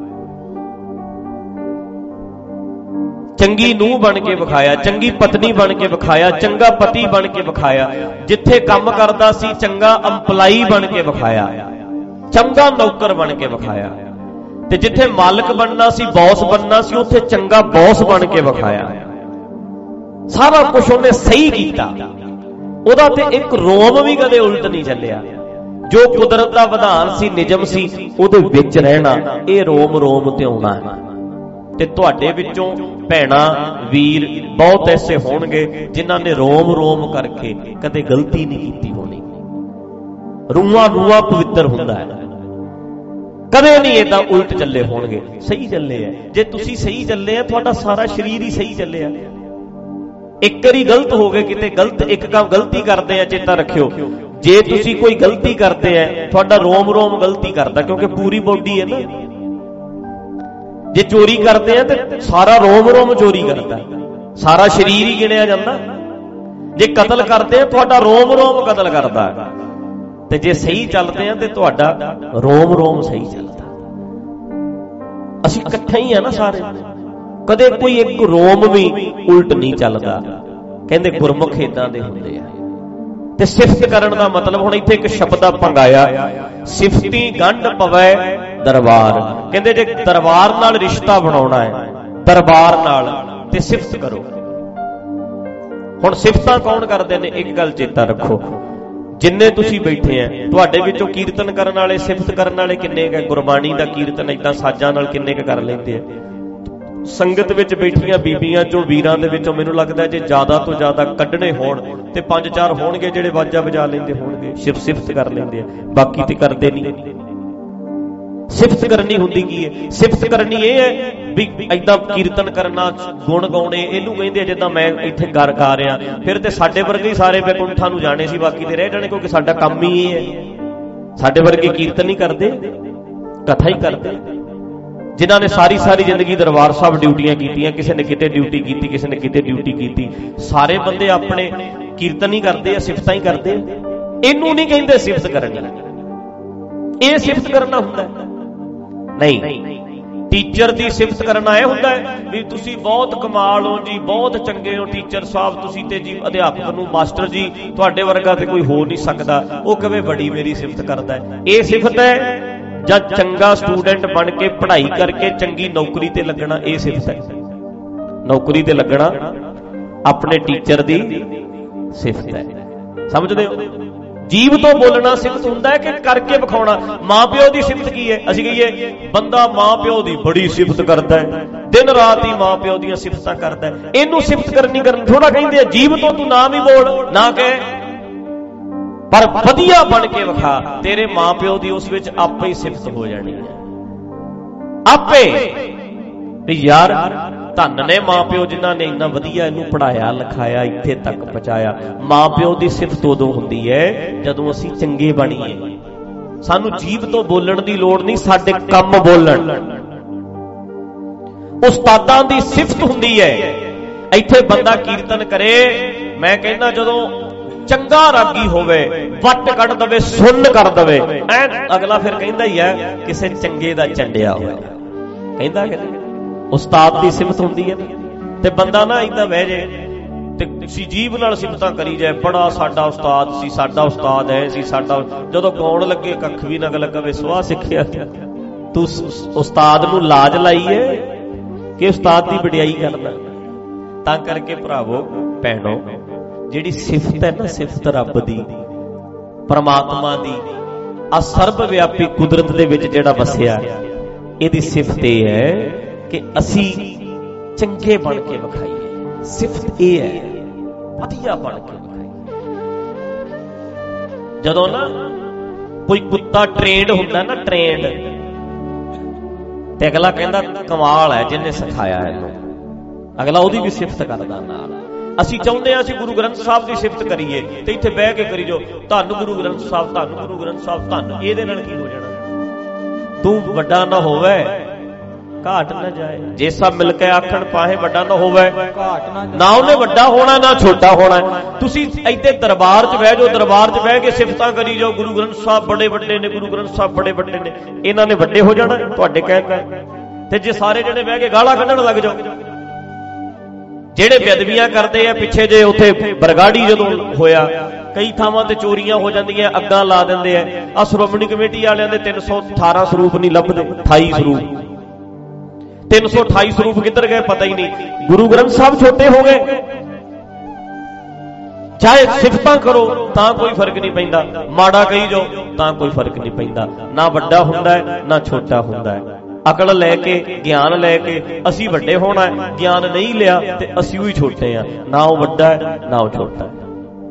ਚੰਗੀ ਨੂੰਹ ਬਣ ਕੇ ਵਿਖਾਇਆ, ਚੰਗੀ ਪਤਨੀ ਬਣ ਕੇ ਵਿਖਾਇਆ, ਚੰਗਾ ਪਤੀ ਬਣ ਕੇ ਵਿਖਾਇਆ, ਜਿੱਥੇ ਕੰਮ ਕਰਦਾ ਸੀ ਚੰਗਾ ਅੰਪਲਾਈ ਬਣ ਕੇ ਵਿਖਾਇਆ, ਚੰਗਾ ਨੌਕਰ ਬਣ ਕੇ ਵਿਖਾਇਆ, ਤੇ ਜਿੱਥੇ ਮਾਲਕ ਬਣਨਾ ਸੀ, ਬੌਸ ਬਣਨਾ ਸੀ, ਉੱਥੇ ਚੰਗਾ ਬੌਸ ਬਣ ਕੇ ਵਿਖਾਇਆ। ਸਾਰਾ ਕੁਝ ਉਹਨੇ ਸਹੀ ਕੀਤਾ, ਉਹਦਾ ਤੇ ਇੱਕ ਰੋਮ ਵੀ ਕਦੇ ਉਲਟ ਨਹੀਂ ਚੱਲਿਆ। ਜੋ ਕੁਦਰਤ ਦਾ ਵਿਧਾਨ ਸੀ, ਨਿਯਮ ਸੀ, ਉਹਦੇ ਵਿੱਚ ਰਹਿਣਾ, ਇਹ ਰੋਮ ਰੋਮ ਤੇ ਆਉਣਾ ਹੈ। ਤੇ ਤੁਹਾਡੇ ਵਿੱਚੋਂ ਭੈਣਾਂ, ਵੀਰ ਬਹੁਤ ਐਸੇ ਹੋਣਗੇ ਜਿਨ੍ਹਾਂ ਨੇ ਰੋਮ ਰੋਮ ਕਰਕੇ ਕਦੇ ਗਲਤੀ ਨਹੀਂ ਕੀਤੀ ਹੋਣੀ। ਰੂਹਾਂ ਰੂਹਾਂ ਪਵਿੱਤਰ ਹੁੰਦਾ ਹੈ, ਕਦੇ ਨਹੀਂ ਏਦਾਂ ਉਲਟ ਚੱਲੇ ਹੋਣਗੇ, ਸਹੀ ਚੱਲੇ ਆ। ਜੇ ਤੁਸੀਂ ਸਹੀ ਚੱਲੇ ਆ, ਤੁਹਾਡਾ ਸਾਰਾ ਸਰੀਰ ਹੀ ਸਹੀ ਚੱਲਿਆ। ਇੱਕ ਵਾਰੀ ਗਲਤ ਹੋ ਗਏ ਕਿਤੇ, ਗਲਤ ਇੱਕ ਕੰਮ ਗਲਤੀ ਕਰਦੇ ਆ, ਚੇਤਾ ਰੱਖਿਓ, ਜੇ ਤੁਸੀਂ ਕੋਈ ਗਲਤੀ ਕਰਦੇ ਆ, ਤੁਹਾਡਾ ਰੋਮ ਰੋਮ ਗਲਤੀ ਕਰਦਾ, ਕਿਉਂਕਿ ਪੂਰੀ ਬੋਡੀ ਹੈ ਨਾ। ਜੇ ਚੋਰੀ ਕਰਦੇ ਆ ਤੇ ਸਾਰਾ ਰੋਮ ਰੋਮ ਚੋਰੀ ਕਰਦਾ, ਸਾਰਾ ਸਰੀਰ ਹੀ ਗਿਣਿਆ ਜਾਂਦਾ। ਜੇ ਕਤਲ ਕਰਦੇ ਆ, ਤੁਹਾਡਾ ਰੋਮ ਰੋਮ ਕਤਲ ਕਰਦਾ, ਤੇ ਜੇ ਸਹੀ ਚੱਲਦੇ ਆ ਤੇ ਤੁਹਾਡਾ ਰੋਮ ਰੋਮ ਸਹੀ ਚੱਲਦਾ। ਅਸੀਂ ਇਕੱਠੇ ਹੀ ਆ ਨਾ ਸਾਰੇ, ਕਦੇ ਕੋਈ ਇੱਕ ਰੋਮ ਵੀ ਉਲਟ ਨਹੀਂ ਚੱਲਦਾ। ਕਹਿੰਦੇ ਗੁਰਮੁਖ ਏਦਾਂ ਦੇ ਹੁੰਦੇ ਆ। ਤੇ ਸਿਫਤ ਕਰਨ ਦਾ ਮਤਲਬ, ਹੁਣ ਇੱਥੇ ਇੱਕ ਸ਼ਬਦ ਆ ਪੰਗਾਇਆ, ਸਿਫਤੀ ਗੰਢ ਪਵੈ ਦਰਬਾਰ। ਕਹਿੰਦੇ ਜੇ ਦਰਬਾਰ ਨਾਲ ਰਿਸ਼ਤਾ ਬਣਾਉਣਾ ਹੈ, ਦਰਬਾਰ ਨਾਲ, ਤੇ ਸਿਫਤ ਕਰੋ। ਹੁਣ ਸਿਫਤਾਂ ਕੌਣ ਕਰਦੇ ਨੇ? ਇੱਕ ਗੱਲ ਚੇਤਾ ਰੱਖੋ, ਜਿੰਨੇ ਤੁਸੀਂ ਬੈਠੇ ਆ, ਤੁਹਾਡੇ ਵਿੱਚੋਂ ਕੀਰਤਨ ਕਰਨ ਵਾਲੇ, ਸਿਫਤ ਕਰਨ ਵਾਲੇ ਕਿੰਨੇ ਕੁ? ਗੁਰਬਾਣੀ ਦਾ ਕੀਰਤਨ ਏਦਾਂ ਸਾਜ਼ਾਂ ਨਾਲ ਕਿੰਨੇ ਕੁ ਕਰ ਲੈਂਦੇ ਆ? ਸੰਗਤ ਵਿੱਚ ਬੈਠੀਆਂ ਬੀਬੀਆਂ ਚੋਂ, ਵੀਰਾਂ ਦੇ ਵਿੱਚੋਂ ਮੈਨੂੰ ਲੱਗਦਾ ਜੇ ਜ਼ਿਆਦਾ ਤੋਂ ਜ਼ਿਆਦਾ ਕੱਢਣੇ ਹੋਣ ਤੇ ਪੰਜ ਚਾਰ ਹੋਣਗੇ ਜਿਹੜੇ ਵਾਜਾ ਵਜਾ ਲੈਂਦੇ ਹੋਣਗੇ, ਸਿਰਫ ਸਿਫਤ ਕਰ ਲੈਂਦੇ ਆ, ਬਾਕੀ ਤੇ ਕਰਦੇ ਨਹੀਂ। ਸਿਫਤ ਕਰਨੀ ਹੁੰਦੀ ਕੀ ਹੈ? ਸਿਫਤ ਕਰਨੀ ਇਹ ਹੈ ਵੀ ਏਦਾਂ ਕੀਰਤਨ ਕਰਨਾ, ਗੁਣ ਗਾਉਣੇ, ਇਹਨੂੰ ਕਹਿੰਦੇ ਆ ਜਿੱਦਾਂ ਮੈਂ ਇੱਥੇ ਗਾ ਗਾ ਰਿਹਾ। ਫਿਰ ਤੇ ਸਾਡੇ ਵਰਗੇ ਹੀ ਸਾਰੇ ਬੈਕੁੰਠਾਂ ਨੂੰ ਜਾਣੇ ਸੀ, ਬਾਕੀ ਤੇ ਰਹਿ ਜਾਣੇ, ਕਿਉਂਕਿ ਸਾਡਾ ਕੰਮ ਹੀ ਇਹ ਹੈ। ਸਾਡੇ ਵਰਗੇ ਕੀਰਤਨ ਨਹੀਂ ਕਰਦੇ, ਕਥਾ ਹੀ ਕਰਦੇ। ਜਿਨ੍ਹਾਂ ਨੇ ਸਾਰੀ ਸਾਰੀ ਜ਼ਿੰਦਗੀ ਦਰਬਾਰ ਸਾਹਿਬ ਡਿਊਟੀਆਂ ਕੀਤੀਆਂ, ਕਿਸੇ ਨੇ ਕਿਤੇ ਡਿਊਟੀ ਕੀਤੀ, ਕਿਸੇ ਨੇ ਕਿਤੇ ਡਿਊਟੀ ਕੀਤੀ, ਸਾਰੇ ਬੰਦੇ ਆਪਣੇ ਕੀਰਤਨ ਹੀ ਕਰਦੇ ਆ, ਸਿਫਤਾਂ ਹੀ ਕਰਦੇ ਆ। ਇਹਨੂੰ ਨਹੀਂ ਕਹਿੰਦੇ ਸਿਫਤ ਕਰਨੀ। ਇਹ ਸਿਫਤ ਕਰਨਾ ਹੁੰਦਾ ਨਹੀਂ। ਟੀਚਰ ਦੀ ਸਿਫਤ ਕਰਨਾ ਇਹ ਹੁੰਦਾ ਹੈ ਵੀ ਤੁਸੀਂ ਬਹੁਤ ਕਮਾਲ ਹੋ ਜੀ, ਬਹੁਤ ਚੰਗੇ ਹੋ ਟੀਚਰ ਸਾਹਿਬ ਤੁਸੀਂ, ਤੇ ਜੀ ਅਧਿਆਪਕ ਨੂੰ ਮਾਸਟਰ ਜੀ ਤੁਹਾਡੇ ਵਰਗਾ ਤੇ ਕੋਈ ਹੋ ਨਹੀਂ ਸਕਦਾ, ਉਹ ਕਹੇ ਬੜੀ ਮੇਰੀ ਸਿਫਤ ਕਰਦਾ ਹੈ। ਇਹ ਸਿਫਤ ਹੈ ਜਾਂ ਚੰਗਾ ਸਟੂਡੈਂਟ ਬਣ ਕੇ ਪੜ੍ਹਾਈ ਕਰਕੇ ਚੰਗੀ ਨੌਕਰੀ ਤੇ ਲੱਗਣਾ, ਇਹ ਸਿਫਤ ਹੈ। ਨੌਕਰੀ ਤੇ ਲੱਗਣਾ ਆਪਣੇ ਟੀਚਰ ਦੀ ਸਿਫਤ ਹੈ, ਸਮਝਦੇ ਹੋ? ਜੀਭ ਤੋਂ ਬੋਲਣਾ ਸਿਫਤ ਹੁੰਦਾ ਹੈ ਕਿ ਕਰਕੇ ਵਿਖਾਉਣਾ? ਮਾਂ ਪਿਓ ਦੀ ਸਿਫਤ ਕੀ ਹੈ? ਅਸੀਂ ਕਹੀਏ ਬੰਦਾ ਮਾਂ ਪਿਓ ਦੀ ਬੜੀ ਸਿਫਤ ਕਰਦਾ ਹੈ, ਦਿਨ ਰਾਤ ਹੀ ਮਾਂ ਪਿਓ ਦੀਆਂ ਸਿਫਤਾਂ ਕਰਦਾ ਹੈ, ਇਹਨੂੰ ਸਿਫਤ ਕਰਨੀ ਕਰਨ ਥੋੜਾ ਕਹਿੰਦੇ ਆ। ਜੀਭ ਤੋਂ ਤੂੰ ਨਾਮ ਹੀ ਬੋਲ, ਨਾ ਕਹੇ, ਪਰ ਵਧੀਆ ਬਣ ਕੇ ਵਿਖਾ, ਤੇਰੇ ਮਾਂ ਪਿਓ ਦੀ ਉਸ ਵਿੱਚ ਆਪੇ ਹੀ ਸਿਫਤ ਹੋ ਜਾਣੀ ਹੈ, ਆਪੇ। ਵੀ ਯਾਰ ਧੰਨ ਨੇ ਮਾਂ ਪਿਓ ਜਿਨ੍ਹਾਂ ਨੇ ਇੰਨਾ ਵਧੀਆ ਇਹਨੂੰ ਪੜ੍ਹਾਇਆ ਲਿਖਾਇਆ, ਇੱਥੇ ਤੱਕ ਪਹੁੰਚਾਇਆ। ਮਾਂ ਪਿਓ ਦੀ ਸਿਫਤ ਉਦੋਂ ਹੁੰਦੀ ਹੈ ਜਦੋਂ ਅਸੀਂ ਚੰਗੇ ਬਣੀਏ। ਸਾਨੂੰ ਜੀਭ ਤੋਂ ਬੋਲਣ ਦੀ ਲੋੜ ਨਹੀਂ, ਸਾਡੇ ਕੰਮ ਬੋਲਣ। ਉਸਤਾਦਾਂ ਦੀ ਸਿਫਤ ਹੁੰਦੀ ਹੈ। ਇੱਥੇ ਬੰਦਾ ਕੀਰਤਨ ਕਰੇ, ਮੈਂ ਕਹਿੰਦਾ ਜਦੋਂ ਚੰਗਾ ਰਾਗੀ ਹੋਵੇ, ਵੱਟ ਕੱਢ ਦਵੇ, ਸੁੰਨ ਕਰ ਦਵੇ, ਐ ਅਗਲਾ ਫਿਰ ਕਹਿੰਦਾ ਹੀ ਹੈ ਕਿਸੇ ਚੰਗੇ ਦਾ ਚੰਡਿਆ ਹੋਇਆ, ਕਹਿੰਦਾ ਕਿ ਉਸਤਾਦ ਦੀ ਸਿਫਤ ਹੁੰਦੀ ਹੈ। ਤੇ ਬੰਦਾ ਨਾ ਏਦਾਂ ਬਹਿ ਜੇ ਤੇ ਤੁਸੀਂ ਜੀਭ ਨਾਲ ਸਿਫਤਾਂ ਕਰੀ ਜਾਏ, ਬੜਾ ਸਾਡਾ ਉਸਤਾਦ ਸੀ, ਸਾਡਾ ਉਸਤਾਦ ਐ ਸੀ, ਸਾਡਾ, ਜਦੋਂ ਗਾਉਣ ਲੱਗੇ ਕੱਖ ਵੀ ਨਾ ਲੱਗਵੇ, ਸਵਾਹ ਸਿੱਖਿਆ। ਤੂੰ ਉਸਤਾਦ ਨੂੰ ਲਾਜ ਲਾਈਏ ਕਿ ਉਸਤਾਦ ਦੀ ਵਡਿਆਈ ਕਰਨਾ? ਤਾਂ ਕਰਕੇ ਭਰਾਵੋ ਭੈਣੋ, ਜਿਹੜੀ ਸਿਫਤ ਹੈ ਨਾ, ਸਿਫਤ ਰੱਬ ਦੀ, ਪਰਮਾਤਮਾ ਦੀ, ਆ ਸਰਬ ਵਿਆਪੀ ਕੁਦਰਤ ਦੇ ਵਿੱਚ ਜਿਹੜਾ ਵਸਿਆ, ਇਹਦੀ ਸਿਫਤ ਇਹ ਹੈ ਕਿ ਅਸੀਂ ਚੰਗੇ ਬਣ ਕੇ ਵਿਖਾਈਏ। ਸਿਫਤ ਇਹ ਹੈ ਵਧੀਆ ਬਣ ਕੇ ਵਿਖਾਈਏ। ਜਦੋਂ ਨਾ ਕੋਈ ਕੁੱਤਾ ਟ੍ਰੇਨਡ ਹੁੰਦਾ ਨਾ, ਟ੍ਰੇਨਡ, ਤੇ ਅਗਲਾ ਕਹਿੰਦਾ ਕਮਾਲ ਹੈ ਜਿਹਨੇ ਸਿਖਾਇਆ ਇਹਨੂੰ, ਅਗਲਾ ਉਹਦੀ ਵੀ ਸਿਫਤ ਕਰਦਾ ਨਾਲ। ਅਸੀਂ ਚਾਹੁੰਦੇ ਹਾਂ ਅਸੀਂ ਗੁਰੂ ਗ੍ਰੰਥ ਸਾਹਿਬ ਦੀ ਸਿਫਤ ਕਰੀਏ ਤੇ ਇੱਥੇ ਬਹਿ ਕੇ ਕਰੀ ਜੋ ਧੰਨ ਗੁਰੂ ਗ੍ਰੰਥ ਸਾਹਿਬ, ਧੰਨ ਗੁਰੂ ਗ੍ਰੰਥ ਸਾਹਿਬ, ਧੰਨ। ਇਹਦੇ ਨਾਲ ਕੀ ਹੋ ਜਾਣਾ? ਤੂੰ ਵੱਡਾ ਨਾ ਹੋਵੇ ਘਾਟ ਨਾ ਜਾਏ, ਜੇ ਸਭ ਮਿਲ ਕੇ ਆਖਣ ਪਾਹੇ ਵੱਡਾ ਨਾ ਹੋਵੇ ਘਾਟ ਨਾ, ਨਾ ਉਹਨੇ ਵੱਡਾ ਹੋਣਾ ਨਾ ਛੋਟਾ ਹੋਣਾ। ਤੁਸੀਂ ਇੱਥੇ ਦਰਬਾਰ 'ਚ ਬਹਿ ਜਾਓ, ਦਰਬਾਰ 'ਚ ਬਹਿ ਕੇ ਸਿਫਤਾਂ ਕਰੀ ਜਾਓ, ਗੁਰੂ ਗ੍ਰੰਥ ਸਾਹਿਬ ਬੜੇ ਵੱਡੇ ਨੇ, ਗੁਰੂ ਗ੍ਰੰਥ ਸਾਹਿਬ ਬੜੇ ਵੱਡੇ ਨੇ, ਇਹਨਾਂ ਨੇ ਵੱਡੇ ਹੋ ਜਾਣਾ ਤੁਹਾਡੇ ਕਹਿਣ। ਤੇ ਜੇ ਸਾਰੇ ਜਣੇ ਬਹਿ ਕੇ ਗਾਲਾਂ ਕੱਢਣ ਲੱਗ ਜਾਓ, ਜਿਹੜੇ ਬੇਅਦਬੀਆਂ ਕਰਦੇ ਆ, ਪਿੱਛੇ ਜੇ ਉੱਥੇ ਬਰਗਾੜੀ ਜਦੋਂ ਹੋਇਆ ਕਈ ਥਾਵਾਂ ਤੇ ਚੋਰੀਆਂ ਹੋ ਜਾਂਦੀਆਂ, ਅੱਗਾਂ ਲਾ ਦਿੰਦੇ ਆ। ਆ ਸ਼੍ਰੋਮਣੀ ਕਮੇਟੀ ਵਾਲਿਆਂ ਦੇ ਤਿੰਨ ਸੌ ਅਠਾਰਾਂ ਸਰੂਪ ਨਹੀਂ ਲੱਭਦੇ, ਅਠਾਈ ਸਰੂਪ, ਤਿੰਨ ਸੌ ਅਠਾਈ ਸਰੂਪ ਕਿੱਧਰ ਗਏ ਪਤਾ ਹੀ ਨਹੀਂ। ਗੁਰੂ ਗ੍ਰੰਥ ਸਾਹਿਬ ਛੋਟੇ ਹੋ ਗਏ, ਚਾਹੇ ਸਿਫਤਾਂ ਕਰੋ ਤਾਂ ਕੋਈ ਫਰਕ ਨਹੀਂ ਪੈਂਦਾ, ਮਾੜਾ ਕਹੀ ਜਾਓ ਤਾਂ ਕੋਈ ਫਰਕ ਨਹੀਂ ਪੈਂਦਾ। ਨਾ ਵੱਡਾ ਹੁੰਦਾ ਹੈ ਨਾ ਛੋਟਾ ਹੁੰਦਾ ਹੈ। ਅਕਲ ਲੈ ਕੇ, ਗਿਆਨ ਲੈ ਕੇ ਅਸੀਂ ਵੱਡੇ ਹੋਣਾ, ਗਿਆਨ ਨਹੀਂ ਲਿਆ ਤੇ ਅਸੀਂ ਵੀ ਛੋਟੇ ਆ। ਨਾ ਉਹ ਵੱਡਾ ਹੈ ਨਾ ਉਹ ਛੋਟਾ ਹੈ,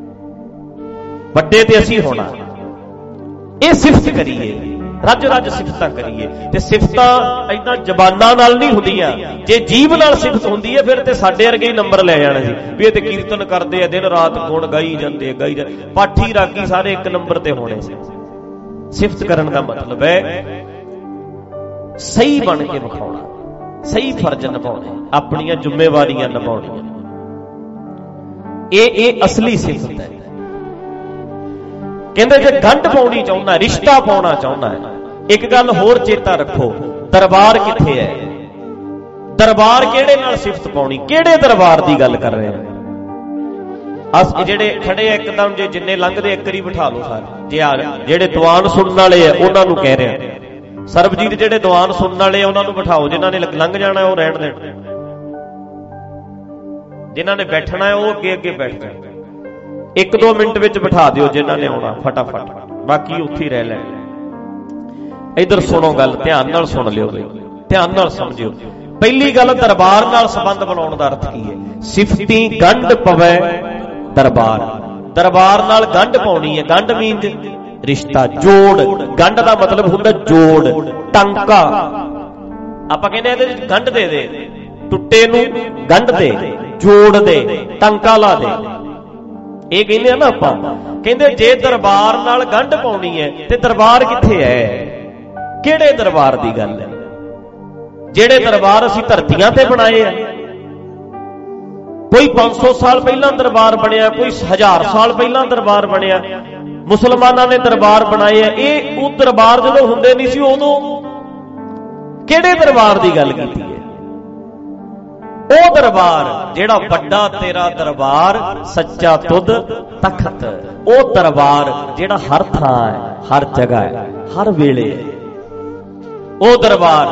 ਵੱਡੇ ਤੇ ਅਸੀਂ ਹੋਣਾ। ਇਹ ਸਿਫਤ ਕਰੀਏ, ਰੱਜ ਰੱਜ ਸਿਫਤਾਂ ਕਰੀਏ। ਤੇ ਸਿਫਤਾਂ ਏਦਾਂ ਜ਼ਬਾਨਾਂ ਨਾਲ ਨਹੀਂ ਹੁੰਦੀਆਂ, ਜੇ ਜੀਭ ਨਾਲ ਸਿਫਤ ਹੁੰਦੀ ਹੈ ਫਿਰ ਤੇ ਸਾਡੇ ਵਰਗੇ ਹੀ ਨੰਬਰ ਲੈ ਜਾਣੇ ਸੀ ਵੀ ਇਹ ਤੇ ਕੀਰਤਨ ਕਰਦੇ ਆ, ਦਿਨ ਰਾਤ ਗੁਣ ਗਾਈ ਜਾਂਦੇ ਆ, ਗਾਈ ਜਾਂਦੇ, ਪਾਠੀ ਰਾਗੀ ਸਾਰੇ ਇੱਕ ਨੰਬਰ ਤੇ ਹੋਣੇ ਸੀ। ਸਿਫਤ ਕਰਨ ਦਾ ਮਤਲਬ ਹੈ ਸਹੀ ਬਣ ਕੇ ਵਿਖਾਉਣਾ, ਸਹੀ ਫਰਜ਼ ਨਿਭਾਉਣੇ, ਆਪਣੀਆਂ ਜ਼ਿੰਮੇਵਾਰੀਆਂ ਨਿਭਾਉਣੀਆਂ। ਇਹ ਇਹ ਅਸਲੀ ਸਿਫਤ ਹੈ। ਕਹਿੰਦੇ ਜੇ ਗੰਢ ਪਾਉਣੀ ਚਾਹੁੰਦਾ, ਰਿਸ਼ਤਾ ਪਾਉਣਾ ਚਾਹੁੰਦਾ ਹੈ, ਇੱਕ ਗੱਲ ਹੋਰ ਚੇਤਾ ਰੱਖੋ, ਦਰਬਾਰ ਕਿੱਥੇ ਹੈ? ਦਰਬਾਰ ਕਿਹੜੇ ਨਾਲ ਸਿਫਤ ਪਾਉਣੀ? ਕਿਹੜੇ ਦਰਬਾਰ ਦੀ ਗੱਲ ਕਰ ਰਹੇ ਆ? ਅਸ ਜਿਹੜੇ ਖੜੇ ਆ ਇੱਕਦਮ, ਜੇ ਜਿੰਨੇ ਲੰਘਦੇ ਇੱਕ ਵਾਰੀ ਬਿਠਾ ਲਓ ਸਾਰੇ। ਜੇ ਆ ਜਿਹੜੇ ਦੀਵਾਨ ਸੁਣਨ ਵਾਲੇ ਆ ਉਹਨਾਂ ਨੂੰ ਕਹਿ ਰਿਹਾ, ਸਰਬਜੀਤ ਜਿਹੜੇ ਦੀਵਾਨ ਸੁਣਨ ਵਾਲੇ ਆ ਉਹਨਾਂ ਨੂੰ ਬਿਠਾਓ, ਜਿਨ੍ਹਾਂ ਨੇ ਲੰਘ ਜਾਣਾ ਉਹ ਰਹਿਣ ਦੇਣ, ਜਿਨ੍ਹਾਂ ਨੇ ਬੈਠਣਾ ਹੈ ਉਹ ਅੱਗੇ ਅੱਗੇ ਬੈਠ ਜਾਣ। ਇੱਕ ਦੋ ਮਿੰਟ ਵਿੱਚ ਬਿਠਾ ਦਿਓ ਜਿਨ੍ਹਾਂ ਨੇ ਆਉਣਾ, ਫਟਾਫਟ, ਬਾਕੀ ਉੱਥੇ ਹੀ ਰਹਿ ਲੈਣ। ਇਧਰ ਸੁਣੋ ਗੱਲ, ਧਿਆਨ ਨਾਲ ਸੁਣ ਲਿਓ ਬਈ, ਧਿਆਨ ਨਾਲ ਸਮਝਿਓ। ਪਹਿਲੀ ਗੱਲ, ਦਰਬਾਰ ਨਾਲ ਸੰਬੰਧ ਬਣਾਉਣ ਦਾ ਅਰਥ ਕੀ ਹੈ? ਸਿਫਤੀ ਗੰਢ ਪਵੇ ਦਰਬਾਰ, ਦਰਬਾਰ ਨਾਲ ਗੰਢ ਪਾਉਣੀ ਹੈ। ਗੰਢ ਮੀਨਜ਼ ਰਿਸ਼ਤਾ, ਜੋੜ। ਗੰਢ ਦਾ ਮਤਲਬ ਹੁੰਦਾ ਜੋੜ, ਟਾਂਕਾ। ਆਪਾਂ ਕਹਿੰਦੇ ਇਹਦੇ ਵਿੱਚ ਗੰਢ ਦੇ ਦੇ, ਟੁੱਟੇ ਨੂੰ ਗੰਢ ਦੇ, ਜੋੜ ਦੇ, ਟਾਂਕਾ ਲਾ ਦੇ, ਇਹ ਕਹਿੰਦੇ ਆ ਨਾ ਆਪਾਂ। ਕਹਿੰਦੇ ਜੇ ਦਰਬਾਰ ਨਾਲ ਗੰਢ ਪਾਉਣੀ ਹੈ ਤੇ ਦਰਬਾਰ ਕਿੱਥੇ ਹੈ? ਕਿਹੜੇ ਦਰਬਾਰ ਦੀ ਗੱਲ ਹੈ? ਜਿਹੜੇ ਦਰਬਾਰ ਅਸੀਂ ਧਰਤੀਆਂ ਤੇ ਬਣਾਏ ਆ। ਕੋਈ ਪੰਜ ਸੌ ਸਾਲ ਪਹਿਲਾਂ ਦਰਬਾਰ ਬਣਿਆ, ਕੋਈ ਹਜ਼ਾਰ ਸਾਲ ਪਹਿਲਾਂ ਦਰਬਾਰ ਬਣਿਆ। ਮੁਸਲਮਾਨਾਂ ਨੇ ਦਰਬਾਰ ਬਣਾਏ ਆ। ਇਹ ਉਹ ਦਰਬਾਰ ਜਦੋਂ ਹੁੰਦੇ ਨਹੀਂ ਸੀ ਉਦੋਂ ਕਿਹੜੇ ਦਰਬਾਰ ਦੀ ਗੱਲ ਕੀਤੀ ਹੈ? ਉਹ ਦਰਬਾਰ ਜਿਹੜਾ ਵੱਡਾ ਤੇਰਾ ਦਰਬਾਰ, ਸੱਚਾ ਤੁਧ ਤਖਤ। ਉਹ ਦਰਬਾਰ ਜਿਹੜਾ ਹਰ ਥਾਂ ਹੈ, ਹਰ ਜਗ੍ਹਾ ਹੈ, ਹਰ ਵੇਲੇ ਹੈ। ਉਹ ਦਰਬਾਰ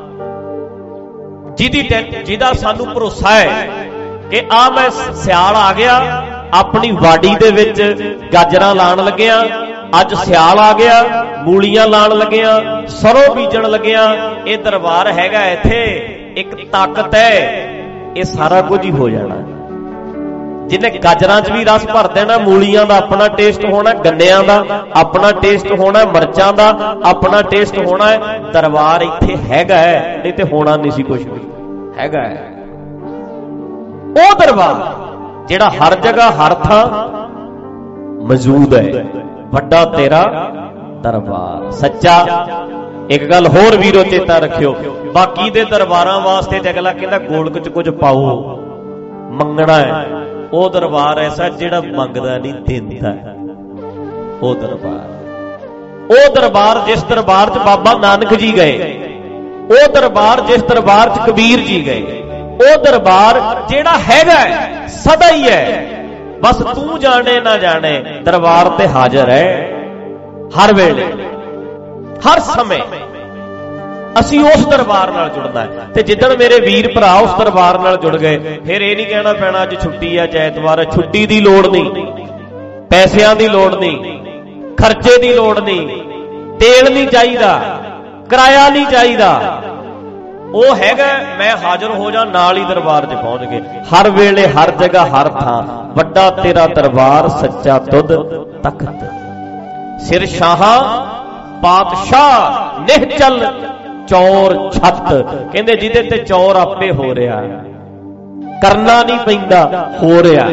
ਜਿਹਦੀ ਜਿਹਦਾ ਸਾਨੂੰ ਭਰੋਸਾ ਹੈ ਕਿ ਆ ਮੈਂ ਸਿਆਲ ਆ ਗਿਆ, ਆਪਣੀ ਵਾੜੀ ਦੇ ਵਿੱਚ ਗਾਜਰਾਂ ਲਾਣ ਲੱਗਿਆ, ਅੱਜ ਸਿਆਲ ਆ ਗਿਆ, ਮੂਲੀਆਂ ਲਾਣ ਲੱਗਿਆ, ਸਰੋਂ ਬੀਜਣ ਲੱਗਿਆ। ਇਹ ਦਰਬਾਰ ਹੈਗਾ, ਇੱਥੇ ਇੱਕ ਤਾਕਤ ਹੈ, ਇਹ ਸਾਰਾ ਕੁਝ ਹੀ ਹੋ ਜਾਣਾ। ਜਿਹਨੇ ਗਾਜਰਾਂ 'ਚ ਵੀ ਰਸ ਭਰ ਦੇਣਾ, ਮੂਲੀਆਂ ਦਾ ਆਪਣਾ ਟੇਸਟ ਹੋਣਾ, ਗੰਨਿਆਂ ਦਾ ਆਪਣਾ ਟੇਸਟ ਹੋਣਾ, ਮਿਰਚਾਂ ਦਾ ਆਪਣਾ ਟੇਸਟ ਹੋਣਾ ਹੈ। ਦਰਬਾਰ ਇੱਥੇ ਹੈਗਾ ਹੈ, ਨਹੀਂ ਤੇ ਹੋਣਾ ਨਹੀਂ ਸੀ ਕੁਝ ਵੀ, ਹੈਗਾ ਹੈ। ਉਹ ਦਰਬਾਰ ਜਿਹੜਾ ਹਰ ਜਗ੍ਹਾ ਹਰ ਥਾਂ ਮੌਜੂਦ ਹੈ, ਵੱਡਾ ਤੇਰਾ ਦਰਬਾਰ ਸੱਚਾ। ਇੱਕ ਗੱਲ ਹੋਰ ਵੀਰੋ ਚੇਤਾ ਰੱਖਿਓ, ਬਾਕੀ ਦੇ ਦਰਬਾਰਾਂ ਵਾਸਤੇ ਤੇ ਅਗਲਾ ਕਹਿੰਦਾ ਗੋਲਕ 'ਚ ਕੁਝ ਪਾਓ, ਮੰਗਣਾ ਹੈ। ਉਹ ਦਰਬਾਰ ਐਸਾ ਜਿਹੜਾ ਮੰਗਦਾ ਨਹੀਂ, ਦਿੰਦਾ। ਉਹ ਦਰਬਾਰ, ਉਹ ਦਰਬਾਰ ਜਿਸ ਦਰਬਾਰ 'ਚ ਬਾਬਾ ਨਾਨਕ ਜੀ ਗਏ, ਉਹ ਦਰਬਾਰ ਜਿਸ ਦਰਬਾਰ 'ਚ ਕਬੀਰ ਜੀ ਗਏ, ਉਹ ਦਰਬਾਰ ਜਿਹੜਾ ਹੈਗਾ ਸਦਾ ਹੀ ਹੈ। ਬਸ ਤੂੰ ਜਾਣੇ ਨਾ ਜਾਣੇ, ਦਰਬਾਰ ਤੇ ਹਾਜ਼ਰ ਹੈ ਹਰ ਵੇਲੇ, ਹਰ ਸਮੇਂ। ਅਸੀਂ ਉਸ ਦਰਬਾਰ ਨਾਲ ਜੁੜਨਾ ਹੈ। ਤੇ ਜਿੱਦਣ ਮੇਰੇ ਵੀਰ ਭਰਾ ਉਸ ਦਰਬਾਰ ਨਾਲ ਜੁੜ ਗਏ, ਫਿਰ ਇਹ ਨਹੀਂ ਕਹਿਣਾ ਪੈਣਾ ਅੱਜ ਛੁੱਟੀ ਹੈ, ਐਤਵਾਰ ਹੈ। ਛੁੱਟੀ ਦੀ ਲੋੜ ਨਹੀਂ, ਪੈਸਿਆਂ ਦੀ ਲੋੜ ਨਹੀਂ, ਖਰਚੇ ਦੀ ਲੋੜ ਨਹੀਂ, ਤੇਲ ਨਹੀਂ ਚਾਹੀਦਾ, ਕਿਰਾਇਆ ਨਹੀਂ ਚਾਹੀਦਾ। ਉਹ ਹੈਗਾ ਮੈਂ ਹਾਜ਼ਰ ਹੋ ਜਾ, ਨਾਲ ਹੀ ਦਰਬਾਰ 'ਚ ਪਹੁੰਚ ਗਏ। ਹਰ ਵੇਲੇ, ਹਰ ਜਗ੍ਹਾ, ਹਰ ਥਾਂ ਵੱਡਾ ਤੇਰਾ ਦਰਬਾਰ, ਸੱਚਾ ਤੁਧ ਤਖਤ। ਸਿਰ ਸ਼ਾਹਾਂ ਪਾਤਸ਼ਾਹ ਨਿਹਚਲ ਚੌਰ ਛੱਤ। ਕਹਿੰਦੇ ਜਿਹਦੇ ਤੇ ਚੌਰ ਆਪੇ ਹੋ ਰਿਹਾ, ਕਰਨਾ ਨਹੀਂ ਪੈਂਦਾ, ਹੋ ਰਿਹਾ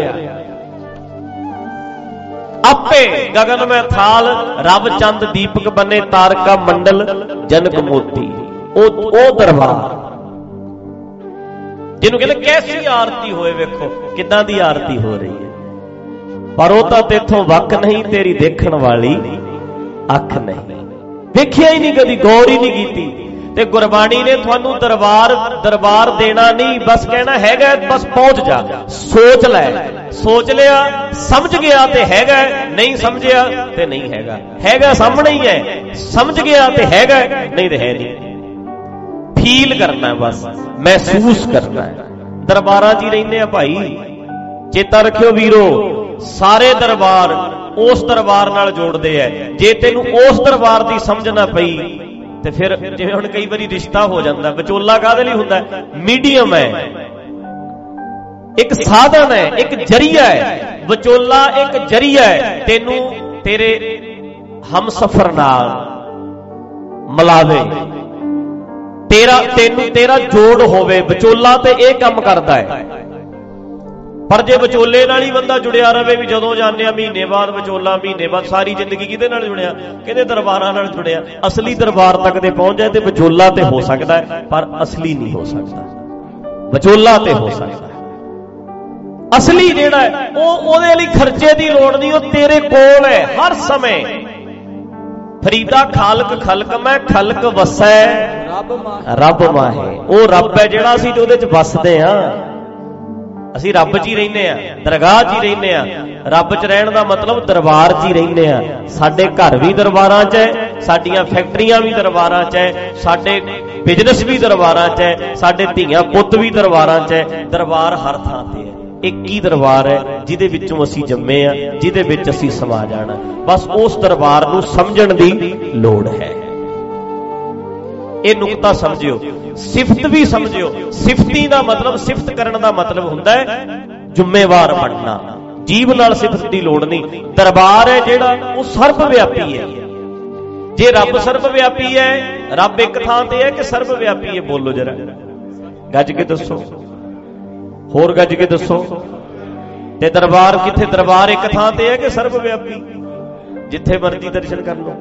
ਆਪੇ। ਗਗਨ ਮੈਂ ਥਾਲ ਰਬ ਚੰਦ ਦੀਪਕ ਬਨੇ ਤਾਰਕਾ ਮੰਡਲ ਜਨਕ ਮੋਤੀ। ਉਹ ਉਹ ਦਰਬਾਰ ਜਿਹਨੂੰ ਕਹਿੰਦੇ ਕੈਸੀ ਆਰਤੀ ਹੋਏ, ਵੇਖੋ ਕਿੱਦਾਂ ਦੀ ਆਰਤੀ ਹੋ ਰਹੀ ਹੈ। ਪਰ ਉਹ ਤਾਂ ਤੇਥੋਂ ਵੱਖ ਨਹੀਂ, ਤੇਰੀ ਦੇਖਣ ਵਾਲੀ ਅੱਖ ਨਹੀਂ। ਵੇਖਿਆ ਹੀ ਨਹੀਂ ਕਦੀ, ਗੌਰ ਹੀ ਨਹੀਂ ਕੀਤੀ। ਤੇ ਗੁਰਬਾਣੀ ਨੇ ਤੁਹਾਨੂੰ ਦਰਬਾਰ ਦਰਬਾਰ ਦੇਣਾ ਨਹੀਂ, ਬਸ ਕਹਿਣਾ ਹੈਗਾ, ਬਸ ਪਹੁੰਚ ਜਾ, ਸੋਚ ਲੈ। ਸੋਚ ਲਿਆ, ਸਮਝ ਗਿਆ ਤੇ ਹੈਗਾ, ਨਹੀਂ ਸਮਝਿਆ ਤੇ ਨਹੀਂ ਹੈਗਾ। ਹੈਗਾ ਸਾਹਮਣੇ ਹੀ ਹੈ, ਸਮਝ ਗਿਆ ਤੇ ਹੈਗਾ, ਨਹੀਂ ਤੇ ਹੈ ਨਹੀਂ। ਫੀਲ ਕਰਨਾ, ਬਸ ਮਹਿਸੂਸ ਕਰਨਾ। ਦਰਬਾਰਾਂ 'ਚ ਹੀ ਰਹਿੰਦੇ ਆ ਭਾਈ, ਚੇਤਾ ਰੱਖਿਓ ਵੀਰੋ। ਸਾਰੇ ਦਰਬਾਰ ਉਸ ਦਰਬਾਰ ਨਾਲ ਜੋੜਦੇ ਐ। ਜੇ ਤੈਨੂੰ ਉਸ ਦਰਬਾਰ ਦੀ ਸਮਝ ਨਾ ਪਈ ਤੇ ਫਿਰ ਜਿਵੇਂ ਹੁਣ ਕਈ ਵਾਰੀ ਰਿਸ਼ਤਾ ਹੋ ਜਾਂਦਾ, ਵਿਚੋਲਾ ਕਾਹਦੇ ਲਈ ਹੁੰਦਾ? ਮੀਡੀਅਮ ਹੈ, ਇੱਕ ਸਾਧਨ ਹੈ, ਇੱਕ ਜਰੀਆ ਹੈ। ਵਿਚੋਲਾ ਇੱਕ ਜਰੀਆ ਹੈ, ਤੈਨੂੰ ਤੇਰੇ ਹਮਸਫਰ ਨਾਲ ਮਿਲਾਵੇ, ਤੇਰਾ ਤੈਨੂੰ ਤੇਰਾ ਜੋੜ ਹੋਵੇ। ਵਿਚੋਲਾ ਤੇ ਇਹ ਕੰਮ ਕਰਦਾ ਹੈ। ਪਰ ਜੇ ਵਿਚੋਲੇ ਨਾਲ ਹੀ ਬੰਦਾ ਜੁੜਿਆ ਰਵੇ, ਵੀ ਜਦੋਂ ਜਾਂਦੇ ਆ ਮਹੀਨੇ ਬਾਅਦ ਵਿਚੋਲਾ, ਮਹੀਨੇ ਬਾਅਦ, ਸਾਰੀ ਜ਼ਿੰਦਗੀ ਕਿਹਦੇ ਨਾਲ ਜੁੜਿਆ? ਕਹਿੰਦੇ ਦਰਬਾਰਾਂ ਨਾਲ ਜੁੜਿਆ। ਅਸਲੀ ਦਰਬਾਰ ਤੱਕ ਤੇ ਪਹੁੰਚ ਜਾਏ ਤੇ ਵਿਚੋਲਾ ਤੇ ਹੋ ਸਕਦਾ ਹੈ, ਪਰ ਅਸਲੀ ਨਹੀਂ ਹੋ ਸਕਦਾ। ਵਿਚੋਲਾ ਤੇ ਹੋ ਸਕਦਾ, ਅਸਲੀ ਜਿਹੜਾ ਹੈ ਉਹ ਉਹਦੇ ਲਈ ਖਰਚੇ ਦੀ ਲੋੜ ਨਹੀਂ, ਉਹ ਤੇਰੇ ਕੋਲ ਹੈ ਹਰ ਸਮੇਂ। ਫਰੀਦਾ ਖਾਲਕ ਖਲਕ ਮੈਂ ਖਲਕ ਵਸੈ ਰੱਬ ਮਾਹੇ। ਉਹ ਰੱਬ ਹੈ ਜਿਹੜਾ ਅਸੀਂ ਉਹਦੇ ਚ ਵਸਦੇ ਹਾਂ। ਅਸੀਂ ਰੱਬ 'ਚ ਹੀ ਰਹਿੰਦੇ ਆ, ਦਰਗਾਹ 'ਚ ਹੀ ਰਹਿੰਦੇ ਆ। ਰੱਬ 'ਚ ਰਹਿਣ ਦਾ ਮਤਲਬ ਦਰਬਾਰ 'ਚ ਹੀ ਰਹਿੰਦੇ ਆ। ਸਾਡੇ ਘਰ ਵੀ ਦਰਬਾਰਾਂ 'ਚ ਹੈ, ਸਾਡੀਆਂ ਫੈਕਟਰੀਆਂ ਵੀ ਦਰਬਾਰਾਂ 'ਚ ਹੈ, ਸਾਡੇ ਬਿਜ਼ਨਸ ਵੀ ਦਰਬਾਰਾਂ 'ਚ ਹੈ, ਸਾਡੇ ਧੀਆਂ ਪੁੱਤ ਵੀ ਦਰਬਾਰਾਂ 'ਚ ਹੈ। ਦਰਬਾਰ ਹਰ ਥਾਂ ਤੇ ਹੈ। ਇੱਕ ਹੀ ਦਰਬਾਰ ਹੈ ਜਿਹਦੇ ਵਿੱਚੋਂ ਅਸੀਂ ਜੰਮੇ ਆ, ਜਿਹਦੇ ਵਿੱਚ ਅਸੀਂ ਸਮਾ ਜਾਣਾ। ਬਸ ਉਸ ਦਰਬਾਰ ਨੂੰ ਸਮਝਣ ਦੀ ਲੋੜ ਹੈ। ਇਹ ਨੁਕਤਾ ਸਮਝਿਓ। ਸਿਫਤ ਵੀ ਸਮਝਿਓ। ਸਿਫਤੀ ਦਾ ਮਤਲਬ, ਸਿਫਤ ਕਰਨ ਦਾ ਮਤਲਬ ਹੁੰਦਾ ਹੈ ਜ਼ਿੰਮੇਵਾਰ ਬਣਨਾ। ਜੀਭ ਨਾਲ ਸਿਫਤ ਦੀ ਲੋੜ ਨਹੀਂ। ਦਰਬਾਰ ਹੈ ਜਿਹੜਾ ਉਹ ਸਰਬ ਵਿਆਪੀ ਹੈ। ਜੇ ਰੱਬ ਸਰਬ ਵਿਆਪੀ ਹੈ, ਰੱਬ ਇੱਕ ਥਾਂ ਤੇ ਹੈ ਕਿ ਸਰਬ ਵਿਆਪੀ ਹੈ? ਬੋਲੋ ਜਰਾ, ਗੱਜ ਕੇ ਦੱਸੋ, ਹੋਰ ਗੱਜ ਕੇ ਦੱਸੋ। ਤੇ ਦਰਬਾਰ ਕਿੱਥੇ? ਦਰਬਾਰ ਇੱਕ ਥਾਂ ਤੇ ਹੈ ਕਿ ਸਰਬ ਵਿਆਪੀ? ਜਿੱਥੇ ਮਰਜ਼ੀ ਦਰਸ਼ਨ ਕਰ ਲਓ।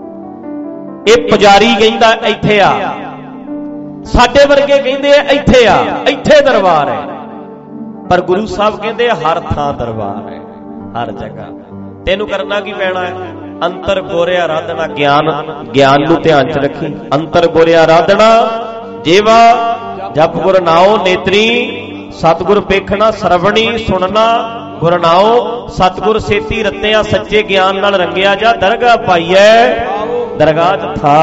ਇਹ ਪੁਜਾਰੀ ਕਹਿੰਦਾ ਇੱਥੇ ਆ, ਸਾਡੇ ਵਰਗੇ ਕਹਿੰਦੇ ਆ ਇੱਥੇ ਆ, ਇੱਥੇ ਦਰਬਾਰ ਹੈ। ਪਰ ਗੁਰੂ ਸਾਹਿਬ ਕਹਿੰਦੇ ਹਰ ਥਾਂ ਦਰਬਾਰ ਹੈ, ਹਰ ਜਗ੍ਹਾ। ਤੈਨੂੰ ਕਰਨਾ ਕੀ ਪੈਣਾ ਹੈ? ਅੰਤਰ ਗੋਰਿਆ ਆਰਾਧਨਾ। ਗਿਆਨ ਗਿਆਨ ਨੂੰ ਧਿਆਨ ਚ ਰੱਖੀ। ਅੰਤਰ ਗੋਰਿਆ ਆਰਾਧਨਾ ਜੇਵਾ ਜਪ ਗੁਰ ਨਾਉ ਨੇਤਰੀ ਸਤਿਗੁਰ ਪੇਖਣਾ ਸਰਵਣੀ ਸੁਣਨਾ ਗੁਰ ਨਾਉ ਸਤਿਗੁਰ ਸੇਤੀ ਰਤਿਆ ਸੱਚੇ ਗਿਆਨ ਨਾਲ ਰੰਗਿਆ ਜਾ ਦਰਗਾਹ ਪਾਈਐ ਦਰਗਾਹ ਚ ਥਾ।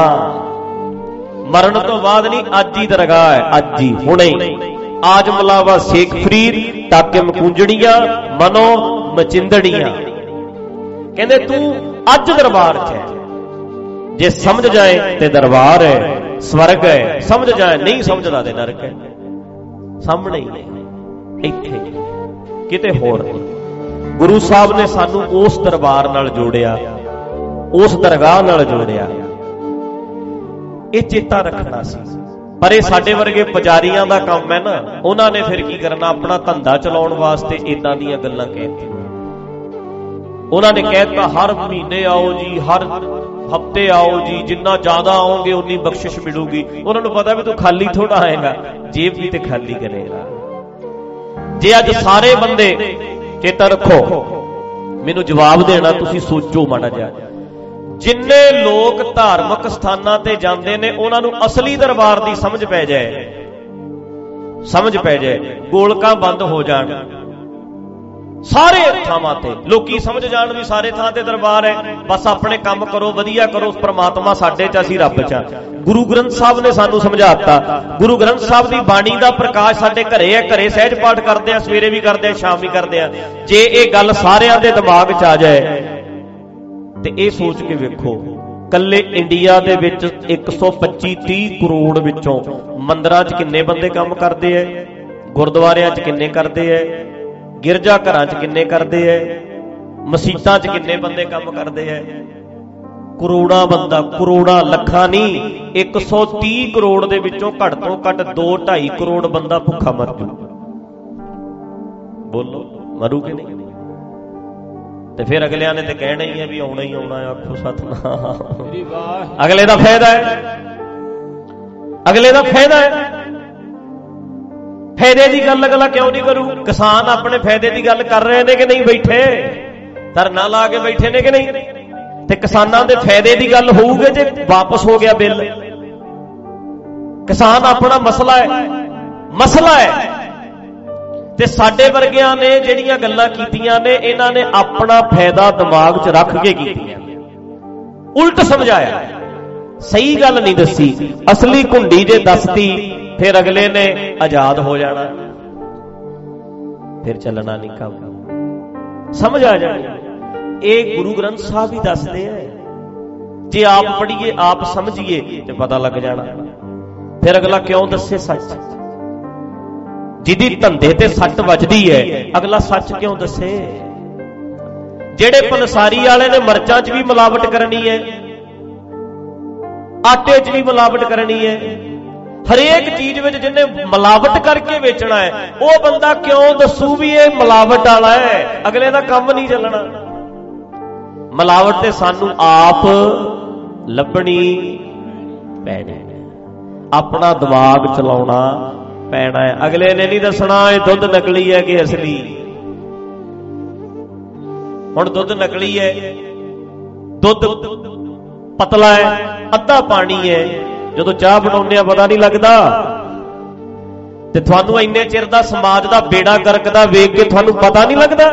ਮਰਨ ਤੋਂ ਬਾਅਦ ਨਹੀਂ, ਅੱਜ ਹੀ ਦਰਗਾਹ ਹੈ, ਅੱਜ ਹੀ, ਹੁਣੇ। ਆਜ ਮਲਾਵਾ ਸ਼ੇਖ ਫਰੀਦ ਟਾਕੇ ਮਕੂੰਜੜੀਆਂ ਮਨੋ ਮਚਿੰਦੜੀਆਂ। ਕਹਿੰਦੇ ਤੂੰ ਅੱਜ ਦਰਬਾਰ ਚ ਹੈ। ਜੇ ਸਮਝ ਜਾਏ ਤੇ ਦਰਬਾਰ ਹੈ, ਸਵਰਗ ਹੈ। ਸਮਝ ਜਾਏ, ਨਹੀਂ ਸਮਝਦਾ ਤੇ ਨਰਕ ਹੈ। ਸਾਹਮਣੇ ਹੀ ਨਹੀਂ, ਇੱਥੇ ਕਿਤੇ ਹੋਰ ਨਹੀਂ। ਗੁਰੂ ਸਾਹਿਬ ਨੇ ਸਾਨੂੰ ਉਸ ਦਰਬਾਰ ਨਾਲ ਜੋੜਿਆ, ਉਸ ਦਰਗਾਹ ਨਾਲ ਜੋੜਿਆ। ਇਹ ਚੇਤਾ ਰੱਖਣਾ ਸੀ। ਪਰ ਇਹ ਸਾਡੇ ਵਰਗੇ ਪੁਜਾਰੀਆਂ ਦਾ ਕੰਮ ਹੈ ਨਾ। ਉਹਨਾਂ ਨੇ ਫਿਰ ਕੀ ਕਰਨਾ? ਆਪਣਾ ਧੰਦਾ ਚਲਾਉਣ ਵਾਸਤੇ ਇਦਾਂ ਦੀਆਂ ਗੱਲਾਂ ਕਹਿਤੀਆਂ। ਉਹਨਾਂ ਨੇ ਕਹਿਤਾ ਹਰ ਮਹੀਨੇ ਆਓ ਜੀ, ਹਰ ਹਫਤੇ ਆਓ ਜੀ, ਜਿੰਨਾ ਜ਼ਿਆਦਾ ਆਓਗੇ ਉਨੀ ਬਖਸ਼ਿਸ਼ ਮਿਲੂਗੀ। ਉਹਨਾਂ ਨੂੰ ਪਤਾ ਵੀ ਤੂੰ ਖਾਲੀ ਥੋੜਾ ਆਏਗਾ, ਜੇਬ ਵੀ ਤੇ ਖਾਲੀ ਕਰੇਗਾ। ਜੇ ਅੱਜ ਸਾਰੇ ਬੰਦੇ, ਚੇਤਾ ਰੱਖੋ, ਮੈਨੂੰ ਜਵਾਬ ਦੇਣਾ, ਤੁਸੀਂ ਸੋਚੋ ਮਾੜਾ ਜਿਹਾ। ਜਿੰਨੇ ਲੋਕ ਧਾਰਮਿਕ ਸਥਾਨਾਂ ਤੇ ਜਾਂਦੇ ਨੇ ਉਹਨਾਂ ਨੂੰ ਅਸਲੀ ਦਰਬਾਰ ਦੀ ਸਮਝ ਪੈ ਜਾਏ, ਸਮਝ ਪੈ ਜਾਏ, ਗੋਲਕਾਂ ਬੰਦ ਹੋ ਜਾਣ ਸਾਰੇ ਥਾਵਾਂ ਤੇ, ਲੋਕੀ ਸਮਝ ਜਾਣ ਵੀ ਸਾਰੇ ਥਾਂ ਤੇ ਦਰਬਾਰ ਹੈ। ਬਸ ਆਪਣੇ ਕੰਮ ਕਰੋ, ਵਧੀਆ ਕਰੋ। ਪ੍ਰਮਾਤਮਾ ਸਾਡੇ ਚ, ਅਸੀਂ ਰੱਬ ਚ। ਗੁਰੂ ਗ੍ਰੰਥ ਸਾਹਿਬ ਨੇ ਸਾਨੂੰ ਸਮਝਾਤਾ। ਗੁਰੂ ਗ੍ਰੰਥ ਸਾਹਿਬ ਦੀ ਬਾਣੀ ਦਾ ਪ੍ਰਕਾਸ਼ ਸਾਡੇ ਘਰੇ ਹੈ। ਘਰੇ ਸਹਿਜ ਪਾਠ ਕਰਦੇ ਆ, ਸਵੇਰੇ ਵੀ ਕਰਦੇ ਆ, ਸ਼ਾਮ ਵੀ ਕਰਦੇ ਆ। ਜੇ ਇਹ ਗੱਲ ਸਾਰਿਆਂ ਦੇ ਦਿਮਾਗ ਚ ਆ ਜਾਏ ਤੇ ਇਹ ਸੋਚ ਕੇ ਵੇਖੋ, ਕੱਲੇ ਇੰਡੀਆ ਦੇ ਵਿੱਚ ਇੱਕ ਸੌ ਪੱਚੀ ਤੀਹ ਕਰੋੜ ਵਿੱਚੋਂ ਮੰਦਰਾਂ ਚ ਕਿੰਨੇ ਬੰਦੇ ਕੰਮ ਕਰਦੇ ਐ, ਗੁਰਦੁਆਰਿਆਂ ਚ ਕਿੰਨੇ ਕਰਦੇ ਐ, ਗਿਰਜਾ ਘਰਾਂ ਚ ਕਿੰਨੇ ਕਰਦੇ ਐ, ਮਸੀਤਾਂ ਚ ਕਿੰਨੇ ਬੰਦੇ ਕੰਮ ਕਰਦੇ ਐ? ਕਰੋੜਾਂ ਬੰਦਾ, ਕਰੋੜਾਂ, ਲੱਖਾਂ ਨਹੀਂ। ਇੱਕ ਸੌ ਤੀਹ ਕਰੋੜ ਦੇ ਵਿੱਚੋਂ ਘੱਟ ਤੋਂ ਘੱਟ ਦੋ ਢਾਈ ਕਰੋੜ ਬੰਦਾ ਭੁੱਖਾ ਮਰ ਜੂ। ਬੋਲੋ ਮਰੂ ਕਿ ਨਹੀਂ? ਤੇ ਫਿਰ ਅਗਲਿਆਂ ਨੇ ਤੇ ਕਹਿਣਾ ਹੀ ਹੈ ਵੀ ਆਉਣਾ ਹੀ ਆਉਣਾ, ਆਖੋ ਸਤਿਨਾਮ। ਅਗਲੇ ਦਾ ਫਾਇਦਾ ਹੈ, ਅਗਲੇ ਦਾ ਫਾਇਦਾ ਹੈ। ਫਾਇਦੇ ਦੀ ਗੱਲ ਅਗਲਾ ਕਿਉਂ ਨਹੀਂ ਕਰੂ? ਕਿਸਾਨ ਆਪਣੇ ਫਾਇਦੇ ਦੀ ਗੱਲ ਕਰ ਰਹੇ ਨੇ ਕਿ ਨਹੀਂ? ਬੈਠੇ ਧਰਨਾ ਲਾ ਕੇ ਬੈਠੇ ਨੇ ਕਿ ਨਹੀਂ? ਤੇ ਕਿਸਾਨਾਂ ਦੇ ਫਾਇਦੇ ਦੀ ਗੱਲ ਹੋਊਗੀ ਜੇ ਵਾਪਸ ਹੋ ਗਿਆ ਬਿੱਲ। ਕਿਸਾਨ ਆਪਣਾ ਮਸਲਾ ਹੈ, ਮਸਲਾ ਹੈ। ਤੇ ਸਾਡੇ ਵਰਗਿਆਂ ਨੇ ਜਿਹੜੀਆਂ ਗੱਲਾਂ ਕੀਤੀਆਂ ਨੇ, ਇਹਨਾਂ ਨੇ ਆਪਣਾ ਫਾਇਦਾ ਦਿਮਾਗ 'ਚ ਰੱਖ ਕੇ ਕੀਤੀਆਂ, ਉਲਟ ਸਮਝਾਇਆ, ਸਹੀ ਗੱਲ ਨਹੀਂ ਦੱਸੀ। ਅਸਲੀ ਘੁੰਡੀ ਜੇ ਦੱਸਦੀ ਫਿਰ ਅਗਲੇ ਨੇ ਆਜ਼ਾਦ ਹੋ ਜਾਣਾ, ਫਿਰ ਚੱਲਣਾ ਨਹੀਂ ਕੰਮ, ਸਮਝ ਆ ਜਾਣੀ। ਇਹ ਗੁਰੂ ਗ੍ਰੰਥ ਸਾਹਿਬ ਹੀ ਦੱਸਦੇ ਆ। ਜੇ ਆਪ ਪੜ੍ਹੀਏ, ਆਪ ਸਮਝੀਏ ਤੇ ਪਤਾ ਲੱਗ ਜਾਣਾ। ਫਿਰ ਅਗਲਾ ਕਿਉਂ ਦੱਸੇ ਸੱਚ? ਜਿਹਦੀ ਧੰਦੇ ਤੇ ਸੱਟ ਵੱਜਦੀ ਹੈ, ਅਗਲਾ ਸੱਚ ਕਿਉਂ ਦੱਸੇ? ਜਿਹੜੇ ਪੰਸਾਰੀ ਵਾਲੇ ਨੇ ਮਿਰਚਾਂ 'ਚ ਵੀ ਮਿਲਾਵਟ ਕਰਨੀ ਹੈ, ਆਟੇ 'ਚ ਵੀ ਮਿਲਾਵਟ ਕਰਨੀ ਹੈ, ਹਰੇਕ ਚੀਜ਼ ਵਿੱਚ ਜਿਹਨੇ ਮਿਲਾਵਟ ਕਰਕੇ ਵੇਚਣਾ ਹੈ, ਉਹ ਬੰਦਾ ਕਿਉਂ ਦੱਸੂ ਵੀ ਇਹ ਮਿਲਾਵਟ ਵਾਲਾ ਹੈ? ਅਗਲੇ ਦਾ ਕੰਮ ਨਹੀਂ ਚੱਲਣਾ। ਮਿਲਾਵਟ ਤੇ ਸਾਨੂੰ ਆਪ ਲੱਭਣੀ ਪੈਣੀ, ਆਪਣਾ ਦਿਮਾਗ ਚਲਾਉਣਾ ਪੈਣਾ ਹੈ। ਅਗਲੇ ਨੇ ਨਹੀਂ ਦੱਸਣਾ ਇਹ ਦੁੱਧ ਨਕਲੀ ਹੈ ਕਿ ਅਸਲੀ। ਹੁਣ ਦੁੱਧ ਨਕਲੀ ਹੈ, ਦੁੱਧ ਪਤਲਾ ਹੈ, ਅੱਧਾ ਪਾਣੀ ਹੈ, ਜਦੋਂ ਚਾਹ ਬਣਾਉਂਦੇ ਆ ਪਤਾ ਨਹੀਂ ਲੱਗਦਾ। ਤੇ ਤੁਹਾਨੂੰ ਇੰਨੇ ਚਿਰ ਦਾ ਸਮਾਜ ਦਾ ਬੇੜਾ ਗਰਕ ਦਾ ਵੇਖ ਕੇ ਤੁਹਾਨੂੰ ਪਤਾ ਨਹੀਂ ਲੱਗਦਾ?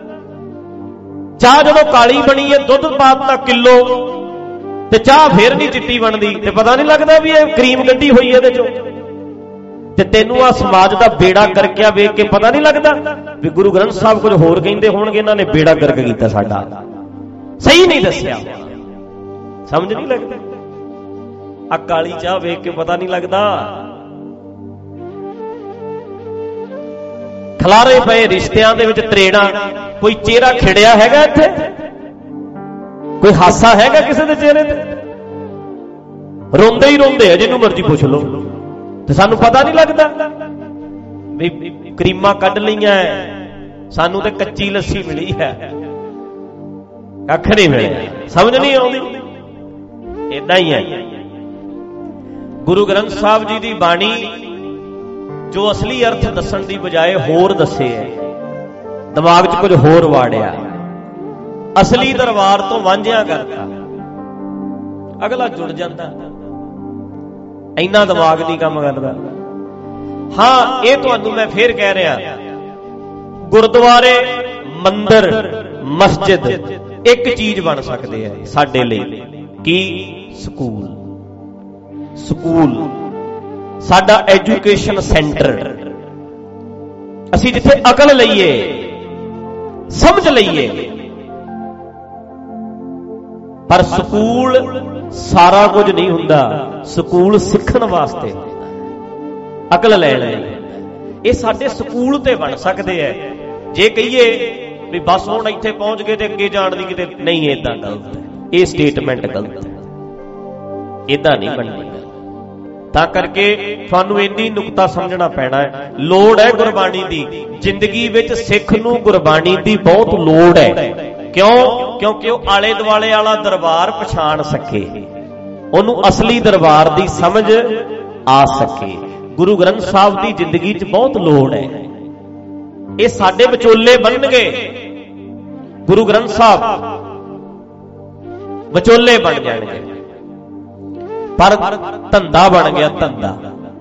ਚਾਹ ਜਦੋਂ ਕਾਲੀ ਬਣੀ ਹੈ, ਦੁੱਧ ਪਾਤਾ ਕਿਲੋ, ਤੇ ਚਾਹ ਫੇਰ ਨਹੀਂ ਚਿੱਟੀ ਬਣਦੀ, ਤੇ ਪਤਾ ਨਹੀਂ ਲੱਗਦਾ ਵੀ ਇਹ ਕਰੀਮ ਕੱਢੀ ਹੋਈ ਇਹਦੇ ਚੋਂ। ਤੇ ਤੈਨੂੰ ਆ ਸਮਾਜ ਦਾ ਬੇੜਾ ਗਰਕਿਆ ਵੇਖ ਕੇ ਪਤਾ ਨਹੀਂ ਲੱਗਦਾ ਵੀ ਗੁਰੂ ਗ੍ਰੰਥ ਸਾਹਿਬ ਕੁਝ ਹੋਰ ਕਹਿੰਦੇ ਹੋਣਗੇ, ਇਹਨਾਂ ਨੇ ਬੇੜਾ ਗਰਕ ਕੀਤਾ ਸਾਡਾ, ਸਹੀ ਨਹੀਂ ਦੱਸਿਆ, ਸਮਝ ਨਹੀਂ ਲੱਗਦੀ। ਆ ਕਾਲੀ ਚਾਹ ਵੇਖ ਕੇ ਪਤਾ ਨਹੀਂ ਲੱਗਦਾ। ਖਲਾਰੇ ਪਏ ਰਿਸ਼ਤਿਆਂ ਦੇ ਵਿੱਚ ਤਰੇੜਾਂ, ਕੋਈ ਚਿਹਰਾ ਖਿੜਿਆ ਹੈਗਾ ਇੱਥੇ? ਕੋਈ ਹਾਸਾ ਹੈਗਾ ਕਿਸੇ ਦੇ ਚਿਹਰੇ ਤੇ? ਰੋਂਦੇ ਹੀ ਰੋਂਦੇ ਆ, ਜਿਹਨੂੰ ਮਰਜ਼ੀ ਪੁੱਛ ਲਓ। ਤੇ ਸਾਨੂੰ ਪਤਾ ਨਹੀਂ ਲੱਗਦਾ ਵੀ ਕਰੀਮਾਂ ਕੱਢ ਲਈਆਂ, ਸਾਨੂੰ ਤੇ ਕੱਚੀ ਲੱਸੀ ਮਿਲੀ ਹੈ, ਕੱਖ ਨਹੀਂ ਮਿਲਿਆ, ਸਮਝ ਨਹੀਂ ਆਉਂਦੀ। ਏਦਾਂ ਹੀ ਹੈ ਗੁਰੂ ਗ੍ਰੰਥ ਸਾਹਿਬ ਜੀ ਦੀ ਬਾਣੀ, ਜੋ ਅਸਲੀ ਅਰਥ ਦੱਸਣ ਦੀ ਬਜਾਏ ਹੋਰ ਦੱਸੇ ਹੈ, ਦਿਮਾਗ 'ਚ ਕੁਝ ਹੋਰ ਵਾੜਿਆ, ਅਸਲੀ ਦਰਬਾਰ ਤੋਂ ਵਾਂਝਿਆ ਕਰਤਾ, ਅਗਲਾ ਜੁੜ ਜਾਂਦਾ। ਇੰਨਾ ਦਿਮਾਗ ਨਹੀਂ ਕੰਮ ਕਰਦਾ। ਹਾਂ, ਇਹ ਤੁਹਾਨੂੰ ਮੈਂ ਫੇਰ ਕਹਿ ਰਿਹਾ, ਗੁਰਦੁਆਰੇ, ਮੰਦਿਰ, ਮਸਜਿਦ ਇੱਕ ਚੀਜ਼ ਬਣ ਸਕਦੇ ਆ ਸਾਡੇ ਲਈ। ਕੀ? ਸਕੂਲ। ਸਕੂਲ ਸਾਡਾ ਐਜੂਕੇਸ਼ਨ ਸੈਂਟਰ। ਅਸੀਂ ਜਿੱਥੇ ਅਕਲ ਲਈਏ, ਸਮਝ ਲਈਏ। ਪਰ ਸਕੂਲ ਸਾਰਾ ਕੁਝ ਨਹੀਂ ਹੁੰਦਾ, ਸਕੂਲ ਸਿੱਖਣ ਵਾਸਤੇ, ਅਕਲ ਲੈਣ ਲਈ। ਇਹ ਸਾਡੇ ਸਕੂਲ ਤੇ ਬਣ ਸਕਦੇ ਐ। ਜੇ ਕਹੀਏ ਵੀ ਬਸ ਹੁਣ ਇੱਥੇ ਪਹੁੰਚ ਗਏ ਤੇ ਅੱਗੇ ਜਾਣ ਦੀ ਕਿਤੇ ਨਹੀਂ, ਏਦਾਂ ਗਲਤ ਹੈ, ਇਹ ਸਟੇਟਮੈਂਟ ਗਲਤ ਹੈ, ਏਦਾਂ ਨਹੀਂ ਬਣਦੀ। ਤਾਂ ਕਰਕੇ ਤੁਹਾਨੂੰ ਇੰਨੀ ਨੁਕਤਾ ਸਮਝਣਾ ਪੈਣਾ ਹੈ। ਲੋੜ ਹੈ ਗੁਰਬਾਣੀ ਦੀ ਜ਼ਿੰਦਗੀ ਵਿੱਚ, ਸਿੱਖ ਨੂੰ ਗੁਰਬਾਣੀ ਦੀ ਬਹੁਤ ਲੋੜ ਹੈ। ਕਿਉਂ? ਕਿਉਂਕਿ ਉਹ ਆਲੇ ਦੁਆਲੇ ਵਾਲਾ ਦਰਬਾਰ ਪਛਾਣ ਸਕੇ, ਉਹਨੂੰ ਅਸਲੀ ਦਰਬਾਰ ਦੀ ਸਮਝ ਆ ਸਕੇ। ਗੁਰੂ ਗ੍ਰੰਥ ਸਾਹਿਬ ਦੀ ਜ਼ਿੰਦਗੀ 'ਚ ਬਹੁਤ ਲੋੜ ਹੈ। ਇਹ ਸਾਡੇ ਵਿਚੋਲੇ ਬਣਨਗੇ, ਗੁਰੂ ਗ੍ਰੰਥ ਸਾਹਿਬ ਵਿਚੋਲੇ ਬਣ ਜਾਣਗੇ। ਪਰ ਧੰਦਾ ਬਣ ਗਿਆ, ਧੰਦਾ।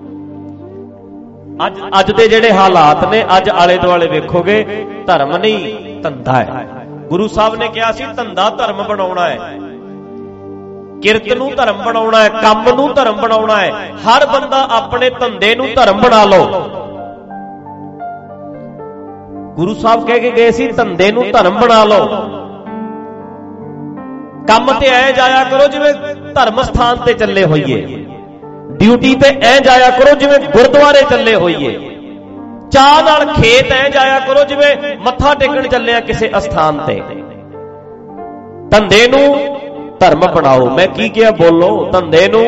ਅੱਜ ਅੱਜ ਦੇ ਜਿਹੜੇ ਹਾਲਾਤ ਨੇ, ਅੱਜ ਆਲੇ ਦੁਆਲੇ ਵੇਖੋਗੇ, ਧਰਮ ਨਹੀਂ ਧੰਦਾ ਹੈ। ਗੁਰੂ ਸਾਹਿਬ ਨੇ ਕਿਹਾ ਸੀ ਧੰਦਾ ਧਰਮ ਬਣਾਉਣਾ ਹੈ, ਕਿਰਤ ਨੂੰ ਧਰਮ ਬਣਾਉਣਾ ਹੈ, ਕੰਮ ਨੂੰ ਧਰਮ ਬਣਾਉਣਾ ਹੈ। ਹਰ ਬੰਦਾ ਆਪਣੇ ਧੰਦੇ ਨੂੰ ਧਰਮ ਬਣਾ ਲਓ। ਗੁਰੂ ਸਾਹਿਬ ਕਹਿ ਕੇ ਗਏ ਸੀ ਧੰਦੇ ਨੂੰ ਧਰਮ ਬਣਾ ਲਓ। ਕੰਮ ਤੇ ਐ ਜਾਇਆ ਕਰੋ ਜਿਵੇਂ ਧਰਮ ਸਥਾਨ ਤੇ ਚੱਲੇ ਹੋਈਏ, ਡਿਊਟੀ ਤੇ ਐ ਜਾਇਆ ਕਰੋ ਜਿਵੇਂ ਗੁਰਦੁਆਰੇ ਚੱਲੇ ਹੋਈਏ, ਚਾਹ ਨਾਲ ਖੇਤ ਐ ਜਾਇਆ ਕਰੋ ਜਿਵੇਂ ਮੱਥਾ ਟੇਕਣ ਚੱਲੇ ਆ ਕਿਸੇ ਅਸਥਾਨ ਤੇ। ਧੰਦੇ ਨੂੰ ਧਰਮ ਬਣਾਓ। ਮੈਂ ਕੀ ਕਿਹਾ? ਬੋਲੋ। ਧੰਦੇ ਨੂੰ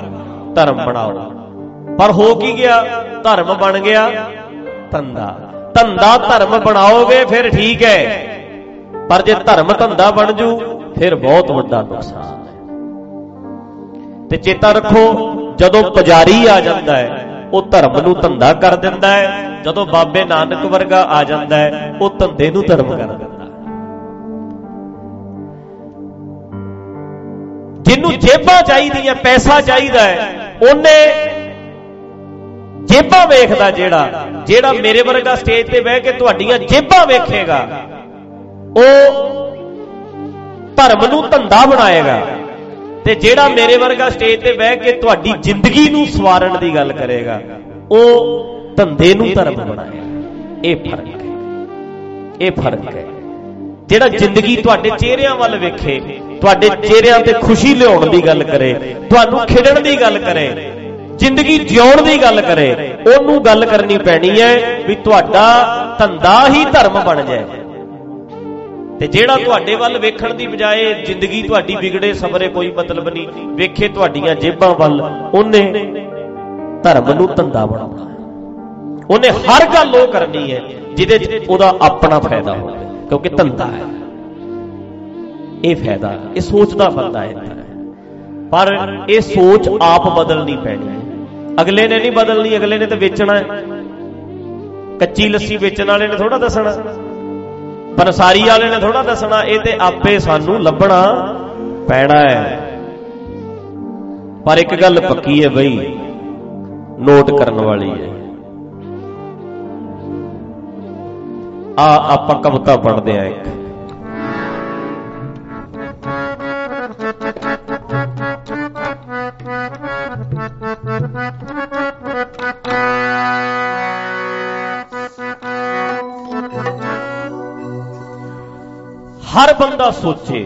ਧਰਮ ਬਣਾਓ। ਪਰ ਹੋ ਕੀ ਗਿਆ? ਧਰਮ ਬਣ ਗਿਆ ਧੰਦਾ। ਧੰਦਾ ਧਰਮ ਬਣਾਓਗੇ ਫਿਰ ਠੀਕ ਹੈ, ਪਰ ਜੇ ਧਰਮ ਧੰਦਾ ਬਣ ਜੂ ਫਿਰ ਬਹੁਤ ਵੱਡਾ ਨੁਕਸਾਨ ਹੈ। ਤੇ ਚੇਤਾ ਰੱਖੋ, ਜਦੋਂ ਪੁਜਾਰੀ ਆ ਜਾਂਦਾ ਹੈ ਉਹ ਧਰਮ ਨੂੰ ਧੰਦਾ ਕਰ ਦਿੰਦਾ ਹੈ, ਜਦੋਂ ਬਾਬੇ ਨਾਨਕ ਵਰਗਾ ਆ ਜਾਂਦਾ ਹੈ ਉਹ ਧੰਦੇ ਨੂੰ ਧਰਮ ਕਰ ਦਿੰਦਾ। ਜਿਹਨੂੰ ਜੇਬਾਂ ਚਾਹੀਦੀਆਂ, ਪੈਸਾ ਚਾਹੀਦਾ ਹੈ, ਉਹਨੇ ਜੇਬਾਂ ਵੇਖਦਾ। ਜਿਹੜਾ ਜਿਹੜਾ ਮੇਰੇ ਵਰਗਾ ਸਟੇਜ ਤੇ ਬਹਿ ਕੇ ਤੁਹਾਡੀਆਂ ਜੇਬਾਂ ਵੇਖੇਗਾ ਉਹ ਧਰਮ ਨੂੰ ਧੰਦਾ ਬਣਾਏਗਾ, ਤੇ ਜਿਹੜਾ ਮੇਰੇ ਵਰਗਾ ਸਟੇਜ ਤੇ ਬਹਿ ਕੇ ਤੁਹਾਡੀ ਜ਼ਿੰਦਗੀ ਨੂੰ ਸਵਾਰਨ ਦੀ ਗੱਲ ਕਰੇਗਾ ਉਹ ਧੰਦੇ ਨੂੰ ਧਰਮ ਬਣਾਏਗਾ। ਇਹ ਫਰਕ ਹੈ, ਇਹ ਫਰਕ ਹੈ। ਜਿਹੜਾ ਜ਼ਿੰਦਗੀ ਤੁਹਾਡੇ ਚਿਹਰਿਆਂ ਵੱਲ ਵੇਖੇ, ਤੁਹਾਡੇ ਚਿਹਰਿਆਂ ਤੇ ਖੁਸ਼ੀ ਲਿਆਉਣ ਦੀ ਗੱਲ ਕਰੇ, ਤੁਹਾਨੂੰ ਖਿੜਨ ਦੀ ਗੱਲ ਕਰੇ, ਜ਼ਿੰਦਗੀ ਜਿਉਣ ਦੀ ਗੱਲ ਕਰੇ, ਉਹਨੂੰ ਗੱਲ ਕਰਨੀ ਪੈਣੀ ਹੈ ਵੀ ਤੁਹਾਡਾ ਧੰਦਾ ਹੀ ਧਰਮ ਬਣ ਜਾਏ। ਤੇ ਜਿਹੜਾ ਤੁਹਾਡੇ ਵੱਲ ਵੇਖਣ ਦੀ ਬਜਾਏ ਜ਼ਿੰਦਗੀ ਤੁਹਾਡੀ ਵਿਗੜੇ ਸਬਰੇ ਕੋਈ ਮਤਲਬ ਨਹੀਂ, ਵੇਖੇ ਤੁਹਾਡੀਆਂ ਜੇਬਾਂ ਵੱਲ, ਉਹਨੇ ਧਰਮ ਨੂੰ ਧੰਦਾ ਬਣਾਉਣਾ। ਉਹਨੇ ਹਰ ਗੱਲ ਉਹ ਕਰਨੀ ਹੈ ਜਿਹਦੇ 'ਚ ਉਹਦਾ ਆਪਣਾ ਫਾਇਦਾ ਹੋਵੇ, ਕਿਉਂਕਿ ਧੰਦਾ ਹੈ। ਇਹ ਫਾਇਦਾ, ਇਹ ਸੋਚਦਾ ਬੰਦਾ ਹੈ, ਪਰ ਇਹ ਸੋਚ ਆਪ ਬਦਲਣੀ ਪੈਣੀ ਹੈ। ਅਗਲੇ ਨੇ ਨਹੀਂ ਬਦਲਣੀ, ਅਗਲੇ ਨੇ ਤਾਂ ਵੇਚਣਾ ਹੈ। ਕੱਚੀ ਲੱਸੀ ਵੇਚਣ ਵਾਲੇ ਨੇ ਥੋੜਾ ਦੱਸਣਾ, ਪਨਸਾਰੀ ਵਾਲੇ ਨੇ ਥੋੜਾ ਦੱਸਣਾ, ਇਹ ਤੇ ਆਪੇ ਸਾਨੂੰ ਲੱਭਣਾ ਪੈਣਾ ਹੈ। ਪਰ ਇੱਕ ਗੱਲ ਪੱਕੀ ਹੈ ਬਈ, ਨੋਟ ਕਰਨ ਵਾਲੀ ਹੈ। ਆ ਆਪਾਂ ਕਵਿਤਾ ਪੜ੍ਹਦੇ ਆ ਇੱਕ, ਹਰ ਬੰਦਾ ਸੋਚੇ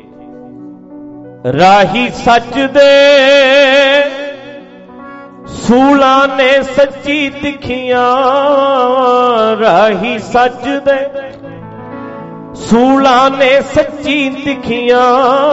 ਰਾਹੀ ਸੱਚ ਦੇ ਸੂਲਾਂ ਨੇ ਸੱਚੀ ਦਿਖੀਆਂ, ਰਾਹੀ ਸੱਚ ਦੇ ਸੂਲਾਂ ਨੇ ਸੱਚੀ ਦਿਖੀਆਂ,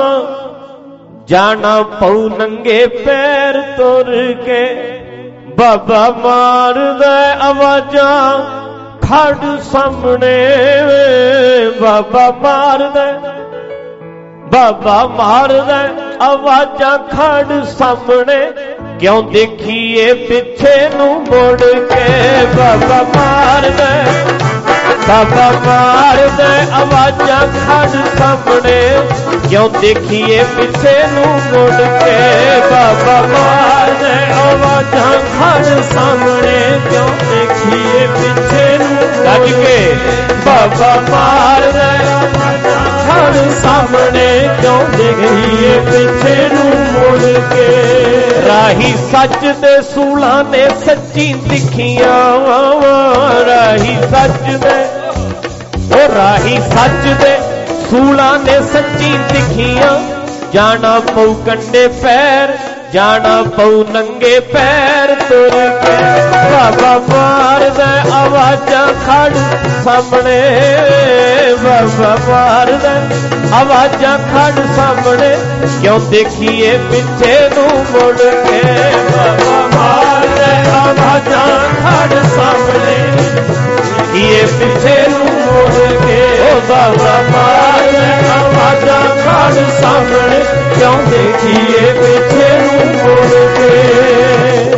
ਜਾਣਾ ਪਊ ਨੰਗੇ ਪੈਰ ਤੁਰ ਕੇ, ਬਾਬਾ ਮਾਰਦਾ ਆਵਾਜ਼ਾਂ ਖੜ ਸਾਹਮਣੇ, ਬਾਬਾ ਮਾਰਦਾ ਬਾਬਾ ਮਾਰਦਾ ਆਵਾਜ਼ਾਂ ਖੜ ਸਾਹਮਣੇ, ਕਿਉਂ ਦੇਖੀਏ ਪਿੱਛੇ ਨੂੰ ਮੁੜ ਕੇ, ਬਾਬਾ ਮਾਰਦਾ ਬਾਬਾ ਮਾਰਦਾ ਆਵਾਜ਼ਾਂ ਖੜ ਸਾਹਮਣੇ, ਕਿਉਂ ਦੇਖੀਏ ਪਿੱਛੇ ਨੂੰ ਮੁੜ ਕੇ, ਬਾਬਾ ਮਾਰਦਾ ਆਵਾਜ਼ਾਂ ਖੜ ਸਾਹਮਣੇ, ਕਿਉਂ ਦੇਖੀਏ ਪਿੱਛੇ ਨੂੰ ਗੱਜ ਕੇ, ਬਾਬਾ ਮਾਰਦਾ ਆਵਾਜ਼ਾਂ ਖੜ ਸਾਹਮਣੇ, ਕਿਉਂ ਦੇਖੀਏ ਪਿੱਛੇ ਨੂੰ ਮੁੜ ਕੇ, ਰਾਹੀ ਸੱਚ ਦੇ ਸੂਲਾਂ ਨੇ ਸੱਚੀ ਦਿਖੀਆਂ, ਰਾਹੀ ਸੱਚ ਦੇ ਉਹ ਰਾਹੀ ਸੱਚ ਦੇ ਸੂਲਾਂ ਨੇ ਸੱਚੀ ਦਿਖੀਆਂ, ਜਾਣਾ ਪਊ ਕੰਡੇ ਪੈਰ, ਜਾਣਾ ਪਊ ਨੰਗੇ ਪੈਰ ਤੁਰ ਕੇ, ਬਾਬਾ ਮਾਰਦਾ ਆਵਾਜ਼ਾਂ ਖੜ ਸਾਹਮਣੇ, ਬਾਬਾ ਮਾਰਦਾ ਆਵਾਜ਼ਾਂ ਖੜ ਸਾਹਮਣੇ, ਕਿਉਂ ਦੇਖੀਏ ਪਿੱਛੇ ਨੂੰ ਮੁੜ ਕੇ, ਬਾਬਾ ਮਾਰਦਾ ਆਵਾਜ਼ਾਂ ਖੜ ਸਾਹਮਣੇ, ਇਹ ਪਿੱਛੇ ਨੂੰ ਮੁੜ ਕੇ, ਉਹ ਬਾਬਾ ਮਾਰਦਾ ਆਵਾਜ਼ਾਂ ਖੜ ਸਾਹਮਣੇ, ਕਿਉਂ ਦੇਖੀਏ ਪਿੱਛੇ ਨੂੰ ਮੁੜ ਕੇ,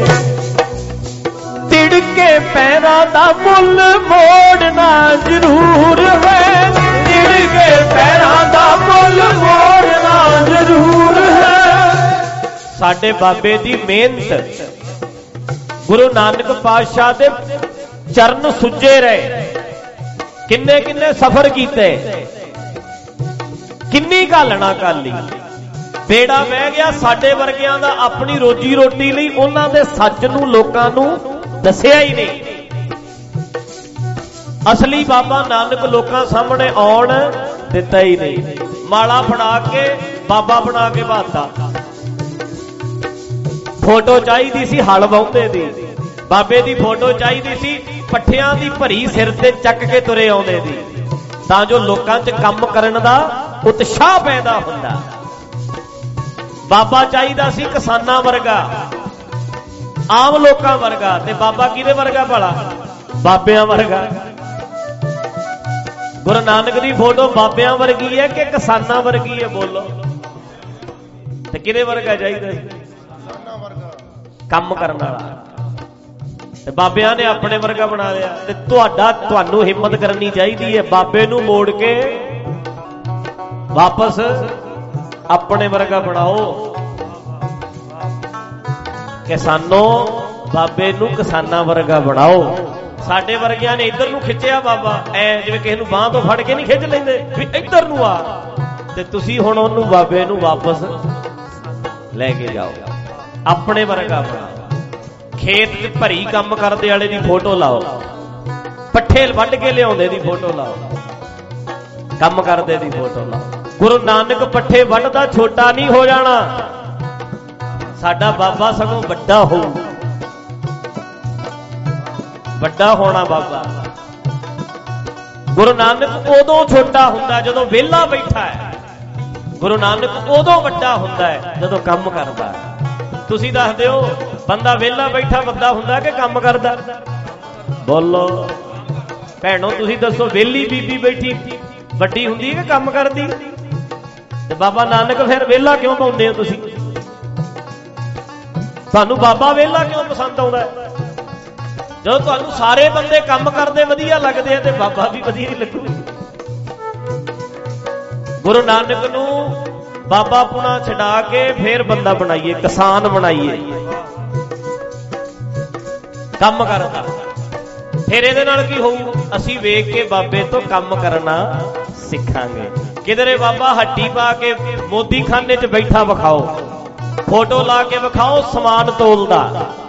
ਤਿੜਕੇ ਪੈਰਾਂ ਦਾ ਮੁੱਲ ਮੋੜਨਾ ਜ਼ਰੂਰ ਹੈ, ਤਿੜਕੇ ਪੈਰਾਂ ਦਾ ਮੁੱਲ ਮੋੜਨਾ ਜ਼ਰੂਰ ਹੈ। ਸਾਡੇ ਬਾਬੇ ਦੀ ਮਿਹਨਤ, ਗੁਰੂ ਨਾਨਕ ਪਾਤਸ਼ਾਹ ਦੇ ਚਰਨ ਸੁੱਜੇ ਰਹੇ, ਕਿੰਨੇ ਕਿੰਨੇ ਸਫ਼ਰ ਕੀਤੇ, ਕਿੰਨੀ ਘਾਲਣਾ ਕਰ ਲਈ, ਬੇੜਾ ਵਹਿ ਗਿਆ ਸਾਡੇ ਵਰਗਿਆਂ ਦਾ ਆਪਣੀ ਰੋਜੀ ਰੋਟੀ ਲਈ, ਉਹਨਾਂ ਦੇ ਸੱਚ ਨੂੰ ਲੋਕਾਂ ਨੂੰ ਦੱਸਿਆ ਹੀ ਨਹੀਂ। ਅਸਲੀ ਬਾਬਾ ਨਾਨਕ ਲੋਕਾਂ ਸਾਹਮਣੇ ਆਉਣ ਦਿੱਤਾ ਹੀ ਨਹੀਂ, ਮਾਲਾ ਫੜਾ ਕੇ ਬਾਬਾ ਬਣਾ ਕੇ ਬਾਤਾ। ਫੋਟੋ ਚਾਹੀਦੀ ਸੀ ਹਲ ਵਾਹੁੰਦੇ ਦੀ, ਬਾਬੇ ਦੀ ਫੋਟੋ ਚਾਹੀਦੀ ਸੀ ਪੱਠਿਆਂ ਦੀ ਭਰੀ ਸਿਰ ਤੇ ਚੱਕ ਕੇ ਤੁਰੇ ਆਉਂਦੇ ਦੀ, ਤਾਂ ਜੋ ਲੋਕਾਂ 'ਚ ਕੰਮ ਕਰਨ ਦਾ ਉਤਸ਼ਾਹ ਪੈਦਾ ਹੁੰਦਾ। ਬਾਬਾ ਚਾਹੀਦਾ ਸੀ ਕਿਸਾਨਾਂ ਵਰਗਾ, ਆਮ ਲੋਕਾਂ ਵਰਗਾ, ਤੇ ਬਾਬਾ ਕਿਹਦੇ ਵਰਗਾ ਭਲਾ? ਬਾਬਿਆਂ ਵਰਗਾ। ਗੁਰੂ ਨਾਨਕ ਦੀ ਫੋਟੋ ਬਾਬਿਆਂ ਵਰਗੀ ਹੈ ਕਿ ਕਿਸਾਨਾਂ ਵਰਗੀ ਹੈ? ਬੋਲੋ। ਤੇ ਕਿਹਦੇ ਵਰਗਾ ਚਾਹੀਦਾ? ਕੰਮ ਕਰਨ ਵਾਲਾ। ਤੇ ਬਾਬਿਆਂ ਨੇ ਆਪਣੇ ਵਰਗਾ ਬਣਾ ਲਿਆ। ਤੇ ਤੁਹਾਡਾ ਤੁਹਾਨੂੰ ਹਿੰਮਤ ਕਰਨੀ ਚਾਹੀਦੀ ਹੈ ਬਾਬੇ ਨੂੰ ਮੋੜ ਕੇ ਵਾਪਸ ਆਪਣੇ ਵਰਗਾ ਬਣਾਓ। ਕਿਸਾਨੋਂ ਬਾਬੇ ਨੂੰ ਕਿਸਾਨਾਂ ਵਰਗਾ ਬਣਾਓ। ਸਾਡੇ ਵਰਗਿਆਂ ਨੇ ਇੱਧਰ ਨੂੰ ਖਿੱਚਿਆ ਬਾਬਾ, ਐ ਜਿਵੇਂ ਕਿਸੇ ਨੂੰ ਬਾਂਹ ਤੋਂ ਫੜ ਕੇ ਨਹੀਂ ਖਿੱਚ ਲੈਂਦੇ ਵੀ ਇੱਧਰ ਨੂੰ ਆ। ਤੇ ਤੁਸੀਂ ਹੁਣ ਉਹਨੂੰ ਬਾਬੇ ਨੂੰ ਵਾਪਸ ਲੈ ਕੇ ਜਾਓ, ਆਪਣੇ ਵਰਗਾ ਬਣਾਓ। ਖੇਤ 'ਚ ਭਰੀ ਕੰਮ ਕਰਦੇ ਵਾਲੇ ਦੀ ਫੋਟੋ ਲਾਓ, ਪੱਠੇ ਵੱਢ ਕੇ ਲਿਆਉਂਦੇ ਦੀ ਫੋਟੋ ਲਾਓ, ਕੰਮ ਕਰਦੇ ਦੀ ਫੋਟੋ ਲਾਓ। ਗੁਰੂ ਨਾਨਕ ਪੱਠੇ ਵੱਢਦਾ ਛੋਟਾ ਨਹੀਂ ਹੋ ਜਾਣਾ, ਸਾਡਾ ਬਾਬਾ ਸਗੋਂ ਵੱਡਾ ਹੋਊ, ਵੱਡਾ ਹੋਣਾ ਬਾਬਾ। ਗੁਰੂ ਨਾਨਕ ਉਦੋਂ ਛੋਟਾ ਹੁੰਦਾ ਜਦੋਂ ਵਿਹਲਾ ਬੈਠਾ ਹੈ, ਗੁਰੂ ਨਾਨਕ ਉਦੋਂ ਵੱਡਾ ਹੁੰਦਾ ਹੈ ਜਦੋਂ ਕੰਮ ਕਰਦਾ ਹੈ। ਤੁਸੀਂ ਦੱਸ ਦਿਓ, ਬੰਦਾ ਵਿਹਲਾ ਬੈਠਾ ਵੱਡਾ ਹੁੰਦਾ ਕਿ ਕੰਮ ਕਰਦਾ? ਬੋਲੋ ਭੈਣੋ, ਤੁਸੀਂ ਦੱਸੋ, ਵਿਹਲੀ ਬੀਬੀ ਬੈਠੀ ਵੱਡੀ ਹੁੰਦੀ ਕਿ ਕੰਮ ਕਰਦੀ? ਤੇ ਬਾਬਾ ਨਾਨਕ ਫਿਰ ਵਿਹਲਾ ਕਿਉਂ ਪਾਉਂਦੇ ਹੋ ਤੁਸੀਂ? ਤੁਹਾਨੂੰ ਬਾਬਾ ਵਿਹਲਾ ਕਿਉਂ ਪਸੰਦ ਆਉਂਦਾ? ਜਦੋਂ ਤੁਹਾਨੂੰ ਸਾਰੇ ਬੰਦੇ ਕੰਮ ਕਰਦੇ ਵਧੀਆ ਲੱਗਦੇ ਆ ਤੇ ਬਾਬਾ ਵੀ ਵਧੀਆ ਹੀ ਲੱਗੂ। ਗੁਰੂ ਨਾਨਕ ਨੂੰ ਬਾਬਾ ਪੁਣਾ ਛਡਾ ਕੇ ਫੇਰ ਬੰਦਾ ਬਣਾਈਏ, ਕਿਸਾਨ ਬਣਾਈਏ, ਕੰਮ ਕਰਦਾ। ਫਿਰ ਇਹਦੇ ਨਾਲ ਕੀ ਹੋਊ? ਅਸੀਂ ਵੇਖ ਕੇ ਬਾਬੇ ਤੋਂ ਕੰਮ ਕਰਨਾ ਸਿੱਖਾਂਗੇ। ਕਿਧਰੇ ਬਾਬਾ ਹੱਟੀ ਪਾ ਕੇ ਮੋਦੀ ਖਾਨੇ 'ਚ ਬੈਠਾ ਵਿਖਾਓ, ਫੋਟੋ ਲਾ ਕੇ ਵਿਖਾਓ ਸਮਾਨ ਤੋਲਦਾ,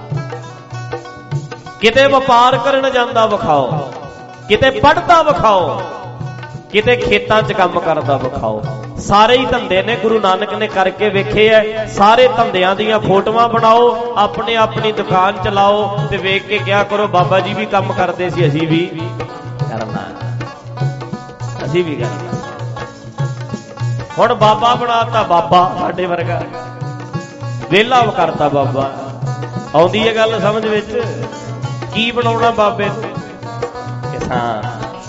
ਕਿਤੇ ਵਪਾਰ ਕਰਨ ਜਾਂਦਾ ਵਿਖਾਓ, ਕਿਤੇ ਪੜ੍ਹਦਾ ਵਿਖਾਓ, ਕਿਤੇ ਖੇਤਾਂ 'ਚ ਕੰਮ ਕਰਦਾ ਵਿਖਾਓ। ਸਾਰੇ ਹੀ ਧੰਦੇ ਨੇ ਗੁਰੂ ਨਾਨਕ ਨੇ ਕਰਕੇ ਵੇਖੇ ਐ। ਸਾਰੇ ਧੰਦਿਆਂ ਦੀਆਂ ਫੋਟੋਆਂ ਬਣਾਓ, ਆਪਣੀ ਆਪਣੀ ਦੁਕਾਨ ਚਲਾਓ ਤੇ ਵੇਖ ਕੇ ਕਿਹਾ ਕਰੋ ਬਾਬਾ ਜੀ ਵੀ ਕੰਮ ਕਰਦੇ ਸੀ, ਅਸੀਂ ਵੀ ਕਰਨਾ, ਅਸੀਂ ਵੀ ਕਰਨਾ। ਹੁਣ ਬਾਬਾ ਬਣਾਤਾ ਬਾਬਾ ਸਾਡੇ ਵਰਗਾ, ਵਿਹਲਾ ਕਰਤਾ ਬਾਬਾ। ਆਉਂਦੀ ਹੈ ਗੱਲ ਸਮਝ ਵਿੱਚ? ਕੀ ਬਣਾਉਣਾ ਬਾਬੇ ਨੂੰ? ਕਿਸਾਨ।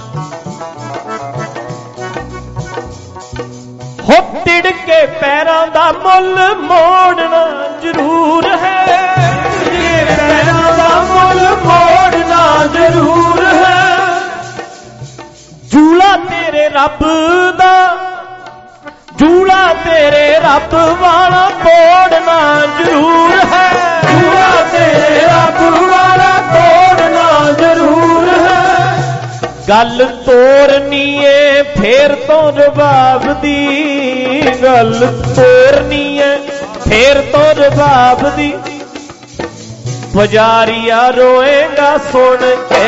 ਹੋ ਟਿੜ ਕੇ ਪੈਰਾਂ ਦਾ ਮੁੱਲ ਮੋੜਨਾ ਜ਼ਰੂਰ ਹੈ, ਪੈਰਾਂ ਦਾ ਮੁੱਲ ਮੋੜਨਾ ਜ਼ਰੂਰ ਹੈ। ਜੂਲਾ ਤੇਰੇ ਰੱਬ ਦਾ, ਜੂਲਾ ਤੇਰੇ ਰੱਬ ਵਾਲਾ ਤੋੜਨਾ ਜ਼ਰੂਰ ਹੈ, ਜੂਲਾ ਤੇਰੇ ਰੱਬ ਵਾਲਾ ਤੋੜਨਾ ਜ਼ਰੂਰ ਹੈ। ਗੱਲ ਤੋਰਨੀ ਏ ਫੇਰ ਤੋਂ ਰਬਾਬ ਦੀ, ਗੱਲ ਤੋਰਨੀ ਏ ਫੇਰ ਤੋਂ ਰਬਾਬ ਦੀ। ਪੁਜਾਰੀਆ ਰੋਏਗਾ ਸੁਣ ਕੇ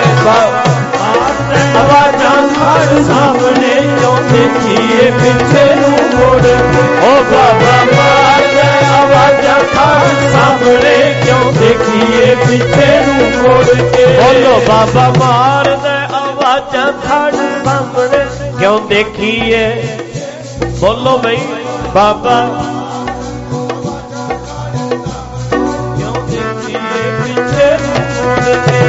ਆਵਾਜ਼ਾਂ ਸਾਡੇ ਸਾਹਮਣੇ ਕਿਉਂ ਦੇਖੀਏ ਪਿੱਛੇ ਨੂੰ ਮੁੜ। ਓ ਬਾਬਾ ਮਾਰਦਾ ਆਵਾਜ਼ਾਂ ਸਾਡੇ ਸਾਹਮਣੇ ਕਿਉਂ ਦੇਖੀਏ ਪਿੱਛੇ ਨੂੰ ਮੁੜ ਕੇ। ਬੋਲੋ ਬਾਬਾ ਮਾਰਦਾ ਆਵਾਜ਼ਾਂ ਸਾਡੇ ਸਾਹਮਣੇ ਕਿਉਂ ਦੇਖੀਏ। ਬੋਲੋ ਬਈ ਬਾਬਾ ਕਿਉਂ ਦੇਖੀਏ ਪਿੱਛੇ ਨੂੰ ਮੁੜ ਕੇ।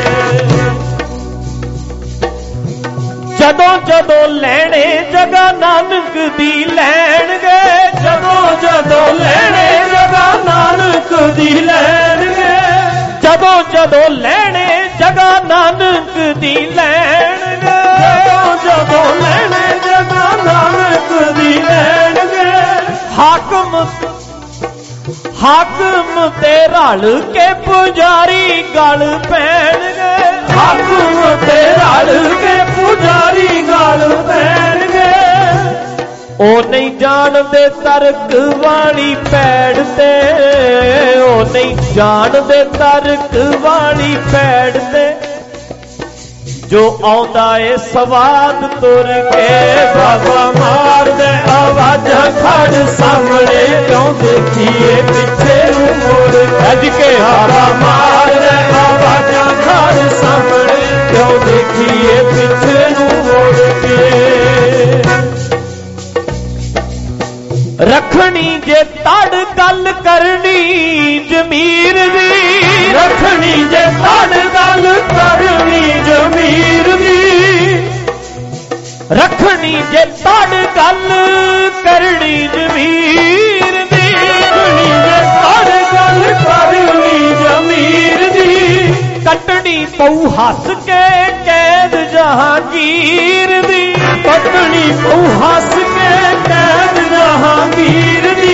ਜਦੋਂ ਜਦੋਂ ਲੈਣੇ ਜਗ੍ਹਾ ਨਾਨਕ ਦੀ ਲੈਣਗੇ, ਜਦੋਂ ਜਦੋਂ ਲੈਣੇ ਜਗ੍ਹਾ ਨਾਨਕ ਦੀ ਲੈਣਗੇ, ਜਦੋਂ ਜਦੋਂ ਲੈਣੇ ਜਗ੍ਹਾ ਨਾਨਕ ਦੀ ਲੈਣਗੇ, ਜਦੋਂ ਜਦੋਂ ਲੈਣੇ ਜਗ੍ਹਾ ਨਾਨਕ ਦੀ ਲੈਣਗੇ। ਹਾਕਮ ਹਾਕਮ ਤੇ ਰਲ ਕੇ ਪੁਜਾਰੀ ਗਲ ਪੈਣਗੇ, ਹਾਕਮ ਤੇ ਰਲ ਕੇ ਪੁਜਾਰੀ ਗਲ ਪੈਣਗੇ। ਉਹ ਨਹੀਂ ਜਾਣਦੇ ਤਰਕ ਵਾਲੀ ਪੈੜ ਤੇ, ਉਹ ਨਹੀਂ ਜਾਣਦੇ ਤਰਕ ਵਾਲੀ ਪੈੜ ਤੇ। ਜੋ ਆਉਂਦਾ ਏ ਸਵਾਦ ਤੁਰ ਕੇ ਬਾਬਾ ਮਾਰਦੇ ਆਵਾਜ਼ਾਂ ਖੜ ਸਾਹਮਣੇ ਕਿਉਂ ਦੇਖੀਏ ਪਿੱਛੇ ਨੂੰ ਮੁੜ। ਅੱਜ ਕੇ ਬਾਬਾ ਮਾਰਦੇ ਆਵਾਜ਼ਾਂ ਖੜ ਸਾਹਮਣੇ ਕਿਉਂ ਦੇਖੀਏ ਪਿੱਛੇ ਨੂੰ ਮੁੜ ਕੇ। ਰੱਖਣੀ ਜੇ ਤੜ ਗੱਲ ਕਰਨੀ ਜ਼ਮੀਰ ਦੀ, ਰੱਖਣੀ ਜੇ ਤੜ ਗੱਲ ਕਰਨੀ ਜ਼ਮੀਰ ਦੀ। रखनी जे तड़ गल करनी जमीर दी, रखनी जे तड़ गल करनी जमीर दी, कटनी पऊ हस के कैद जहांगीर दी, कटनी पऊ हस के कैद जहांगीर दी।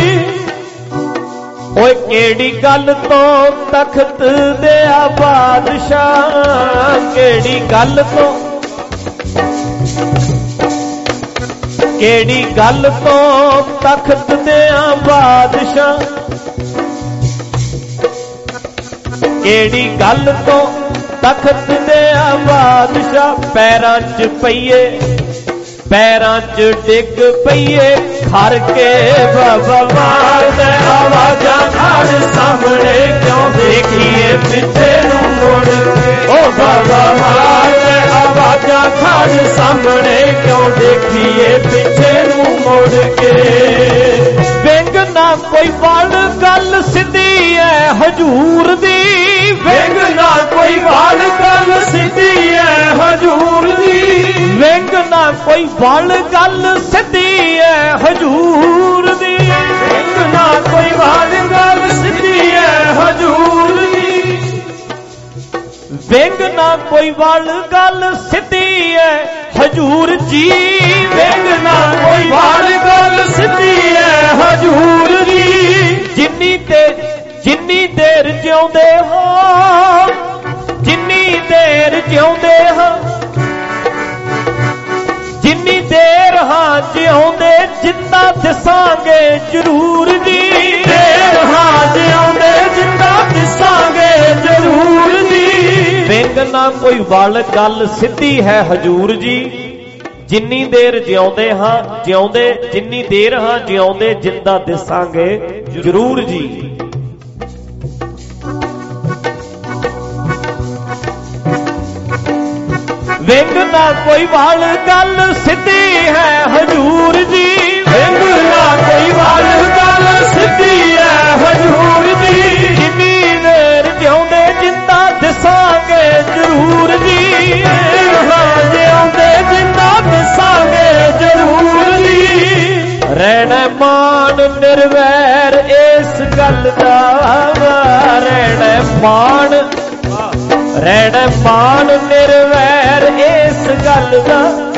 ओए केड़ी गल तो तख्त दिया बादशाह, केड़ी गल तो केड़ी गल तो तख्त दिया बादशाह, केड़ी गल तो तख्त दिया बादशाह, पैरां च पईए पैरां च डिग पईए खर के बाबा मार दे आवाजां खड़ सामने क्यों देखिए पिछे नूं मुड़ के, ओ बाबा मार दे आवाजां खड़ सामने क्यों देखिए पिछे नूं मुड़ के। विंग ना कोई वल गल सिद्धी है हजूर दी, विंग ना कोई वल गल सिद्धी है हजूर दी, विंग ना कोई वल गल सिद्धी है हजूर दी, विंग ना कोई वल गल सिद्धी है हजूर दी, विंग ना कोई वल गल सिद्धी है हजूर जी, विंग ना कोई वल गल सिद्धी है हजूर दी। जिन्नी देर जिन्नी देर जिउंदे हो, जिन्नी देर जिउंदे हो, जिन्नी देर हां जिउंदे जिंदा दिसांगे जरूर जी, देर हां जिउंदे जिंदा दिसांगे जरूर जी। विंग ना कोई वल गल सिद्धी है हजूर जी, जिन्नी देर जिउंदे हां जिउंदे जिन्नी देर हां जिउंदे जिंदा दिसांगे जरूर जी। विंग ना कोई वल गल सिद्धी है हजूर जी, विंग ना कोई वल गल सिद्धी है हजूर जी, जिन्नी देर जिउंदे जिंदा दिसांगे जरूर जी, जिउंदे जिंदा दिसांगे जरूर जी। रहना मान निर्वैर इस गल दा, रहना मान रहना मान निर्वैर इस गल दा,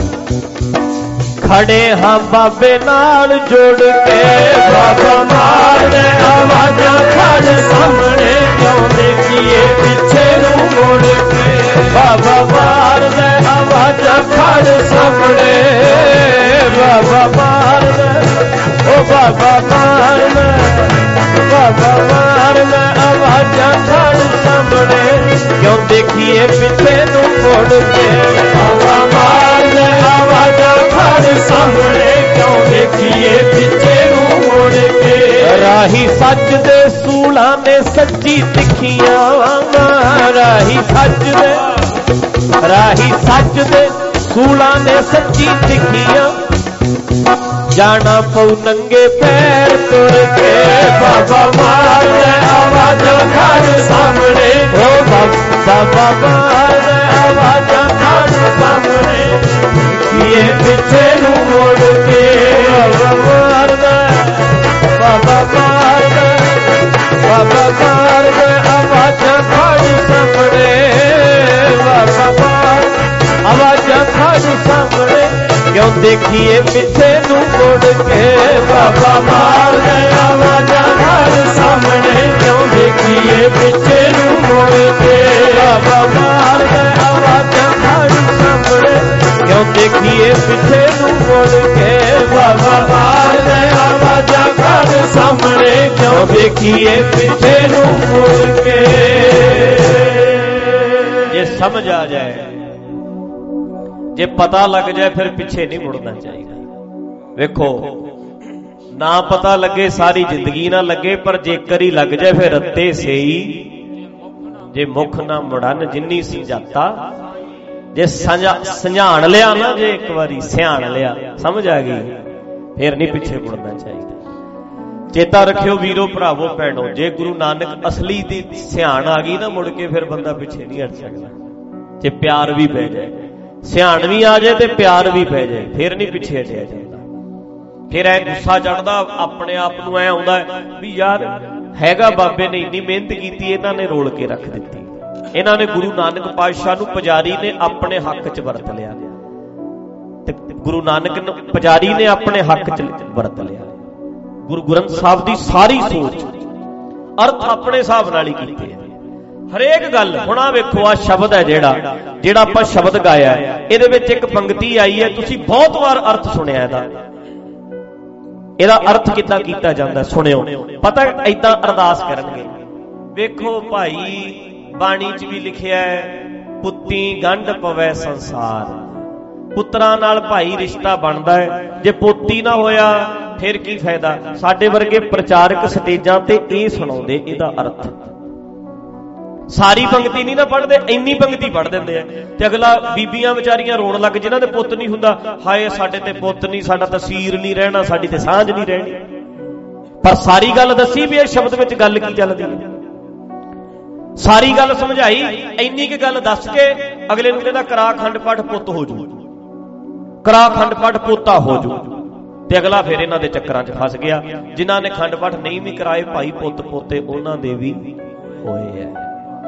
खड़े हाँ बाबे नाल जुड़ के, बाबा मार दे आवाजां खड़ सामने क्यों देखिए पिछे नूं मुड़ के, बाबा मार दे आवाजां खड़ सामने, बाबा मार दे ओ बाबा मार दे, बाबा मार दे आवाजां खड़ सामने क्यों देखिए पिछे नूं मुड़ के, बाबा मार दे आवाजां खड़ सामने क्यों देखिए पिछे नूं मुड़ के। राही सच दे सूलां ने सच्ची तिखियां, राही सच दे राही सच दे सूलां ने सच्ची तिखियां, जाना पऊ नंगे पैर तुर के, बाबा मार दे आवाजां खड़ सामने, ओ बाबा मार दे आवाजां खड़ सामने ये पिछे नूं मुड़ के, बाबा मार दे बाबा मार दे बाबा मार दे आवाजां खड़ सामने, बाबा मार आवाजां खड़ सामने क्यों देखिए पिछे नूं मुड़ के, बाबा मार दे आवाजां खड़ सामने क्यों देखिए पिछे नूं मुड़ के, बाबा मार दे आवाजां खड़ सामने क्यों देखिए पिछे नूं मुड़ के, बाबा मार दे आवाजां खड़ सामने क्यों देखिए पिछे नूं मुड़ के। जे समझ आ जाए, जे पता लग जाए फिर पिछे नहीं मुड़ना चाहिए। वेखो ना पता लगे सारी जिंदगी ना लगे, पर जेकर ही लग जाए फिर रत्ते से ही, जे मुख ना मुड़न जिन्नी समझाता, जे समझाण लिया ना, जे एक बारी सियाण लिया समझ आ गई फिर नहीं पिछे मुड़ना चाहिए। चेता रखियो वीरो भरावो भैणो, जे गुरु नानक असली दी सियाण आ गई ना, मुड़ के फिर बंदा पिछे नहीं हट सकता, जे प्यार भी पै जाए। ਸਿਆਣ ਵੀ ਆ ਜਾਏ ਤੇ ਪਿਆਰ ਵੀ ਪੈ ਜਾਏ, ਫਿਰ ਨਹੀਂ ਪਿੱਛੇ ਹਟਿਆ ਜਾਂਦਾ। ਫਿਰ ਐ ਗੁੱਸਾ ਚੜਦਾ, ਆਪਣੇ ਆਪ ਨੂੰ ਐ ਆਉਂਦਾ ਵੀ ਯਾਰ ਹੈਗਾ ਬਾਬੇ ਨੇ ਇੰਨੀ ਮਿਹਨਤ ਕੀਤੀ, ਇਹਨਾਂ ਨੇ ਰੋਲ ਕੇ ਰੱਖ ਦਿੱਤੀ। ਇਹਨਾਂ ਨੇ ਗੁਰੂ ਨਾਨਕ ਪਾਤਸ਼ਾਹ ਨੂੰ ਪੁਜਾਰੀ ਨੇ ਆਪਣੇ ਹੱਕ 'ਚ ਵਰਤ ਲਿਆ, ਤੇ ਗੁਰੂ ਨਾਨਕ ਨੂੰ ਪੁਜਾਰੀ ਨੇ ਆਪਣੇ ਹੱਕ 'ਚ ਵਰਤ ਲਿਆ। ਗੁਰੂ ਗ੍ਰੰਥ ਸਾਹਿਬ ਦੀ ਸਾਰੀ ਸੋਚ ਅਰਥ ਆਪਣੇ ਹਿਸਾਬ ਨਾਲ ਹੀ ਕੀਤੇ ਆ ਹਰੇਕ ਗੱਲ। ਹੁਣ ਆ ਵੇਖੋ, ਆ ਸ਼ਬਦ ਹੈ ਜਿਹੜਾ ਜਿਹੜਾ ਆਪਾਂ ਸ਼ਬਦ ਗਾਇਆ, ਇਹਦੇ ਵਿੱਚ ਇੱਕ ਪੰਕਤੀ ਆਈ ਹੈ, ਤੁਸੀਂ ਬਹੁਤ ਵਾਰ ਅਰਥ ਸੁਣਿਆ ਇਹਦਾ। ਇਹਦਾ ਅਰਥ ਕਿੱਦਾਂ ਕੀਤਾ ਜਾਂਦਾ ਸੁਣਿਓ। ਪਤਾ ਏਦਾਂ ਅਰਦਾਸ ਕਰਨਗੇ, ਵੇਖੋ ਭਾਈ ਬਾਣੀ 'ਚ ਵੀ ਲਿਖਿਆ ਹੈ, ਪੁੱਤੀ ਗੰਢ ਪਵੈ ਸੰਸਾਰ। ਪੁੱਤਰਾਂ ਨਾਲ ਭਾਈ ਰਿਸ਼ਤਾ ਬਣਦਾ ਹੈ, ਜੇ ਪੋਤੀ ਨਾ ਹੋਇਆ ਫਿਰ ਕੀ ਫਾਇਦਾ। ਸਾਡੇ ਵਰਗੇ ਪ੍ਰਚਾਰਕ ਸਟੇਜਾਂ ਤੇ ਇਹ ਸੁਣਾਉਂਦੇ ਇਹਦਾ ਅਰਥ। ਸਾਰੀ ਪੰਕਤੀ ਨਹੀਂ ਨਾ ਪੜ੍ਹਦੇ, ਇੰਨੀ ਪੰਕਤੀ ਪੜ੍ਹ ਦਿੰਦੇ ਆ, ਤੇ ਅਗਲਾ ਬੀਬੀਆਂ ਵਿਚਾਰੀਆਂ ਰੋਣ ਲੱਗ, ਜਿਨ੍ਹਾਂ ਦੇ ਪੁੱਤ ਨਹੀਂ ਹੁੰਦਾ, ਹਾਏ ਸਾਡੇ ਤੇ ਪੁੱਤ ਨਹੀਂ, ਸਾਡਾ ਤਸੀਰ ਨਹੀਂ ਰਹਿਣਾ, ਸਾਡੀ ਤੇ ਸਾਂਝ ਨਹੀਂ ਰਹਿਣੀ। ਪਰ ਸਾਰੀ ਗੱਲ ਦੱਸੀ ਵੀ ਇਹ ਸ਼ਬਦ ਵਿੱਚ ਗੱਲ ਕੀ ਚੱਲਦੀ ਹੈ, ਸਾਰੀ ਗੱਲ ਸਮਝਾਈ। ਇੰਨੀ ਕੁ ਗੱਲ ਦੱਸ ਕੇ ਅਗਲੇ ਨੂੰ ਕਹਿੰਦਾ ਕਰਾ ਖੰਡ ਪਾਠ ਪੁੱਤ ਹੋ ਜੂ, ਕਰਾ ਖੰਡ ਪਾਠ ਪੋਤਾ ਹੋ ਜੂ। ਤੇ ਅਗਲਾ ਫਿਰ ਇਹਨਾਂ ਦੇ ਚੱਕਰਾਂ 'ਚ ਫਸ ਗਿਆ। ਜਿਨ੍ਹਾਂ ਨੇ ਖੰਡ ਪਾਠ ਨਹੀਂ ਵੀ ਕਰਾਏ ਭਾਈ, ਪੁੱਤ ਪੋਤੇ ਉਹਨਾਂ ਦੇ ਵੀ ਹੋਏ ਆ।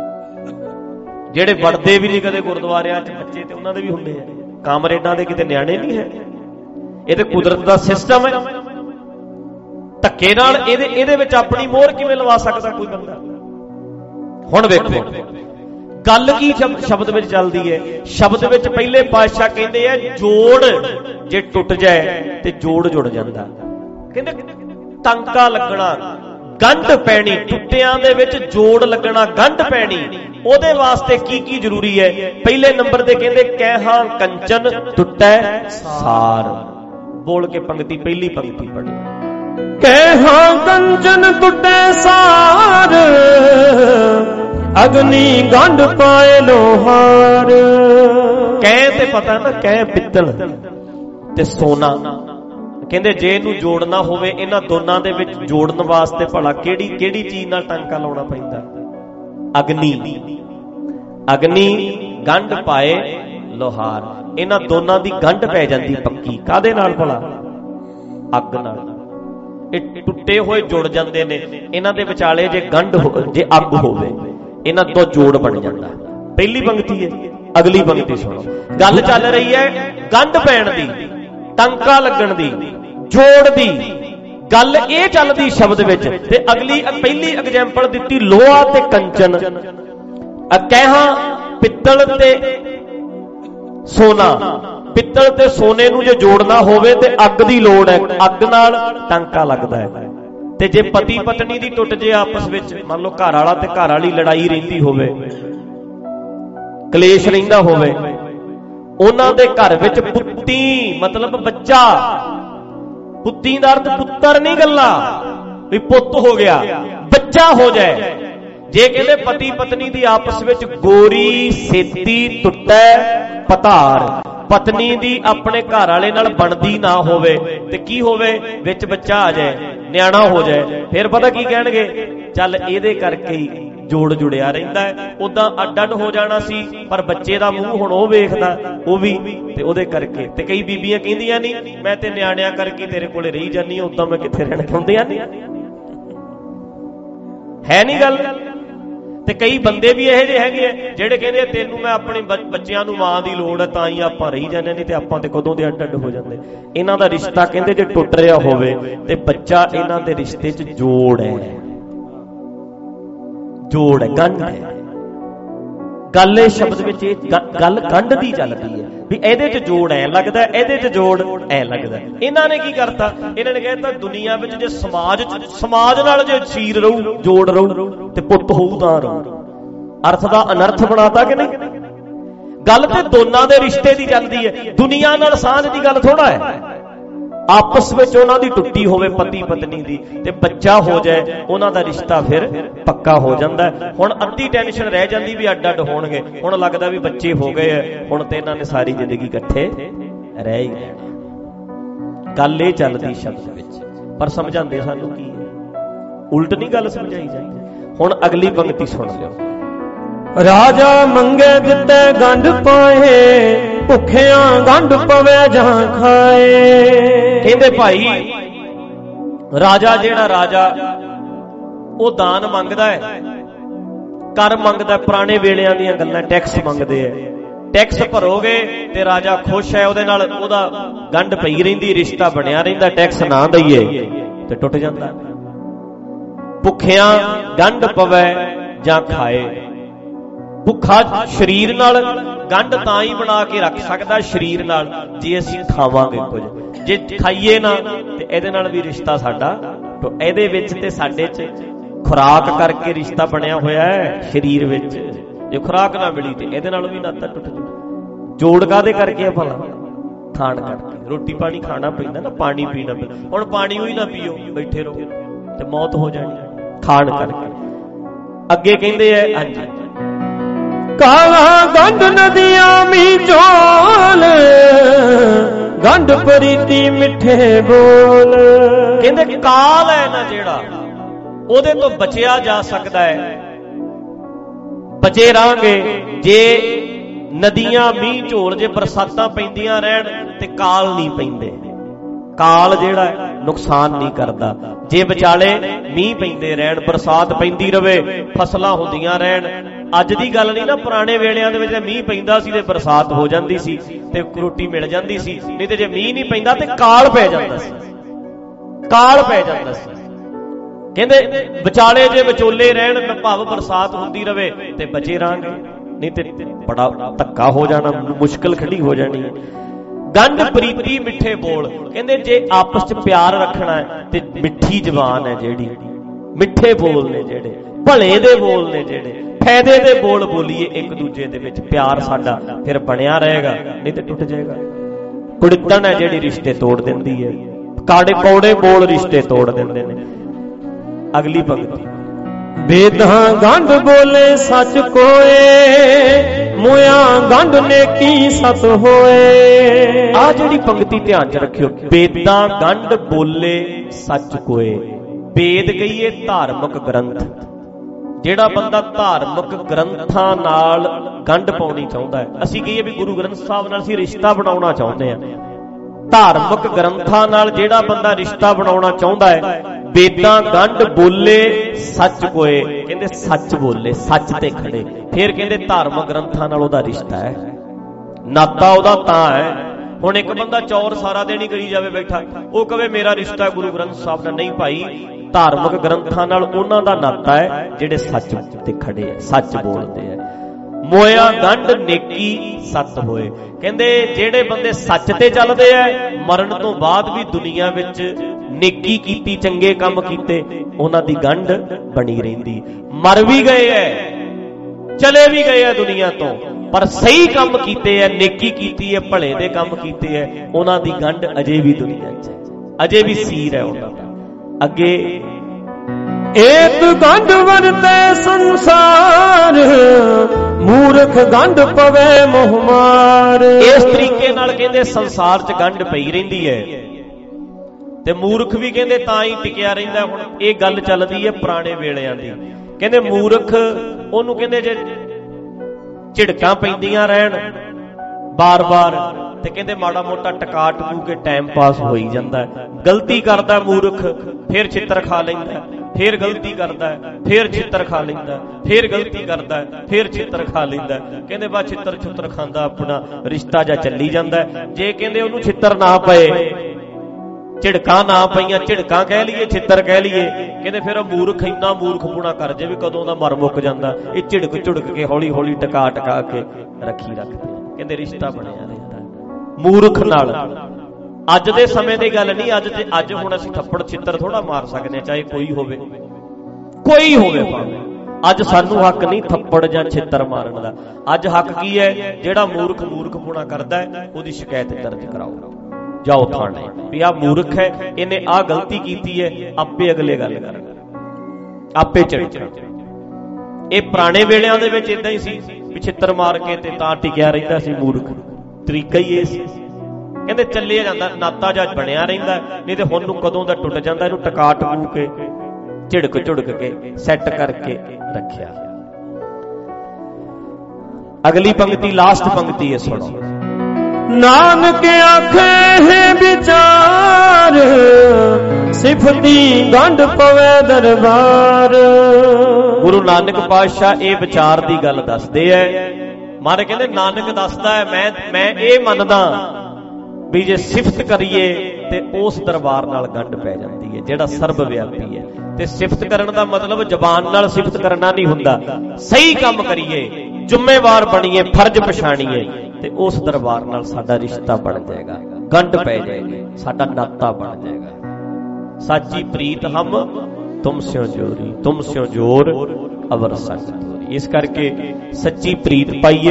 ਜਿਹੜੇ ਵੜਦੇ ਵੀ ਨਹੀਂ ਕਦੇ ਗੁਰਦੁਆਰਿਆਂ 'ਚ ਬੱਚੇ, ਤੇ ਉਹਨਾਂ ਦੇ ਵੀ ਹੁੰਦੇ ਆ। ਕਾਮਰੇਡਾਂ ਦੇ ਕਿਤੇ ਨਿਆਣੇ ਨਹੀਂ ਹੈ। ਇਹ ਤੇ ਕੁਦਰਤ ਦਾ ਸਿਸਟਮ ਹੈ। ਧੱਕੇ ਨਾਲ ਇਹਦੇ ਇਹਦੇ ਵਿੱਚ ਆਪਣੀ ਮੋਹਰ ਕਿਵੇਂ ਲਵਾ ਸਕਦਾ ਕੋਈ ਬੰਦਾ। ਹੁਣ ਵੇਖੋ ਗੱਲ ਕੀ ਸ਼ਬਦ ਵਿੱਚ ਚੱਲਦੀ ਹੈ। ਸ਼ਬਦ ਵਿੱਚ ਪਹਿਲੇ ਪਾਤਸ਼ਾਹ ਕਹਿੰਦੇ ਆ, ਜੋੜ ਜੇ ਟੁੱਟ ਜਾਏ ਤੇ ਜੋੜ ਜੁੜ ਜਾਂਦਾ। ਕਹਿੰਦੇ ਟਾਂਕਾ ਲੱਗਣਾ, ਗੰਢ ਪੈਣੀ, ਟੁੱਟਿਆਂ ਦੇ ਵਿੱਚ ਜੋੜ ਲੱਗਣਾ, ਗੰਢ ਪੈਣੀ, ਉਹਦੇ ਵਾਸਤੇ ਕੀ ਕੀ ਜ਼ਰੂਰੀ ਹੈ। ਪਹਿਲੇ ਨੰਬਰ ਤੇ ਕਹਿੰਦੇ ਕਹਿਹਾਂ ਕੰਚਨ ਟੁੱਟੈ ਸਾਰ। ਬੋਲ ਕੇ ਪੰਕਤੀ, ਪਹਿਲੀ ਪੰਕਤੀ ਪੜ੍ਹੀ। ਕਹਿਹਾਂ ਕੰਚਨ ਟੁੱਟੈ ਸਾਰ, ਅਗਨੀ ਗੰਢ ਪਾਏ ਲੋਹਾਰ। ਕਹਿ ਤੇ ਪਤਾ ਨਾ, ਕਹਿ ਪਿੱਤਲ ਤੇ ਸੋਨਾ। ਕਹਿੰਦੇ ਜੇ ਇਹਨੂੰ ਜੋੜਨਾ ਹੋਵੇ, ਇਹਨਾਂ ਦੋਨਾਂ ਦੇ ਵਿੱਚ ਜੋੜਨ ਵਾਸਤੇ ਭਲਾ ਕਿਹੜੀ ਕਿਹੜੀ ਚੀਜ਼ ਨਾਲ ਟਾਂਕਾ ਲਾਉਣਾ ਪੈਂਦਾ। ਅਗਨੀ, ਅਗਨੀ ਗੰਢ ਪਾਏ ਲੋਹਾਰ। ਇਹਨਾਂ ਦੋਨਾਂ ਦੀ ਗੰਢ ਪੈ ਜਾਂਦੀ ਪੱਕੀ। ਕਾਹਦੇ ਨਾਲ ਭਲਾ? ਅੱਗ ਨਾਲ। ਇਹ ਟੁੱਟੇ ਹੋਏ ਜੁੜ ਜਾਂਦੇ ਨੇ, ਇਹਨਾਂ ਦੇ ਵਿਚਾਲੇ ਜੇ ਗੰਢ ਜੇ ਅੱਗ ਹੋਵੇ, ਇਹਨਾਂ ਤੋਂ ਜੋੜ ਬਣ ਜਾਂਦਾ। ਪਹਿਲੀ ਪੰਕਤੀ ਹੈ। ਅਗਲੀ ਪੰਕਤੀ ਸੁਣੋ। ਗੱਲ ਚੱਲ ਰਹੀ ਹੈ ਗੰਢ ਪੈਣ ਦੀ, ਟਾਂਕਾ ਲੱਗਣ ਦੀ, ਜੋੜ ਦੀ ਗੱਲ ਇਹ ਚੱਲਦੀ ਸ਼ਬਦ ਵਿੱਚ। ਤੇ ਅਗਲੀ ਪਹਿਲੀ ਐਗਜ਼ਾਮਪਲ ਦਿੱਤੀ ਲੋਹਾ ਤੇ ਕੰਚਨ। ਕਹਿਹਾਂ ਪਿੱਤਲ ਤੇ ਸੋਨਾ। ਪਿੱਤਲ ਤੇ ਸੋਨੇ ਨੂੰ ਜੇ ਜੋੜਨਾ ਹੋਵੇ ਤੇ ਅੱਗ ਦੀ ਲੋੜ ਹੈ, ਅੱਗ ਨਾਲ ਟਾਂਕਾ ਲੱਗਦਾ ਹੈ। ਤੇ ਜੇ ਪਤੀ ਪਤਨੀ ਦੀ ਟੁੱਟ ਜੇ ਆਪਸ ਵਿੱਚ, ਮੰਨ ਲਓ ਘਰ ਵਾਲਾ ਤੇ ਘਰ ਵਾਲੀ ਲੜਾਈ ਰਹਿੰਦੀ ਹੋਵੇ, ਕਲੇਸ਼ ਰਹਿੰਦਾ ਹੋਵੇ, ਉਹਨਾਂ ਦੇ ਘਰ ਵਿੱਚ ਪੁੱਤੀ ਮਤਲਬ ਬੱਚਾ, ਪੁੱਤੀ ਦਾ ਅਰਥ ਪੁੱਤਰ ਨਹੀਂ ਗੱਲਾਂ ਵੀ ਪੁੱਤ ਹੋ ਗਿਆ, ਬੱਚਾ ਹੋ ਜਾਏ। ਜੇ ਕਹਿੰਦੇ ਪਤੀ ਪਤਨੀ ਦੀ ਆਪਸ ਵਿੱਚ ਗੋਰੀ ਸੇਤੀ ਟੁੱਟੈ ਪਤਾਰ, ਪਤਨੀ ਦੀ ਆਪਣੇ ਘਰ ਵਾਲੇ ਨਾਲ ਬਣਦੀ ਨਾ ਹੋਵੇ ਤੇ ਕੀ ਹੋਵੇ, ਵਿੱਚ ਬੱਚਾ ਆ ਜਾਏ, ਨਿਆਣਾ ਹੋ ਜਾਏ, ਫਿਰ ਪਤਾ ਕੀ ਕਹਿਣਗੇ, ਚੱਲ ਇਹਦੇ ਕਰਕੇ ਹੀ ਜੋੜ ਜੁੜਿਆ ਰਹਿੰਦਾ ਹੈ। ਉਦਾਂ ਅੱਡ ਅੱਡ ਹੋ ਜਾਣਾ ਸੀ, ਪਰ ਬੱਚੇ ਦਾ ਮੂੰਹ ਹੁਣ ਉਹ ਵੇਖਦਾ, ਉਹ ਵੀ, ਤੇ ਉਹਦੇ ਕਰਕੇ। ਤੇ ਕਈ ਬੀਬੀਆਂ ਕਹਿੰਦੀਆਂ ਨਹੀਂ ਮੈਂ ਤੇ ਨਿਆਣਿਆਂ ਕਰਕੇ ਤੇਰੇ ਕੋਲੇ ਰਹੀ ਜਾਂਦੀ, ਉਦਾਂ ਮੈਂ ਕਿੱਥੇ ਰਹਿਣਾ ਚਾਹੁੰਦੀਆਂ ਨਹੀਂ ਹੈ ਨਹੀਂ ਗੱਲ। ਤੇ ਕਈ ਬੰਦੇ ਵੀ ਇਹੋ ਜਿਹੇ ਹੈਗੇ ਆ ਜਿਹੜੇ ਕਹਿੰਦੇ ਤੈਨੂੰ ਮੈਂ ਆਪਣੇ ਬੱਚਿਆਂ ਨੂੰ ਮਾਂ ਦੀ ਲੋੜ ਹੈ ਤਾਂ ਹੀ ਆਪਾਂ ਰਹੀ ਜਾਂਦੇ, ਨਹੀਂ ਤੇ ਆਪਾਂ ਤੇ ਕਦੋਂ ਦੇ ਅੱਡ ਅੱਡ ਹੋ ਜਾਂਦੇ। ਇਹਨਾਂ ਦਾ ਰਿਸ਼ਤਾ ਕਹਿੰਦੇ ਜੇ ਟੁੱਟ ਰਿਹਾ ਹੋਵੇ ਤੇ ਬੱਚਾ ਇਹਨਾਂ ਦੇ ਰਿਸ਼ਤੇ 'ਚ ਜੋੜ ਹੈ, ਜੋੜ ਹੈ, ਗੰਢ ਹੈ। ਗੱਲ ਇਹ ਸ਼ਬਦ ਵਿੱਚ ਇਹ ਗੱਲ ਗੰਢ ਦੀ ਚੱਲਦੀ ਹੈ ਵੀ ਇਹਦੇ 'ਚ ਜੋੜ ਐ ਲੱਗਦਾ, ਇਹਦੇ 'ਚ ਜੋੜ ਐ ਲੱਗਦਾ। ਇਹਨਾਂ ਨੇ ਕੀ ਕਰਤਾ, ਇਹਨਾਂ ਨੇ ਕਹਿਤਾ ਦੁਨੀਆ ਵਿੱਚ ਜੇ ਸਮਾਜ ਸਮਾਜ ਨਾਲ ਜੇ ਸੀਰ ਰਹੂ, ਜੋੜ ਰਹੂ ਤੇ ਪੁੱਤ ਹੋਊ ਤਾਂ ਰਹੂ। ਅਰਥ ਦਾ ਅਨਰਥ ਬਣਾਤਾ ਕਿ ਨਹੀਂ। ਗੱਲ ਤੇ ਦੋਨਾਂ ਦੇ ਰਿਸ਼ਤੇ ਦੀ ਚੱਲਦੀ ਹੈ, ਦੁਨੀਆ ਨਾਲ ਸਾਂਝ ਦੀ ਗੱਲ ਥੋੜਾ ਹੈ। ਆਪਸ ਵਿੱਚ ਉਹਨਾਂ ਦੀ ਟੁੱਟੀ ਹੋਵੇ ਪਤੀ ਪਤਨੀ ਦੀ ਤੇ ਬੱਚਾ ਹੋ ਜਾਏ, ਉਹਨਾਂ ਦਾ ਰਿਸ਼ਤਾ ਫਿਰ ਪੱਕਾ ਹੋ ਜਾਂਦਾ। ਹੁਣ ਅੱਧੀ ਟੈਨਸ਼ਨ ਰਹਿ ਜਾਂਦੀ ਵੀ ਅੱਡ ਅੱਡ ਹੋਣਗੇ, ਹੁਣ ਲੱਗਦਾ ਵੀ ਬੱਚੇ ਹੋ ਗਏ ਆ, ਹੁਣ ਤੇ ਇਹਨਾਂ ਨੇ ਸਾਰੀ ਜ਼ਿੰਦਗੀ ਇਕੱਠੇ ਰਹਿ ਹੀ ਜਾਣਾ। ਗੱਲ ਇਹ ਚੱਲਦੀ ਸ਼ਬਦ ਵਿੱਚ, ਪਰ ਸਮਝਾਉਂਦੇ ਸਾਨੂੰ ਕੀ ਹੈ, ਉਲਟ ਨਹੀਂ ਗੱਲ ਸਮਝਾਈ ਜਾਂਦੀ। ਹੁਣ ਅਗਲੀ ਪੰਕਤੀ ਸੁਣ ਲਿਓ। ਰਾਜਾ ਮੰਗੇ ਦਿੱਤੇ ਗੰਢ ਪਾਏ, ਭੁੱਖਿਆਂ ਗੰਢ ਪਵੇ ਜਾਂ ਖਾਏ। ਕਹਿੰਦੇ ਭਾਈ ਰਾਜਾ ਜਿਹੜਾ ਰਾਜਾ ਉਹ ਦਾਨ ਮੰਗਦਾ ਹੈ, ਕਰ ਮੰਗਦਾ, ਪੁਰਾਣੇ ਵੇਲਿਆਂ ਦੀਆਂ ਗੱਲਾਂ, ਟੈਕਸ ਮੰਗਦੇ ਆ। ਟੈਕਸ ਭਰੋਗੇ ਤੇ ਰਾਜਾ ਖੁਸ਼ ਹੈ, ਉਹਦੇ ਨਾਲ ਉਹਦਾ ਗੰਢ ਪਈ ਰਹਿੰਦੀ, ਰਿਸ਼ਤਾ ਬਣਿਆ ਰਹਿੰਦਾ। ਟੈਕਸ ਨਾ ਦਈਏ ਤੇ ਟੁੱਟ ਜਾਂਦਾ। ਭੁੱਖਿਆਂ ਗੰਢ ਪਵੇ ਜਾਂ ਖਾਏ। ਭੁੱਖਾ ਸਰੀਰ ਨਾਲ ਗੰਢ ਤਾਂ ਹੀ ਬਣਾ ਕੇ ਰੱਖ ਸਕਦਾ ਸਰੀਰ ਨਾਲ ਜੇ ਅਸੀਂ ਖਾਵਾਂਗੇ ਕੁਝ, ਜੇ ਖਾਈਏ ਨਾ ਤੇ ਇਹਦੇ ਨਾਲ ਵੀ ਰਿਸ਼ਤਾ ਸਾਡਾ। ਇਹਦੇ ਵਿੱਚ ਤੇ ਸਾਡੇ 'ਚ ਖੁਰਾਕ ਕਰਕੇ ਰਿਸ਼ਤਾ ਬਣਿਆ ਹੋਇਆ ਹੈ ਸਰੀਰ ਵਿੱਚ। ਜੇ ਖੁਰਾਕ ਨਾ ਮਿਲੀ ਤੇ ਇਹਦੇ ਨਾਲ ਵੀ ਨਾਤਾ ਟੁੱਟ ਜੂ। ਜੋੜ ਕਾਹਦੇ ਕਰਕੇ ਆ ਭਲਾ? ਖਾਣ ਕਰਕੇ। ਰੋਟੀ ਪਾਣੀ ਖਾਣਾ ਪੈਂਦਾ ਨਾ, ਪਾਣੀ ਪੀਣਾ ਪੈਂਦਾ। ਹੁਣ ਪਾਣੀ ਹੀ ਨਾ ਪੀਓ, ਬੈਠੇ ਰਹੋ ਤੇ ਮੌਤ ਹੋ ਜਾਣੀ ਖਾਣ ਕਰਕੇ। ਅੱਗੇ ਕਹਿੰਦੇ ਆ, ਹਾਂਜੀ, ਕਾਲਾ ਗੰਢ ਨਦੀਆਂ ਮੀ ਚੋਲ, ਗੰਢ ਪ੍ਰੀਤੀ ਮਿੱਠੇ ਬੋਲ। ਕਹਿੰਦੇ ਕਾਲ ਹੈ ਨਾ ਜਿਹੜਾ, ਉਹਦੇ ਤੋਂ ਬਚਿਆ ਜਾ ਸਕਦਾ ਹੈ। ਬਚੇ ਰਹਾਂਗੇ ਜੇ ਨਦੀਆਂ ਮੀਂਹ ਝੋਲ, ਜੇ ਬਰਸਾਤਾਂ ਪੈਂਦੀਆਂ ਰਹਿਣ ਤੇ ਕਾਲ ਨਹੀਂ ਪੈਂਦੇ। ਕਾਲ ਜਿਹੜਾ ਨੁਕਸਾਨ ਨਹੀਂ ਕਰਦਾ। ਜੇ ਵਿਚਾਲੇ ਮੀਂਹ ਪੈਂਦੇ ਰਹਿਣ, ਬਰਸਾਤ ਪੈਂਦੀ ਰਵੇ, ਫਸਲਾਂ ਹੁੰਦੀਆਂ ਰਹਿਣ। ਅੱਜ ਦੀ ਗੱਲ ਨਹੀਂ ਨਾ, ਪੁਰਾਣੇ ਵੇਲਿਆਂ ਦੇ ਵਿੱਚ ਮੀਂਹ ਪੈਂਦਾ ਸੀ ਤੇ ਬਰਸਾਤ ਹੋ ਜਾਂਦੀ ਸੀ ਤੇ ਰੋਟੀ ਮਿਲ ਜਾਂਦੀ ਸੀ। ਨਹੀਂ ਤੇ ਜੇ ਮੀਂਹ ਨਹੀਂ ਪੈਂਦਾ ਤੇ ਕਾਲ ਪੈ ਜਾਂਦਾ ਸੀ, ਕਾਲ ਪੈ ਜਾਂਦਾ ਸੀ। ਕਹਿੰਦੇ ਵਿਚਾਲੇ ਜੇ ਵਿਚੋਲੇ ਰਹਿਣ, ਭਾਵ ਬਰਸਾਤ ਹੁੰਦੀ ਰਵੇ ਤੇ ਬਚੇ ਰਹਾਂਗੇ, ਨਹੀਂ ਤੇ ਬੜਾ ਧੱਕਾ ਹੋ ਜਾਣਾ, ਮੁਸ਼ਕਿਲ ਖੜੀ ਹੋ ਜਾਣੀ ਹੈ। ਗੰਢ ਪ੍ਰੀਤੀ ਮਿੱਠੇ ਬੋਲ। ਕਹਿੰਦੇ ਜੇ ਆਪਸ ਚ ਪਿਆਰ ਰੱਖਣਾ ਹੈ ਤੇ ਮਿੱਠੀ ਜ਼ਬਾਨ ਹੈ ਜਿਹੜੀ, ਮਿੱਠੇ ਬੋਲ ਨੇ ਜਿਹੜੇ, ਭਲੇ ਦੇ ਬੋਲ ਨੇ ਜਿਹੜੇ, ਫਾਇਦੇ ਦੇ ਬੋਲ ਬੋਲੀਏ ਇੱਕ ਦੂਜੇ ਦੇ ਵਿੱਚ, ਪਿਆਰ ਸਾਡਾ ਫਿਰ ਬਣਿਆ ਰਹੇਗਾ, ਨਹੀਂ ਤੇ ਟੁੱਟ ਜਾਏਗਾ। ਕੁੜਿੱਤਣ ਹੈ ਜਿਹੜੀ ਰਿਸ਼ਤੇ ਤੋੜ ਦਿੰਦੀ ਹੈ। ਕਾੜੇ ਕੌੜੇ ਬੋਲ ਰਿਸ਼ਤੇ ਤੋੜ ਦਿੰਦੇ ਨੇ। ਅਗਲੀ ਪੰਕਤੀ, ਵੇਦਾਂ ਗੰਢ ਬੋਲੇ ਸੱਚ ਕੋਏ, ਮੋਇਆ ਗੰਢ ਨੇਕੀ ਸਤ ਹੋਏ। ਆਹ ਜਿਹੜੀ ਪੰਕਤੀ ਧਿਆਨ ਚ ਰੱਖਿਓ, ਵੇਦਾਂ ਗੰਢ ਬੋਲੇ ਸੱਚ ਕੋਏ। ਵੇਦ ਕਹੀਏ ਧਾਰਮਿਕ ਗ੍ਰੰਥ। ਜਿਹੜਾ ਬੰਦਾ ਧਾਰਮਿਕ ਗ੍ਰੰਥਾਂ ਨਾਲ ਗੰਢ ਪਾਉਣੀ ਚਾਹੁੰਦਾ ਹੈ, ਅਸੀਂ ਕਹੀਏ ਵੀ ਗੁਰੂ ਗ੍ਰੰਥ ਸਾਹਿਬ ਨਾਲ ਅਸੀਂ ਰਿਸ਼ਤਾ ਬਣਾਉਣਾ ਚਾਹੁੰਦੇ ਹਾਂ, ਧਾਰਮਿਕ ਗ੍ਰੰਥਾਂ ਨਾਲ ਜਿਹੜਾ ਬੰਦਾ ਰਿਸ਼ਤਾ ਬਣਾਉਣਾ ਚਾਹੁੰਦਾ ਹੈ, ਵੇਦਾਂ ਗੰਢ ਬੋਲੇ ਸੱਚ ਕੋਏ। ਕਹਿੰਦੇ ਸੱਚ ਬੋਲੇ, ਸੱਚ ਤੇ ਖੜੇ। ਫਿਰ ਕਹਿੰਦੇ ਧਾਰਮਿਕ ਗ੍ਰੰਥਾਂ ਨਾਲ ਉਹਦਾ ਰਿਸ਼ਤਾ ਹੈ, ਨਾਤਾ ਉਹਦਾ ਤਾਂ ਹੈ। ਹੁਣ ਇੱਕ ਬੰਦਾ ਚੌਰ ਸਾਰਾ ਦਿਨ ਹੀ ਕਰੀ ਜਾਵੇ ਬੈਠਾ, ਉਹ ਕਵੇ ਮੇਰਾ ਰਿਸ਼ਤਾ ਗੁਰੂ ਗ੍ਰੰਥ ਸਾਹਿਬ ਨਾਲ, ਨਹੀਂ ਭਾਈ, ਧਾਰਮਿਕ ਗ੍ਰੰਥਾਂ ਨਾਲ ਉਹਨਾਂ ਦਾ ਨਾਤਾ ਹੈ ਜਿਹੜੇ ਸੱਚ ਤੇ ਖੜੇ ਹੈ, ਸੱਚ ਬੋਲਦੇ ਹੈ। ਮੋਇਆ ਗੰਢ ਨੇਕੀ ਸੱਤ ਹੋਏ। ਕਹਿੰਦੇ ਜਿਹੜੇ ਬੰਦੇ ਸੱਚ ਤੇ ਚੱਲਦੇ ਆ, ਮਰਨ ਤੋਂ ਬਾਅਦ ਵੀ ਦੁਨੀਆ ਵਿੱਚ ਨੇਕੀ ਕੀਤੀ, ਚੰਗੇ ਕੰਮ ਕੀਤੇ, ਉਹਨਾਂ ਦੀ ਗੰਢ ਬਣੀ ਰਹਿੰਦੀ। ਮਰ ਵੀ ਗਏ ਐ, ਚਲੇ ਵੀ ਗਏ ਆ ਦੁਨੀਆ ਤੋਂ, ਪਰ ਸਹੀ ਕੰਮ ਕੀਤੇ ਐ, ਨੇਕੀ ਕੀਤੀ ਹੈ, ਭਲੇ ਦੇ ਕੰਮ ਕੀਤੇ ਐ, ਉਹਨਾਂ ਦੀ ਗੰਢ ਅਜੇ ਵੀ ਦੁਨੀਆ 'ਚ, ਅਜੇ ਵੀ ਸੀਰ ਹੈ ਉਹਨਾਂ ਦਾ। ਅੱਗੇ, ਏਕ ਗੰਢ ਵਰਤੇ ਸੰਸਾਰ, ਮੂਰਖ ਗੰਢ ਪਵੇ ਮੋਹ ਮਾਰ। ਇਸ ਤਰੀਕੇ ਨਾਲ ਕਹਿੰਦੇ ਸੰਸਾਰ 'ਚ ਗੰਢ ਪਈ ਰਹਿੰਦੀ ਹੈ ਤੇ ਮੂਰਖ ਵੀ ਕਹਿੰਦੇ ਤਾਂ ਹੀ ਟਿਕਿਆ ਰਹਿੰਦਾ। ਹੁਣ ਇਹ ਗੱਲ ਚੱਲਦੀ ਹੈ ਪੁਰਾਣੇ ਵੇਲਿਆਂ ਦੀ। ਕਹਿੰਦੇ ਮੂਰਖ ਉਹਨੂੰ ਕਹਿੰਦੇ ਜੇ ਝਿੜਕਾਂ ਪੈਂਦੀਆਂ ਰਹਿਣ ਬਾਰ-ਬਾਰ ਤੇ ਕਹਿੰਦੇ ਮਾੜਾ ਮੋਟਾ ਟਕਾ ਟਕੂ ਕੇ ਟਾਈਮ ਪਾਸ ਹੋ ਹੀ ਜਾਂਦਾ। ਗਲਤੀ ਕਰਦਾ ਮੂਰਖ, ਫਿਰ ਛਿੱਤਰ ਖਾ ਲੈਂਦਾ, ਫਿਰ ਗਲਤੀ ਕਰਦਾ, ਫਿਰ ਛਿੱਤਰ ਖਾ ਲੈਂਦਾ, ਫਿਰ ਗਲਤੀ ਕਰਦਾ, ਫਿਰ ਛਿੱਤਰ ਖਾ ਲੈਂਦਾ। ਕਹਿੰਦੇ ਬਸ ਛਿੱਤਰ ਛੁੱਤਰ ਖਾਂਦਾ ਆਪਣਾ ਰਿਸ਼ਤਾ ਜਾਂ ਚੱਲੀ ਜਾਂਦਾ। ਜੇ ਕਹਿੰਦੇ ਉਹਨੂੰ ਛਿੱਤਰ ਨਾ ਪਏ, ਝਿੜਕਾਂ ਨਾ ਪਈਆਂ, ਝਿੜਕਾਂ ਕਹਿ ਲਈਏ, ਛਿੱਤਰ ਕਹਿ ਲਈਏ, ਕਹਿੰਦੇ ਫਿਰ ਉਹ ਮੂਰਖ ਇੰਨਾ ਮੂਰਖਪੂਣਾ ਕਰ ਜੇ ਵੀ ਕਦੋਂ ਦਾ ਮਰ ਮੁੱਕ ਜਾਂਦਾ। ਇਹ ਝਿੜਕ ਝੁੜਕ ਕੇ ਹੌਲੀ ਹੌਲੀ ਟਕਾ ਟਕਾ ਕੇ ਰੱਖੀ ਰੱਖਦੇ। ਕਹਿੰਦੇ ਰਿਸ਼ਤਾ ਬਣਿਆ ਰਹਿੰਦਾ ਮੂਰਖ ਨਾਲ। ਅੱਜ ਦੇ ਸਮੇਂ ਦੀ ਗੱਲ ਨਹੀਂ, ਅੱਜ ਤੇ ਅੱਜ ਹੁਣ ਅਸੀਂ ਥੱਪੜ ਛਿੱਤਰ ਥੋੜਾ ਮਾਰ ਸਕਦੇ, ਚਾਹੇ ਕੋਈ ਹੋਵੇ, ਕੋਈ ਹੋਵੇ ਭਾਵੇਂ। ਅੱਜ ਸਾਨੂੰ ਹੱਕ ਨਹੀਂ ਥੱਪੜ ਜਾਂ ਛਿੱਤਰ ਮਾਰਨ ਦਾ। ਅੱਜ ਹੱਕ ਕੀ ਹੈ? ਜਿਹੜਾ ਮੂਰਖ ਮੂਰਖਪੂਣਾ ਕਰਦਾ ਉਹਦੀ ਸ਼ਿਕਾਇਤ ਦਰਜ ਕਰਾਓ, ਜਾਓ ਥਾਣੇ ਵੀ ਆਹ ਮੂਰਖ ਹੈ, ਇਹਨੇ ਆਹ ਗਲਤੀ ਕੀਤੀ ਹੈ, ਆਪੇ ਅਗਲੇ ਗੱਲ ਕਰਨ, ਆਪੇ ਝਿੜਕ। ਇਹ ਪੁਰਾਣੇ ਵੇਲਿਆਂ ਦੇ ਵਿੱਚ ਇਦਾਂ ਹੀ ਸੀ ਵੀ ਛਿੱਤਰ ਮਾਰ ਕੇ ਤੇ ਤਾਂ ਟਿਕਿਆ ਰਹਿੰਦਾ ਸੀ ਮੂਰਖ। ਤਰੀਕਾ ਹੀ ਇਹ ਸੀ। ਕਹਿੰਦੇ ਚੱਲਿਆ ਜਾਂਦਾ, ਨਾਤਾ ਜਾਂ ਬਣਿਆ ਰਹਿੰਦਾ, ਨਹੀਂ ਤੇ ਹੁਣ ਨੂੰ ਕਦੋਂ ਦਾ ਟੁੱਟ ਜਾਂਦਾ। ਇਹਨੂੰ ਟਕਾ ਟਕੂ ਕੇ ਝਿੜਕ ਝੁੜਕ ਕੇ ਸੈੱਟ ਕਰਕੇ ਰੱਖਿਆ। ਅਗਲੀ ਪੰਕਤੀ, ਲਾਸਟ ਪੰਕਤੀ ਹੈ, ਸੁਣੋ। नानक आखे है विचार सिफती गंढ पवे दरबार। गुरु नानक पातशाह ये विचार की गल दसदे है। मारे कहते नानक दसदा है मैं मैं ये मनदा भी जे सिफत करिए ते उस दरबार नाल गंढ पै जाती है जिहड़ा सर्वव्यापी है। ते सिफत करन दा मतलब जबान नाल सिफत करना नहीं हुंदा, सही काम करिए, जिम्मेवार बणीए, फर्ज पछाणीए ते उस दरबार नाल साडा रिश्ता बन जाएगा, गंढ पै जाएगी, साडा नाता बन जाएगा। साची प्रीत हम तुम स्यों जोरी, तुम स्यों जोर अवर संग तोरी। इस करके सच्ची प्रीत पाइए,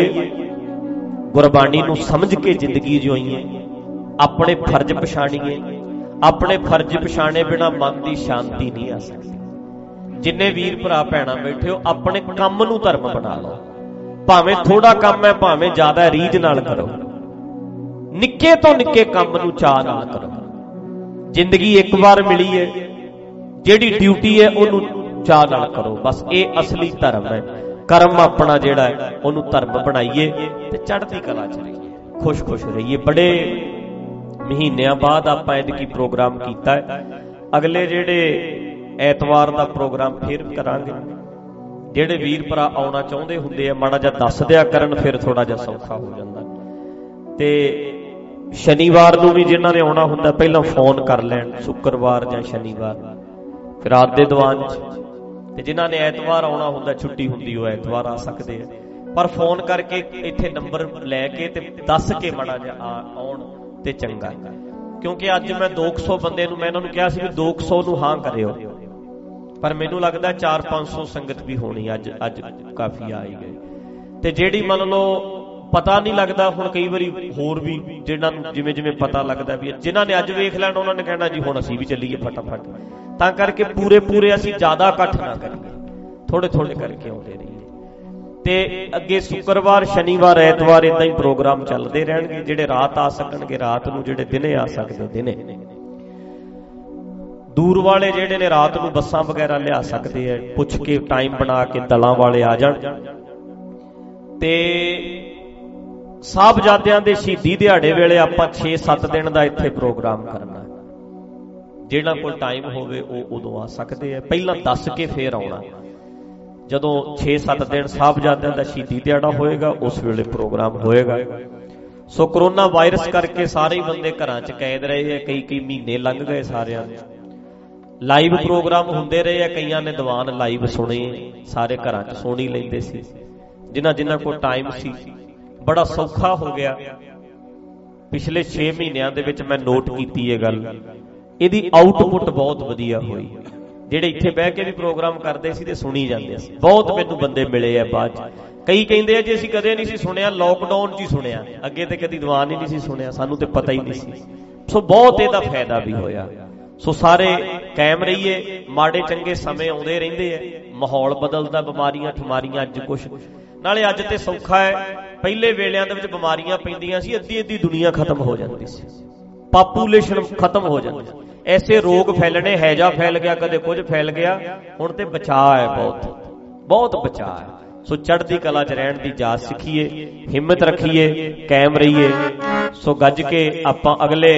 गुरबाणी नूं समझ के जिंदगी जोईए, अपने फर्ज पछाणीए। अपने फर्ज पछाणे बिना मन की शांति नहीं आ सकती। जिन्ने वीर भरा भैणा बैठे हो अपने काम नूं धर्म बना लो, भावें थोड़ा काम है भावें ज्यादा, रीझ नाल करो, निक्के तो निक्के काम नूं चाह नाल करो। जिंदगी एक बार मिली है, जिहड़ी ड्यूटी है उहनूं चाह नाल करो, बस ये असली धर्म है। कर्म अपना जिहड़ा है उहनूं धर्म बनाइए ते चढ़ती कला च रहिए, खुश खुश रहिए। बड़े महीनों बाद आप इनकी प्रोग्राम किया है, अगले जेड़े एतवार का प्रोग्राम फिर करांगे। जेड़े वीर भरा आउणा चाहुंदे हुंदे आ माड़ा जिहा दस दिया करन, फिर थोड़ा जिहा सौखा हो जांदा। ते शनिवार नूं भी जिन्हां ने आउणा हुंदा पहलां फोन कर लैण, शुक्रवार जां शनिवार, फिर रात दे दीवान च। ते जिन्हां ने एतवार आउणा हुंदा छुट्टी हुंदी ओ एतवार आ सकदे आ, पर फोन करके इत्थे नंबर लैके ते दस के माड़ा जिहा आउण ते चंगा। क्योंकि अज मैं दो सौ बंदे नूं मैं इन्हां नूं कहा सी भी दो सौ नूं हां करियो, पर मैनूं लगदा चार पांच सौ संगत भी होनी अज अज काफी आई गए। ते जिहड़ी मान लो पता नहीं लगता हुण कई वारी होर भी जिन्हां नूं जिवें जिवें पता लगदा भी जिन्हां ने अज वेख लैण उन्हां ने कहना जी हुण असीं भी चलीए फटाफट। तां करके पूरे पूरे असीं ज़्यादा इकट्ठ ना करिए, थोड़े थोड़े करके आउंदे रहिए। ते अगे शुक्रवार शनिवार एतवार इदां ही प्रोग्राम चलते रहणगे। जिहड़े रात आ सकणगे रात नूं, जिहड़े दिने आ सकदे दिने। दूर वाले जिहड़े ने रात नूं बसां वगैरह लिया सकदे है, पुछ के टाइम बना के दलां वाले आ जाण। ते साहबजादियां दे शहीदी दिहाड़े वेले आपां छे सत्त दिन दा इत्थे प्रोग्राम करना। जिहड़ा कोल टाइम होवे ओह उदों आ सकदे है, पहिलां दस के फिर आउणा। जदों छे सत्त दिन साहबजादियां दा शहीदी दिहाड़ा होएगा उस वेले प्रोग्राम होएगा। सो कोरोना वायरस करके सारे बंदे घरां च कैद रहे है, कई कई महीने लंघ गए सारिਆਂ ਦੇ। लाइव प्रोग्राम हुंदे रहे है, कईयां ने दीवान लाइव सुने, सारे घरां च सुण ही लैंदे सी। जिन्हां जिन्हां कोल टाइम सी बड़ा सौखा हो गया। पिछले छे महीनों दे विच मैं नोट कीती है गल, इहदी आउटपुट बहुत वधिया होई। ਜਿਹੜੇ ਇੱਥੇ ਬਹਿ ਕੇ ਵੀ ਪ੍ਰੋਗਰਾਮ ਕਰਦੇ ਸੀ ਤੇ ਸੁਣੀ ਜਾਂਦੇ ਸੀ। ਬਹੁਤ ਮੈਨੂੰ ਬੰਦੇ ਮਿਲੇ ਆ ਬਾਅਦ ਚ, ਕਈ ਕਹਿੰਦੇ ਆ ਜੀ ਅਸੀਂ ਕਦੇ ਨਹੀਂ ਸੀ ਸੁਣਿਆ, ਲੋਕਡਾਊਨ ਚ ਹੀ ਸੁਣਿਆ, ਅੱਗੇ ਤੇ ਕਦੀ ਦੀਵਾਨ ਹੀ ਨਹੀਂ ਸੀ ਸੁਣਿਆ, ਸਾਨੂੰ ਤੇ ਪਤਾ ਹੀ ਨਹੀਂ ਸੀ। ਸੋ ਬਹੁਤ ਇਹਦਾ ਫਾਇਦਾ ਵੀ ਹੋਇਆ। ਸੋ ਸਾਰੇ ਕਾਇਮ ਰਹੀਏ, ਮਾੜੇ ਚੰਗੇ ਸਮੇਂ ਆਉਂਦੇ ਰਹਿੰਦੇ ਆ, ਮਾਹੌਲ ਬਦਲਦਾ, ਬਿਮਾਰੀਆਂ ਠਮਾਰੀਆਂ ਅੱਜ ਕੁਛ ਨਾਲੇ ਅੱਜ ਤੇ ਸੌਖਾ ਹੈ। ਪਹਿਲੇ ਵੇਲਿਆਂ ਦੇ ਵਿੱਚ ਬਿਮਾਰੀਆਂ ਪੈਂਦੀਆਂ ਸੀ, ਅੱਧੀ ਅੱਧੀ ਦੁਨੀਆ ਖਤਮ ਹੋ ਜਾਂਦੀ ਸੀ, ਪਾਪੂਲੇਸ਼ਨ ਖਤਮ ਹੋ ਜਾਂਦੀ ਸੀ। ऐसे रोग फैलने, हैजा फैल गया, कदे कुछ फैल गया, हुण ते बचाव है, बहुत बहुत बचाव है। सो चढ़ती कला च रहण दी जाच सिखिए, हिम्मत रखिए, कायम रहिए। सो गज के आपां अगले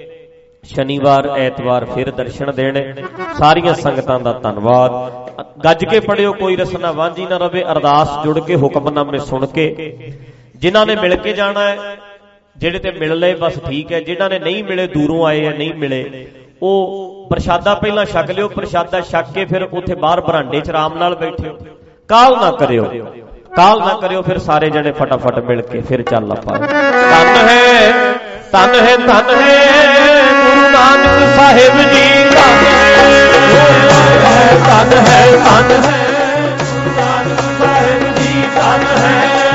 शनिवार ऐतवार फिर दर्शन देने। सारियां संगतां दा धन्नवाद। गज के पढ़ियो, कोई रसना वांझी ना रवे। अरदास जुड़ के हुक्मनामे सुन के, जिन्हां ने मिल के जाना है, जिहड़े ते मिल लए बस ठीक है, जिन्हां ने नहीं मिले, दूरों आए या नहीं मिले, ਉਹ ਪ੍ਰਸ਼ਾਦਾ ਪਹਿਲਾਂ ਛਕ ਲਿਓ। ਪ੍ਰਸ਼ਾਦਾ ਛਕ ਕੇ ਫਿਰ ਉੱਥੇ ਬਾਹਰ ਬਰਾਂਡੇ 'ਚ ਆਰਾਮ ਨਾਲ ਬੈਠਿਓ, ਕਾਹਲ ਨਾ ਕਰਿਓ, ਕਾਹਲ ਨਾ ਕਰਿਓ। ਫਿਰ ਸਾਰੇ ਜਣੇ ਫਟਾਫਟ ਮਿਲ ਕੇ ਫਿਰ ਚੱਲ ਆਪਾਂ। ਧੰਨ ਹੈ ਧੰਨ ਹੈ ਧੰਨ ਹੈ ਗੁਰੂ ਨਾਨਕ ਸਾਹਿਬ ਜੀ, ਧੰਨ ਹੈ ਧੰਨ ਹੈ ਧੰਨ ਹੈ ਗੁਰੂ ਨਾਨਕ ਸਾਹਿਬ ਜੀ, ਧੰਨ ਹੈ।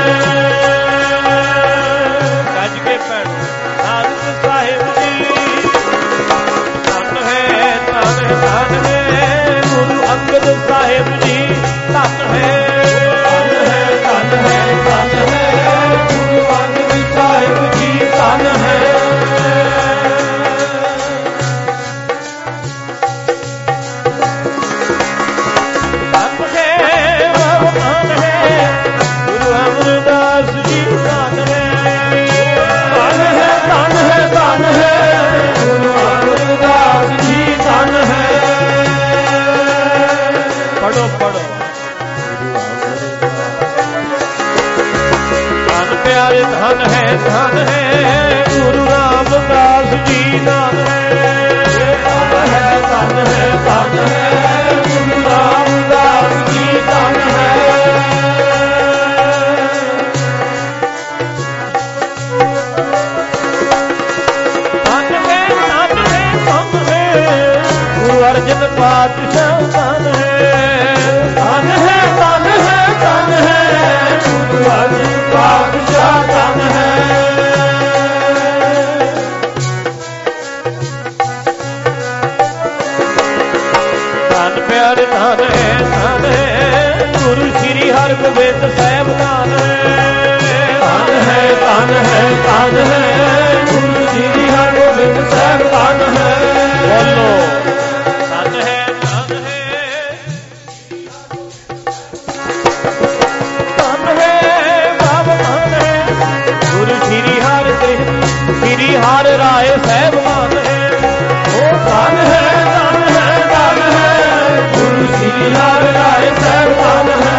ਗੱਜ ਕੇ ਭੈਣ ਨਾਨਕ ਸਾਹਿਬ ਜੀ, ਧੰਨ ਹੈ ਗੁਰੂ ਅੰਗਦ ਸਾਹਿਬ ਜੀ, ਧੰਨ ਹੈ ਧੰਨ ਹੈ ਧੰਨ ਹੈ ਧੰਨ ਹੈ ਗੁਰੂ ਅੰਗਦ ਸਾਹਿਬ ਜੀ, ਧੰਨ ਹੈ। ਧੰਨ ਧਨ ਹੈ ਗੁਰੂ ਰਾਮਦਾਸ ਜੀ ਧਨ ਹੈ ਧਨ ਹੈ ਧਨ ਹੈ ਧਨ ਹੈ ਗੁਰੂ ਰਾਮਦਾਸ ਜੀ ਧਨ ਹੈ ਧਨ ਹੈ ਧਨ ਹੈ ਧਨ ਹੈ ਗੁਰੂ ਅਰਜਨ ਪਾਤਸ਼ਾਹ ਧਨ ਹੈ ਧਨ ਹੈ ਧਨ ਹੈ ਧਨ ਹੈ ਗੁਰੂ ਅਰਜਨ ਪਾਤਸ਼ਾਹ ਧਨ ਹੈ ਧਨ ਪਿਆਰੇ ਧਨ ਹੈ ਧਨ ਹੈ ਗੁਰੂ ਸ੍ਰੀ ਹਰਿਗੋਬਿੰਦ ਸਾਹਿਬ ਧਨ ਹੈ ਧਨ ਹੈ ਧਨ ਹੈ ਧਨ ਹੈ ਗੁਰੂ ਸ੍ਰੀ ਹਰਿਗੋਬਿੰਦ ਸਾਹਿਬ ਧਨ ਹੈ ਬੋਲੋ ਧਨ ਹੈ ਧਨ ਹੈ ਧਨ ਹੈ ਬਾਬਾ ਧਨ ਹੈ ਗੁਰੂ ਸ੍ਰੀ ਹਰਿ ਸ੍ਰੀ ਹਰਿ ਰਾਏ ਸਾਹਿਬ ਧਨ ਹੈ ਉਹ ਧਨ ਹੈ ਧਨ ਹੈ ਧਨ ਹੈ ਗੁਰੂ ਸ੍ਰੀ ਹਰਿ ਰਾਏ ਸਾਹਿਬ ਧਨ ਹੈ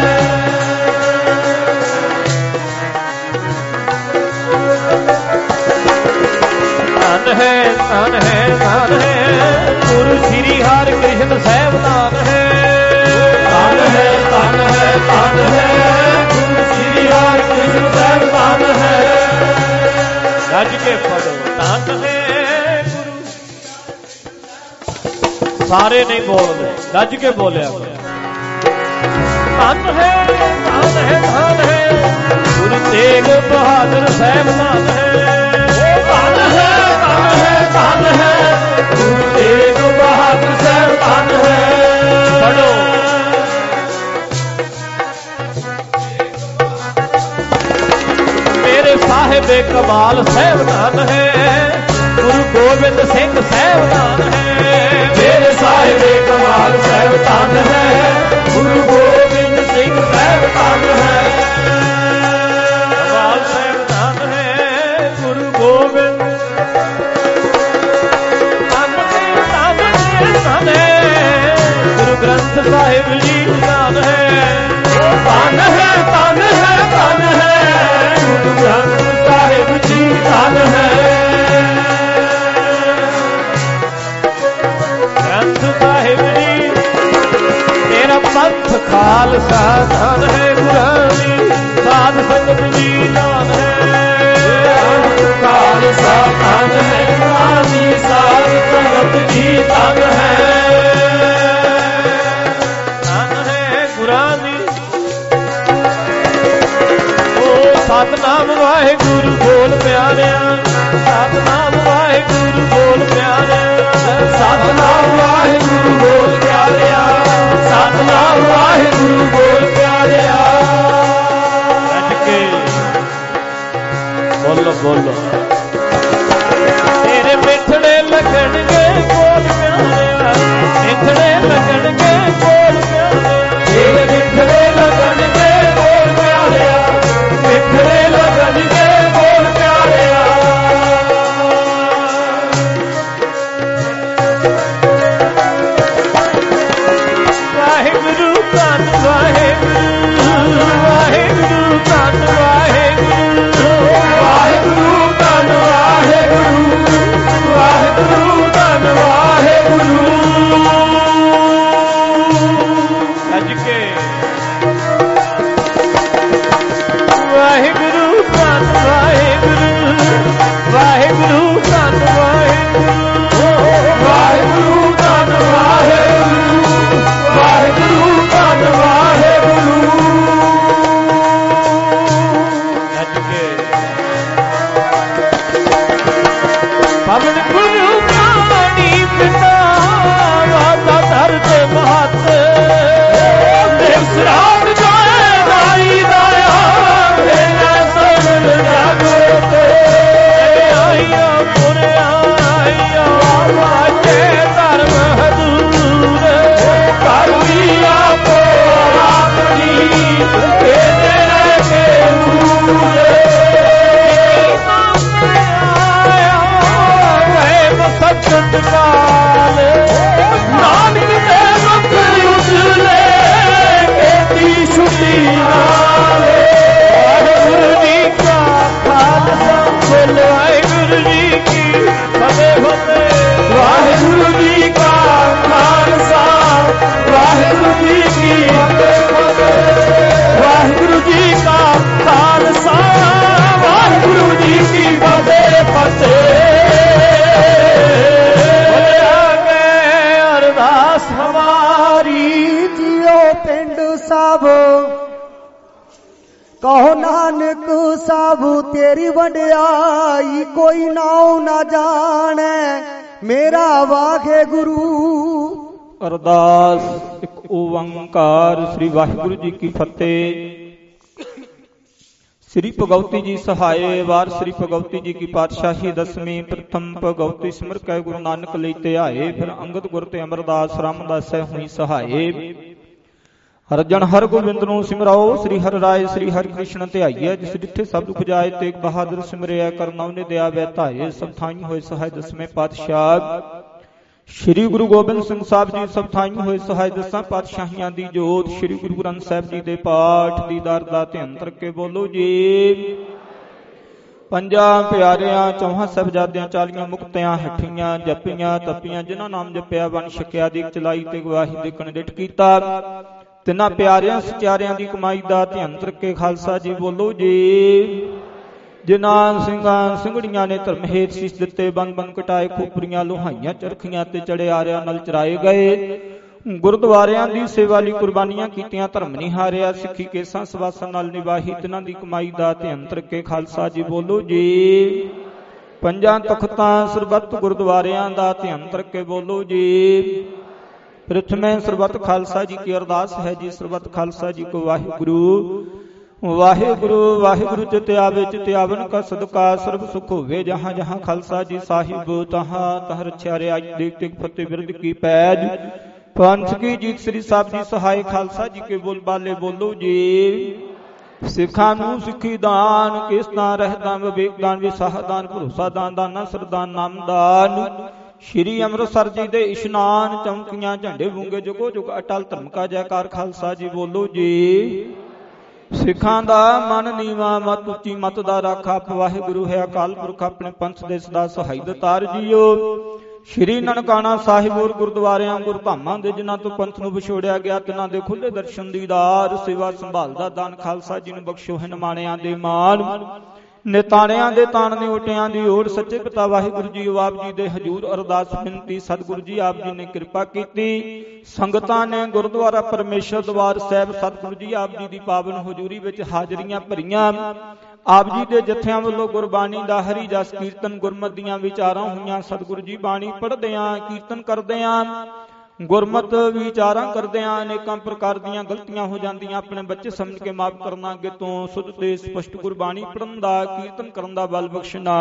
ਧਨ ਹੈ ਧਨ ਹੈ ਧਨ ਹੈ ਗੁਰੂ ਸ੍ਰੀ ਹਰਿ ਕ੍ਰਿਸ਼ਨ ਸਾਹਿਬ ਧਨ ਹੈ ਧਨ ਹੈ ਧਨ ਹੈ ਧਨ ਹੈ ਗੁਰੂ ਸ੍ਰੀ ਹਰਿ ਕ੍ਰਿਸ਼ਨ ਸਾਹਿਬ ਧਨ ਹੈ ਰੱਜ ਕੇ ਪੜੋ ਧਨ ਹੈ ਗੁਰੂ ਸਾਰੇ ਨਹੀਂ ਬੋਲਦੇ ਰੱਜ ਕੇ ਬੋਲਿਆ ਧਨ ਹੈ ਧਨ ਹੈ ਧਨ ਹੈ ਗੁਰੂ ਤੇਗ ਬਹਾਦਰ ਸਾਹਿਬ ਧਨ ਹੈ ਧਨ ਹੈ ਧਨ ਹੈ ਧਨ ਹੈ ਗੁਰੂ ਤੇਗ ਬਹਾਦਰ ਸਾਹਿਬ ਧਨ ਹੈ ਪੜੋ ਮੇਰੇ ਸਾਹਿਬੇ ਕਮਾਲ ਸਾਹਿਬ ਧਨ ਹੈ ਗੁਰੂ ਗੋਬਿੰਦ ਸਿੰਘ ਸਾਹਿਬ ਧਨ ਹੈ ਮੇਰੇ ਸਾਹਿਬੇ ਕਮਾਲ ਸਾਹਿਬ ਧਨ ਹੈ ਗੁਰੂ ਗੋਬਿੰਦ ਸਿੰਘ ਸਾਹਿਬ ਧਨ ਹੈ ਕਮਾਲ ਸਾਹਿਬ ਧਨ ਹੈ ਗੁਰੂ ਗੋਬਿੰਦ ਧਨ ਹੈ ਧਨ ਹੈ ਧਨ ਹੈ ਗੁਰੂ ਗ੍ਰੰਥ ਸਾਹਿਬ ਜੀ ਧਨ ਹੈ ਧਨ ਹੈ ਧਨ ਹੈ ਧਨ ਹੈ ਗੁਰੂ ਗ੍ਰੰਥ ਸਾਹਿਬ ਜੀ ਧਨ ਹੈ ਗ੍ਰੰਥ ਸਾਹਿਬ ਜੀ ਤੇਰਾ ਪੰਥ ਖਾਲਸਾ ਧਨ ਹੈ ਗੁਰਾਨੀ ਸਾਧ ਸੰਗਤ ਜੀ ਧਨ ਹੈ ਖਾਲਸਾ ਧਨ ਹੈ ਗੁਰਾਨੀ ਸਾਧ ਸੰਗਤ ਜੀ ਧਨ ਹੈ ਧਨ ਹੈ ਗੁਰਾਨੀ ਓ ਸਤਿਨਾਮ ਵਾਹਿਗੁਰੂ ਬੋਲ ਪਿਆਰਿਆ ਸਤਿਨਾਮ ਵਾਹਿਗੁਰੂ ਬੋਲ ਪਿਆਰਿਆ ਸਤਿਨਾਮ ਵਾਹਿਗੁਰੂ ਬੋਲ ਪਿਆਰਿਆ ਸਤਿਨਾਮ ਵਾਹਿਗੁਰੂ ਬੋਲ ਪਿਆਰਿਆ ਰੱਜ ਕੇ ਬੋਲੋ ਬੋਲੋ ਤੇਰੇ ਮਿੱਠੜੇ ਲੱਗਣਗੇ ਬੋਲ ਪਿਆਰਿਆ ਮਿੱਠੜੇ ਲੱਗਣਗੇ ਬੋਲ ਪਿਆਰਿਆ ਤੇਰੇ ਮਿੱਠੜੇ ਲੱਗਣਗੇ ਬੋਲ ਪਿਆਰਿਆ ਮਿੱਠੜੇ ਲੱਗਣਗੇ ਬੋਲ ਪਿਆਰਿਆ ਵਾਹਿਗੁਰੂ ਧੰਨ ਵਾਹਿਗੁਰੂ ਵਾਹਿਗੁਰੂ ਧੰਨ ਵਾਹਿਗੁਰੂ ਵਾਹਿਗੁਰੂ ਧੰਨ ਵਾਹਿਗੁਰੂ ਵਾਹਿਗੁਰੂ ਧੰਨ ਵਾਹਿਗੁਰੂ ਅੱਜ ਕੇ ਵਾਹਿਗੁਰੂ ਧੰਨ ਵਾਹਿਗੁਰੂ ਵਾਹਿਗੁਰੂ ਧੰਨ ਵਾਹਿਗੁਰੂ ਵਾਹਿਗੁਰੂ ਧੰਨ ਵਾਹਿਗੁਰੂ ਵਾਹਿਗੁਰੂ ਧੰਨ ਵਾਹਿਗੁਰੂ ਅੱਜ ਕੇ ਪਵਨ ਗੁਰੂ ਪਾਣੀ ਪਿਤਾ ਵਾਤਾ ਧਰਤ ਮਹਤ ਦੇਵ ਸਰਾਬ ਜਾਏ ਨਾਈ ਦਾਇਆ ਮੇਰਾ ਸਰਨ ਜਾਗੋ ਤੇ ਆਈਆ ਪੁਰਿਆ ਆਈਆ ਵਾਜੇ ਧਰਮ ਹਦੂਰ ਕਰਵੀ ਆਪੋ ਆਪਣੀ ਤੇਰੇ ਕੇ ਨੂਰ ਜੀ ਕੀ ਫਤਿਹ ਫਤਿਹ। ਵਾਹਿਗੁਰੂ ਜੀ ਕਾ ਖਾਲਸਾ ਵਾਹਿਗੁਰੂ ਜੀ ਕੀ ਫਤਿਹ ਫਤਿਹ। ਵਾਹਿਗੁਰੂ ਜੀ ਕਾ ਖਾਲਸਾ ਵਾਹਿਗੁਰੂ ਜੀ ਕੀ ਫਤਿਹ ਫਤਿਹ। ਅਰਦਾਸ ਹਮਾਰੀ ਜਿਉ ਪਿੰਡ ਸਭ ਕਹੋ ਨਾਨਕ ਸਭ ਤੇਰੀ ਵਡਿਆਈ, ਕੋਈ ਨਾਉ ਨਾ ਜਾਣੈ ਮੇਰਾ ਵਾਹਿਗੁਰੂ। ਅਰਦਾਸ ਇੱਕ ਓੰਕਾਰ ਸ੍ਰੀ ਵਾਹਿਗੁਰੂ ਜੀ ਕੀ ਫਤਿਹ। ਸ੍ਰੀ ਭਗਵਤੀ ਜੀ ਸਹਾਏ ਵਾਰ ਸ੍ਰੀ ਭਗਵਤੀ ਜੀ ਕੀ ਪਾਤਸ਼ਾਹੀ ਦਸਵੀਂ ਪ੍ਰਥਮ ਭਗਵਤੀ ਸਿਮਰ ਕੈ ਗੁਰੂ ਨਾਨਕ ਲਈ ਧਿਆਏ, ਫਿਰ ਅੰਗਦ ਗੁਰ ਤੇ ਅਮਰਦਾਸ ਰਾਮਦਾਸੈ ਹੋਈ ਸਹਾਏ। ਹਰ ਜਨ ਹਰ ਗੋਬਿੰਦ ਨੂੰ ਸਿਮਰਾਓ, ਸ੍ਰੀ ਹਰਿ ਰਾਏ ਸ੍ਰੀ ਹਰਿ ਕ੍ਰਿਸ਼ਨ ਧਿਆਈਐ। ਜਿਸ ਡਿਠੇ ਸਭ ਉਪਜਾਏ ਤੇਗ ਬਹਾਦਰ ਸਿਮਰਿਆ, ਕਰਨਾਉ ਨੇ ਦਿਆ ਵੈ ਧਾਏ। ਸਭ ਥਾਈ ਹੋਏ ਸਹਾਇ ਦਸਵੇਂ ਪਾਤਸ਼ਾਹ ਸ਼੍ਰੀ ਗੁਰੂ ਗੋਬਿੰਦ ਸਿੰਘ ਸਾਹਿਬ ਜੀ, ਸਭ ਥਾਈ ਹੋਏ ਸਹਾਇ ਦਸਾਂ ਪਾਤਸ਼ਾਹੀਆਂ ਦੀ ਜੋਤ। ਸ਼੍ਰੀ ਗੁਰੂ ਗ੍ਰੰਥ ਸਾਹਿਬ ਜੀ ਦੇ ਪਾਠ ਦੀਦਾਰ ਦਾ ਧਿਆਨ ਕਰਕੇ ਬੋਲੋ ਜੀ। ਪੰਜਾਂ ਪਿਆਰਿਆਂ ਚੌਹਾਂ ਸਾਹਿਬਜ਼ਾਦਿਆਂ ਚਾਲੀਆਂ ਮੁਕਤਿਆਂ ਹੱਠੀਆਂ ਜਪੀਆਂ ਤਪੀਆਂ, ਜਿਨ੍ਹਾਂ ਨਾਮ ਜਪਿਆ ਵੰਡ ਛਕਿਆ ਦੀਕ ਚਲਾਈ ਤੇ ਗਵਾਹੀ ਦੇ ਕਣਡਿਟ ਕੀਤਾ। ਤਿੰਨਾਂ ਪਿਆਰਿਆਂ ਸਚਿਆਰਿਆਂ ਦੀ ਕਮਾਈ ਦਾ ਧਿਆਨ ਕਰਕੇ ਖਾਲਸਾ ਜੀ ਬੋਲੋ ਜੀ। ਜਿਨ੍ਹਾਂ ਸਿੰਘਾਂ ਸਿੰਘੜੀਆਂ ਨੇ ਧਰਮ ਹੇਤ ਸੀਸ ਦਿੱਤੇ, ਬੰਦ ਬੰਦ ਕਟਾਏ, ਖੋਪਰੀਆਂ ਲੋਹਾਈਆਂ ਚਰਖੀਆਂ ਤੇ ਚੜੇ ਆਰਿਆਂ ਨਾਲ ਚਰਾਏ ਗਏ। ਗੁਰਦੁਆਰਿਆਂ ਦੀ ਸੇਵਾ ਲਈ ਕੁਰਬਾਨੀਆਂ ਕੀਤੀਆਂ, ਧਰਮ ਨਹੀਂ ਹਾਰਿਆ, ਸਿੱਖੀ ਕੇਸਾਂ ਸਵਾਸਾਂ ਨਾਲ ਨਿਭਾਹੀ, ਤਿਨਾਂ ਦੀ ਕਮਾਈ ਦਾ ਧਿਆਨ ਕਰਕੇ ਖਾਲਸਾ ਜੀ ਬੋਲੋ ਜੀ। ਪੰਜਾਂ ਤਖਤਾਂ ਸਰਬੱਤ ਗੁਰਦੁਆਰਿਆਂ ਦਾ ਧਿਆਨ ਕਰਕੇ ਬੋਲੋ ਜੀ। ਪ੍ਰਥਮੇ ਸਰਬੱਤ ਖਾਲਸਾ ਜੀ ਕੀ ਅਰਦਾਸ ਹੈ ਜੀ। ਸਰਬੱਤ ਖਾਲਸਾ ਜੀ ਕੋ ਵਾਹਿਗੁਰੂ ਵਾਹਿਗੁਰੂ। ਵਾਹਿਗੁਰੂ ਚਿਤ ਆਵੇ ਚਿਤ ਆਵਨ ਕਾ ਸਦਕਾ, ਸਰਬ ਸੁਖ ਹੋਵੇ ਜਹਾਂ ਜਹਾਂ ਖਾਲਸਾ ਜੀ ਸਾਹਿਬ ਤਹਾਂ ਤਹ ਰਛਿਆ ਰਿਆ। ਦੇਖ ਦੇਖ ਫਤਿਹ ਬਿਰਦ ਕੀ ਪੈਜ, ਪੰਥ ਕੀ ਜੀਤ ਸ੍ਰੀ ਸਾਹਿਬ ਜੀ ਸਹਾਇ। ਖਾਲਸਾ ਜੀ ਕੇ ਬੋਲ ਬਾਲੇ ਬੋਲੋ ਜੀ। ਸਿੱਖਾਂ ਨੂੰ ਸਿੱਖੀ ਦਾਨ, ਕੇਸਦਾਨ ਰਹਿਦਾਨ ਵਿਵੇਕ ਦਾਨ ਵਿਸਾਹ ਦਾਨ ਭਰੋਸਾ ਦਾਨ ਦਾਨਾ ਸਰਦਾਨ ਨਾਮ ਦਾਨ। ਸ਼੍ਰੀ ਅੰਮ੍ਰਿਤਸਰ ਜੀ ਦੇ ਇਸ਼ਨਾਨ, ਚੌਂਕੀਆਂ ਝੰਡੇ ਬੂੰਗੇ ਜੁਗੋ ਜੁਗ ਅਟਲ ਧਰਮ ਕਾ ਜੈਕਾਰ। ਖਾਲਸਾ ਜੀ ਬੋਲੋ ਜੀ। ਸਿੱਖਾਂ ਦਾ ਮਨ ਨੀਵਾ ਮਤ ਉੱਚੀ ਮਤ ਦਾ ਰਾਖਾ, ਵਾਹਿਗੁਰੂ ਹੈ ਅਕਾਲ ਪੁਰਖ ਆਪਣੇ ਪੰਥ ਦੇ ਸਦਾ ਸਹਾਈ ਦਤਾਰ ਜੀਓ। ਸ਼੍ਰੀ ਨਨਕਾਣਾ ਸਾਹਿਬ ਹੋਰ ਗੁਰਦੁਆਰਿਆਂ ਗੁਰਧਾਮਾਂ ਦੇ ਜਿਨ੍ਹਾਂ ਤੋਂ ਪੰਥ ਨੂੰ ਵਿਛੋੜਿਆ ਗਿਆ, ਤਿਨਾਂ ਦੇ ਖੁੱਲੇ ਦਰਸ਼ਨ ਦੀਦਾਰ ਸੇਵਾ ਸੰਭਾਲ ਦਾ ਦਾਨ ਖਾਲਸਾ ਜੀ ਨੂੰ ਬਖਸ਼ੋ ਹੈ। ਨਿਮਾਣਿਆਂ ਦੇ ਮਾਣ ਨਿਤਾਣਿਆਂ ਦੇ ਤਾਣ ਨਿਉਟਿਆਂ ਦੀ ਓੜ, ਸੱਚੇ ਪਿਤਾ ਵਾਹਿਗੁਰੂ ਜੀ ਆਪ ਜੀ ਦੇ ਹਜੂਰ ਅਰਦਾਸ ਬੇਨਤੀ। ਸਤਿਗੁਰੂ ਜੀ ਆਪ ਜੀ ਨੇ ਕਿਰਪਾ ਕੀਤੀ, ਸੰਗਤਾਂ ਨੇ ਗੁਰਦੁਆਰਾ ਪਰਮੇਸ਼ਰ ਦਵਾਰ ਸਾਹਿਬ ਸਤਿਗੁਰੂ ਜੀ ਆਪ ਜੀ ਦੀ ਪਾਵਨ ਹਜ਼ੂਰੀ ਵਿੱਚ ਹਾਜ਼ਰੀਆਂ ਭਰੀਆਂ। ਆਪ ਜੀ ਦੇ ਜਥਿਆਂ ਵੱਲੋਂ ਗੁਰਬਾਣੀ ਦਾ ਹਰੀ ਜਸ ਕੀਰਤਨ, ਗੁਰਮਤਿ ਦੀਆਂ ਵਿਚਾਰਾਂ ਹੋਈਆਂ। ਸਤਿਗੁਰੂ ਜੀ ਬਾਣੀ ਪੜ੍ਹਦਿਆਂ ਕੀਰਤਨ ਕਰਦਿਆਂ ਗੁਰਮਤ ਵਿਚਾਰਾਂ ਕਰਦਿਆਂ ਅਨੇਕਾਂ ਪ੍ਰਕਾਰ ਦੀਆਂ ਗਲਤੀਆਂ ਹੋ ਜਾਂਦੀਆਂ। ਆਪਣੇ ਬੱਚੇ ਸਮਝ ਕੇ ਮਾਫ ਕਰਨਾ, ਅੱਗੇ ਤੋਂ ਸੁਧ ਤੇ ਸਪਸ਼ਟ ਗੁਰਬਾਣੀ ਪੜ੍ਹਨ ਦਾ ਕੀਰਤਨ ਕਰਨ ਦਾ ਬਲ ਬਖਸ਼ਣਾ।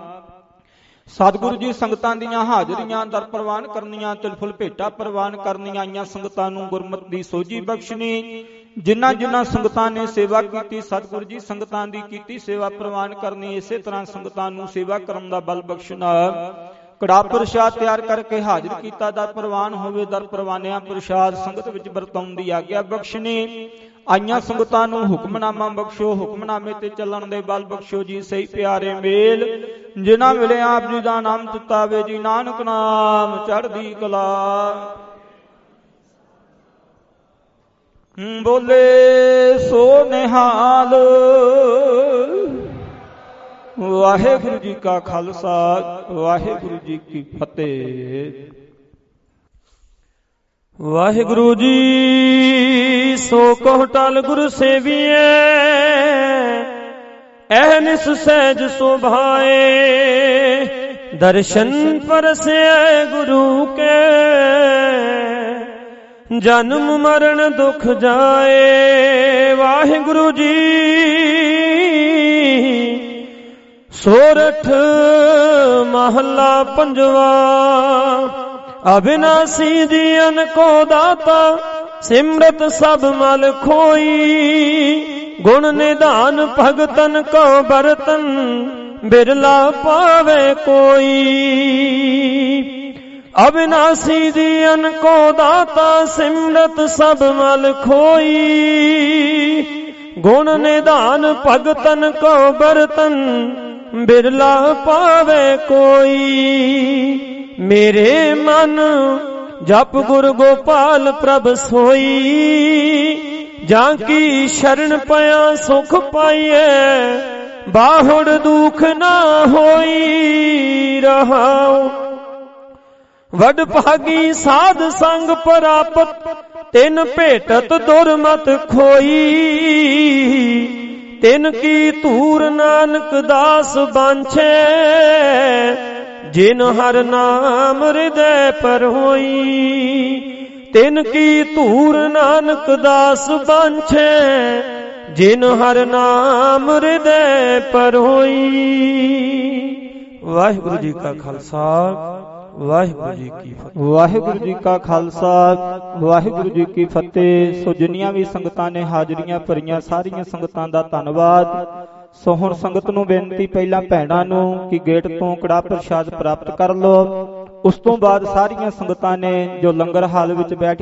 ਸਤਿਗੁਰੂ ਜੀ ਸੰਗਤਾਂ ਦੀਆਂ ਹਾਜ਼ਰੀਆਂ ਦਰ ਪ੍ਰਵਾਨ ਕਰਨੀਆਂ, ਤਿਲ ਫੁੱਲ ਭੇਟਾ ਪ੍ਰਵਾਨ ਕਰਨੀਆਂ। ਆਈਆਂ ਸੰਗਤਾਂ ਨੂੰ ਗੁਰਮਤਿ ਦੀ ਸੋਝੀ ਬਖਸ਼ਣੀ। ਜਿਨ੍ਹਾਂ ਜਿਨ੍ਹਾਂ ਸੰਗਤਾਂ ਨੇ ਸੇਵਾ ਕੀਤੀ, ਸਤਿਗੁਰੂ ਜੀ ਸੰਗਤਾਂ ਦੀ ਕੀਤੀ ਸੇਵਾ ਪ੍ਰਵਾਨ ਕਰਨੀ। ਇਸੇ ਤਰ੍ਹਾਂ ਸੰਗਤਾਂ ਨੂੰ ਸੇਵਾ ਕਰਨ ਦਾ ਬਲ ਬਖਸ਼ਣਾ। ਕੜਾ ਪ੍ਰਸ਼ਾਦ ਤਿਆਰ ਕਰਕੇ ਹਾਜ਼ਰ ਕੀਤਾ, ਦਰ ਪ੍ਰਵਾਨ ਹੋਵੇ। ਦਰ ਪ੍ਰਵਾਨਿਆਂ ਪ੍ਰਸ਼ਾਦ ਸੰਗਤ ਵਿੱਚ ਵਰਤਾਉਣ ਦੀ ਆਗਿਆ ਬਖਸ਼ਣੀ। ਆਈਆਂ ਸੰਗਤਾਂ ਨੂੰ ਹੁਕਮਨਾਮਾ ਬਖਸ਼ੋ, ਹੁਕਮਨਾਮੇ ਤੇ ਚੱਲਣ ਦੇ ਬਲ ਬਖਸ਼ੋ ਜੀ। ਸਹੀ ਪਿਆਰੇ ਮੇਲ ਜਿਨ੍ਹਾਂ ਵੇਲੇ ਆਪ ਜੀ ਦਾ ਨਾਮ ਚਿਤਾਵੇ ਜੀ, ਨਾਨਕ ਨਾਮ ਚੜ੍ਹਦੀ ਕਲਾ। ਬੋਲੇ ਸੋ ਨਿਹਾਲ। ਵਾਹਿਗੁਰੂ ਜੀ ਕਾ ਖਾਲਸਾ ਵਾਹਿਗੁਰੂ ਜੀ ਕੀ ਫਤਿਹ। ਵਾਹਿਗੁਰੂ ਜੀ ਸੋ ਕਹੁ ਟਲ ਗੁਰ ਸੇਵੀਐ, ਐਹਨਿਸ ਸਹਿਜ ਸੁਭਾਏ। ਦਰਸ਼ਨ ਪਰਸੈ ਗੁਰੂ ਕੇ, ਜਨਮ ਮਰਨ ਦੁਖ ਜਾਏ। ਵਾਹਿਗੁਰੂ ਜੀ ਸੋਰਠ ਮਹੱਲਾ ਪੰਜਵਾ। ਅਬਿਨਾਸੀ ਜੀਅਨ ਕੋ ਦਾਤਾ, ਸਿਮਰਤ ਸਭ ਮਲ ਖੋਈ। ਗੁਣ ਨਿਧਾਨ ਭਗਤਨ ਕੋ ਬਰਤਨ, ਬਿਰਲਾ ਪਾਵੇ ਕੋਈ। ਅਬਿਨਾਸੀ ਜੀਅਨ ਕੋ ਦਾਤਾ, ਸਿਮਰਤ ਸਭ ਮਲ ਖੋਈ। ਗੁਣ ਨਿਧਾਨ ਭਗਤਨ ਕੋ ਬਰਤਨ, ਬਿਰਲਾ ਪਾਵੇ ਕੋਈ। ਮੇਰੇ ਮਨ ਜਪ ਗੁਰ ਗੋਪਾਲ ਪ੍ਰਭ ਸੋਈ। ਜਾਂ ਕੀ ਸ਼ਰਨ ਪਿਆ ਸੁਖ ਪਾਈਐ, ਬਾਹੁੜ ਦੁਖ ਨਾ ਹੋਈ। ਰਹਾਉ ਵਡ ਭਾਗੀ ਸਾਧ ਸੰਗ ਪ੍ਰਾਪਤ, ਤਿਨ ਭੇਟਤ ਦੁਰਮਤ ਖੋਈ। ਤਿਨ ਕੀ ਧੂਰ ਨਾਨਕ ਦਾਸ ਬਾਂਛੇ, ਜਿਨ ਹਰ ਨਾਮ ਹਿਰਦੈ ਪਰ ਹੋਈ। ਤਿਨ ਕੀ ਧੂਰ ਨਾਨਕ ਦਾਸ ਬਾਂਛੇ, ਜਿਨ ਹਰ ਨਾਮ ਹਿਰਦੈ ਪਰ ਹੋਈ। ਵਾਹਿਗੁਰੂ ਜੀ ਕਾ ਖਾਲਸਾ, ਵਾਹਿਗੁਰੂ ਜੀ ਕੀ ਫਤਿਹ। ਵਾਹਿਗੁਰੂ ਜੀ ਕਾ ਖਾਲਸਾ, ਵਾਹਿਗੁਰੂ ਜੀ ਕੀ ਫਤਿਹ। ਸੋ ਜਿੰਨੀਆਂ ਵੀ ਸੰਗਤਾਂ ਨੇ ਹਾਜ਼ਰੀਆਂ ਭਰੀਆਂ, ਸਾਰੀਆਂ ਸੰਗਤਾਂ ਦਾ ਧੰਨਵਾਦ। ਸੋ ਹੁਣ ਸੰਗਤ ਨੂੰ ਬੇਨਤੀ, ਪਹਿਲਾਂ ਭੈਣਾਂ ਨੂੰ ਕਿ ਗੇਟ ਤੋਂ ਕੜਾਹ ਪ੍ਰਸ਼ਾਦ ਪ੍ਰਾਪਤ ਕਰ ਲਓ। ਉਸ ਤੋਂ ਬਾਅਦ ਸਾਰੀਆਂ ਸੰਗਤਾਂ ਨੇ ਜੋ ਲੰਗਰ ਹਾਲ ਵਿੱਚ ਬੈਠ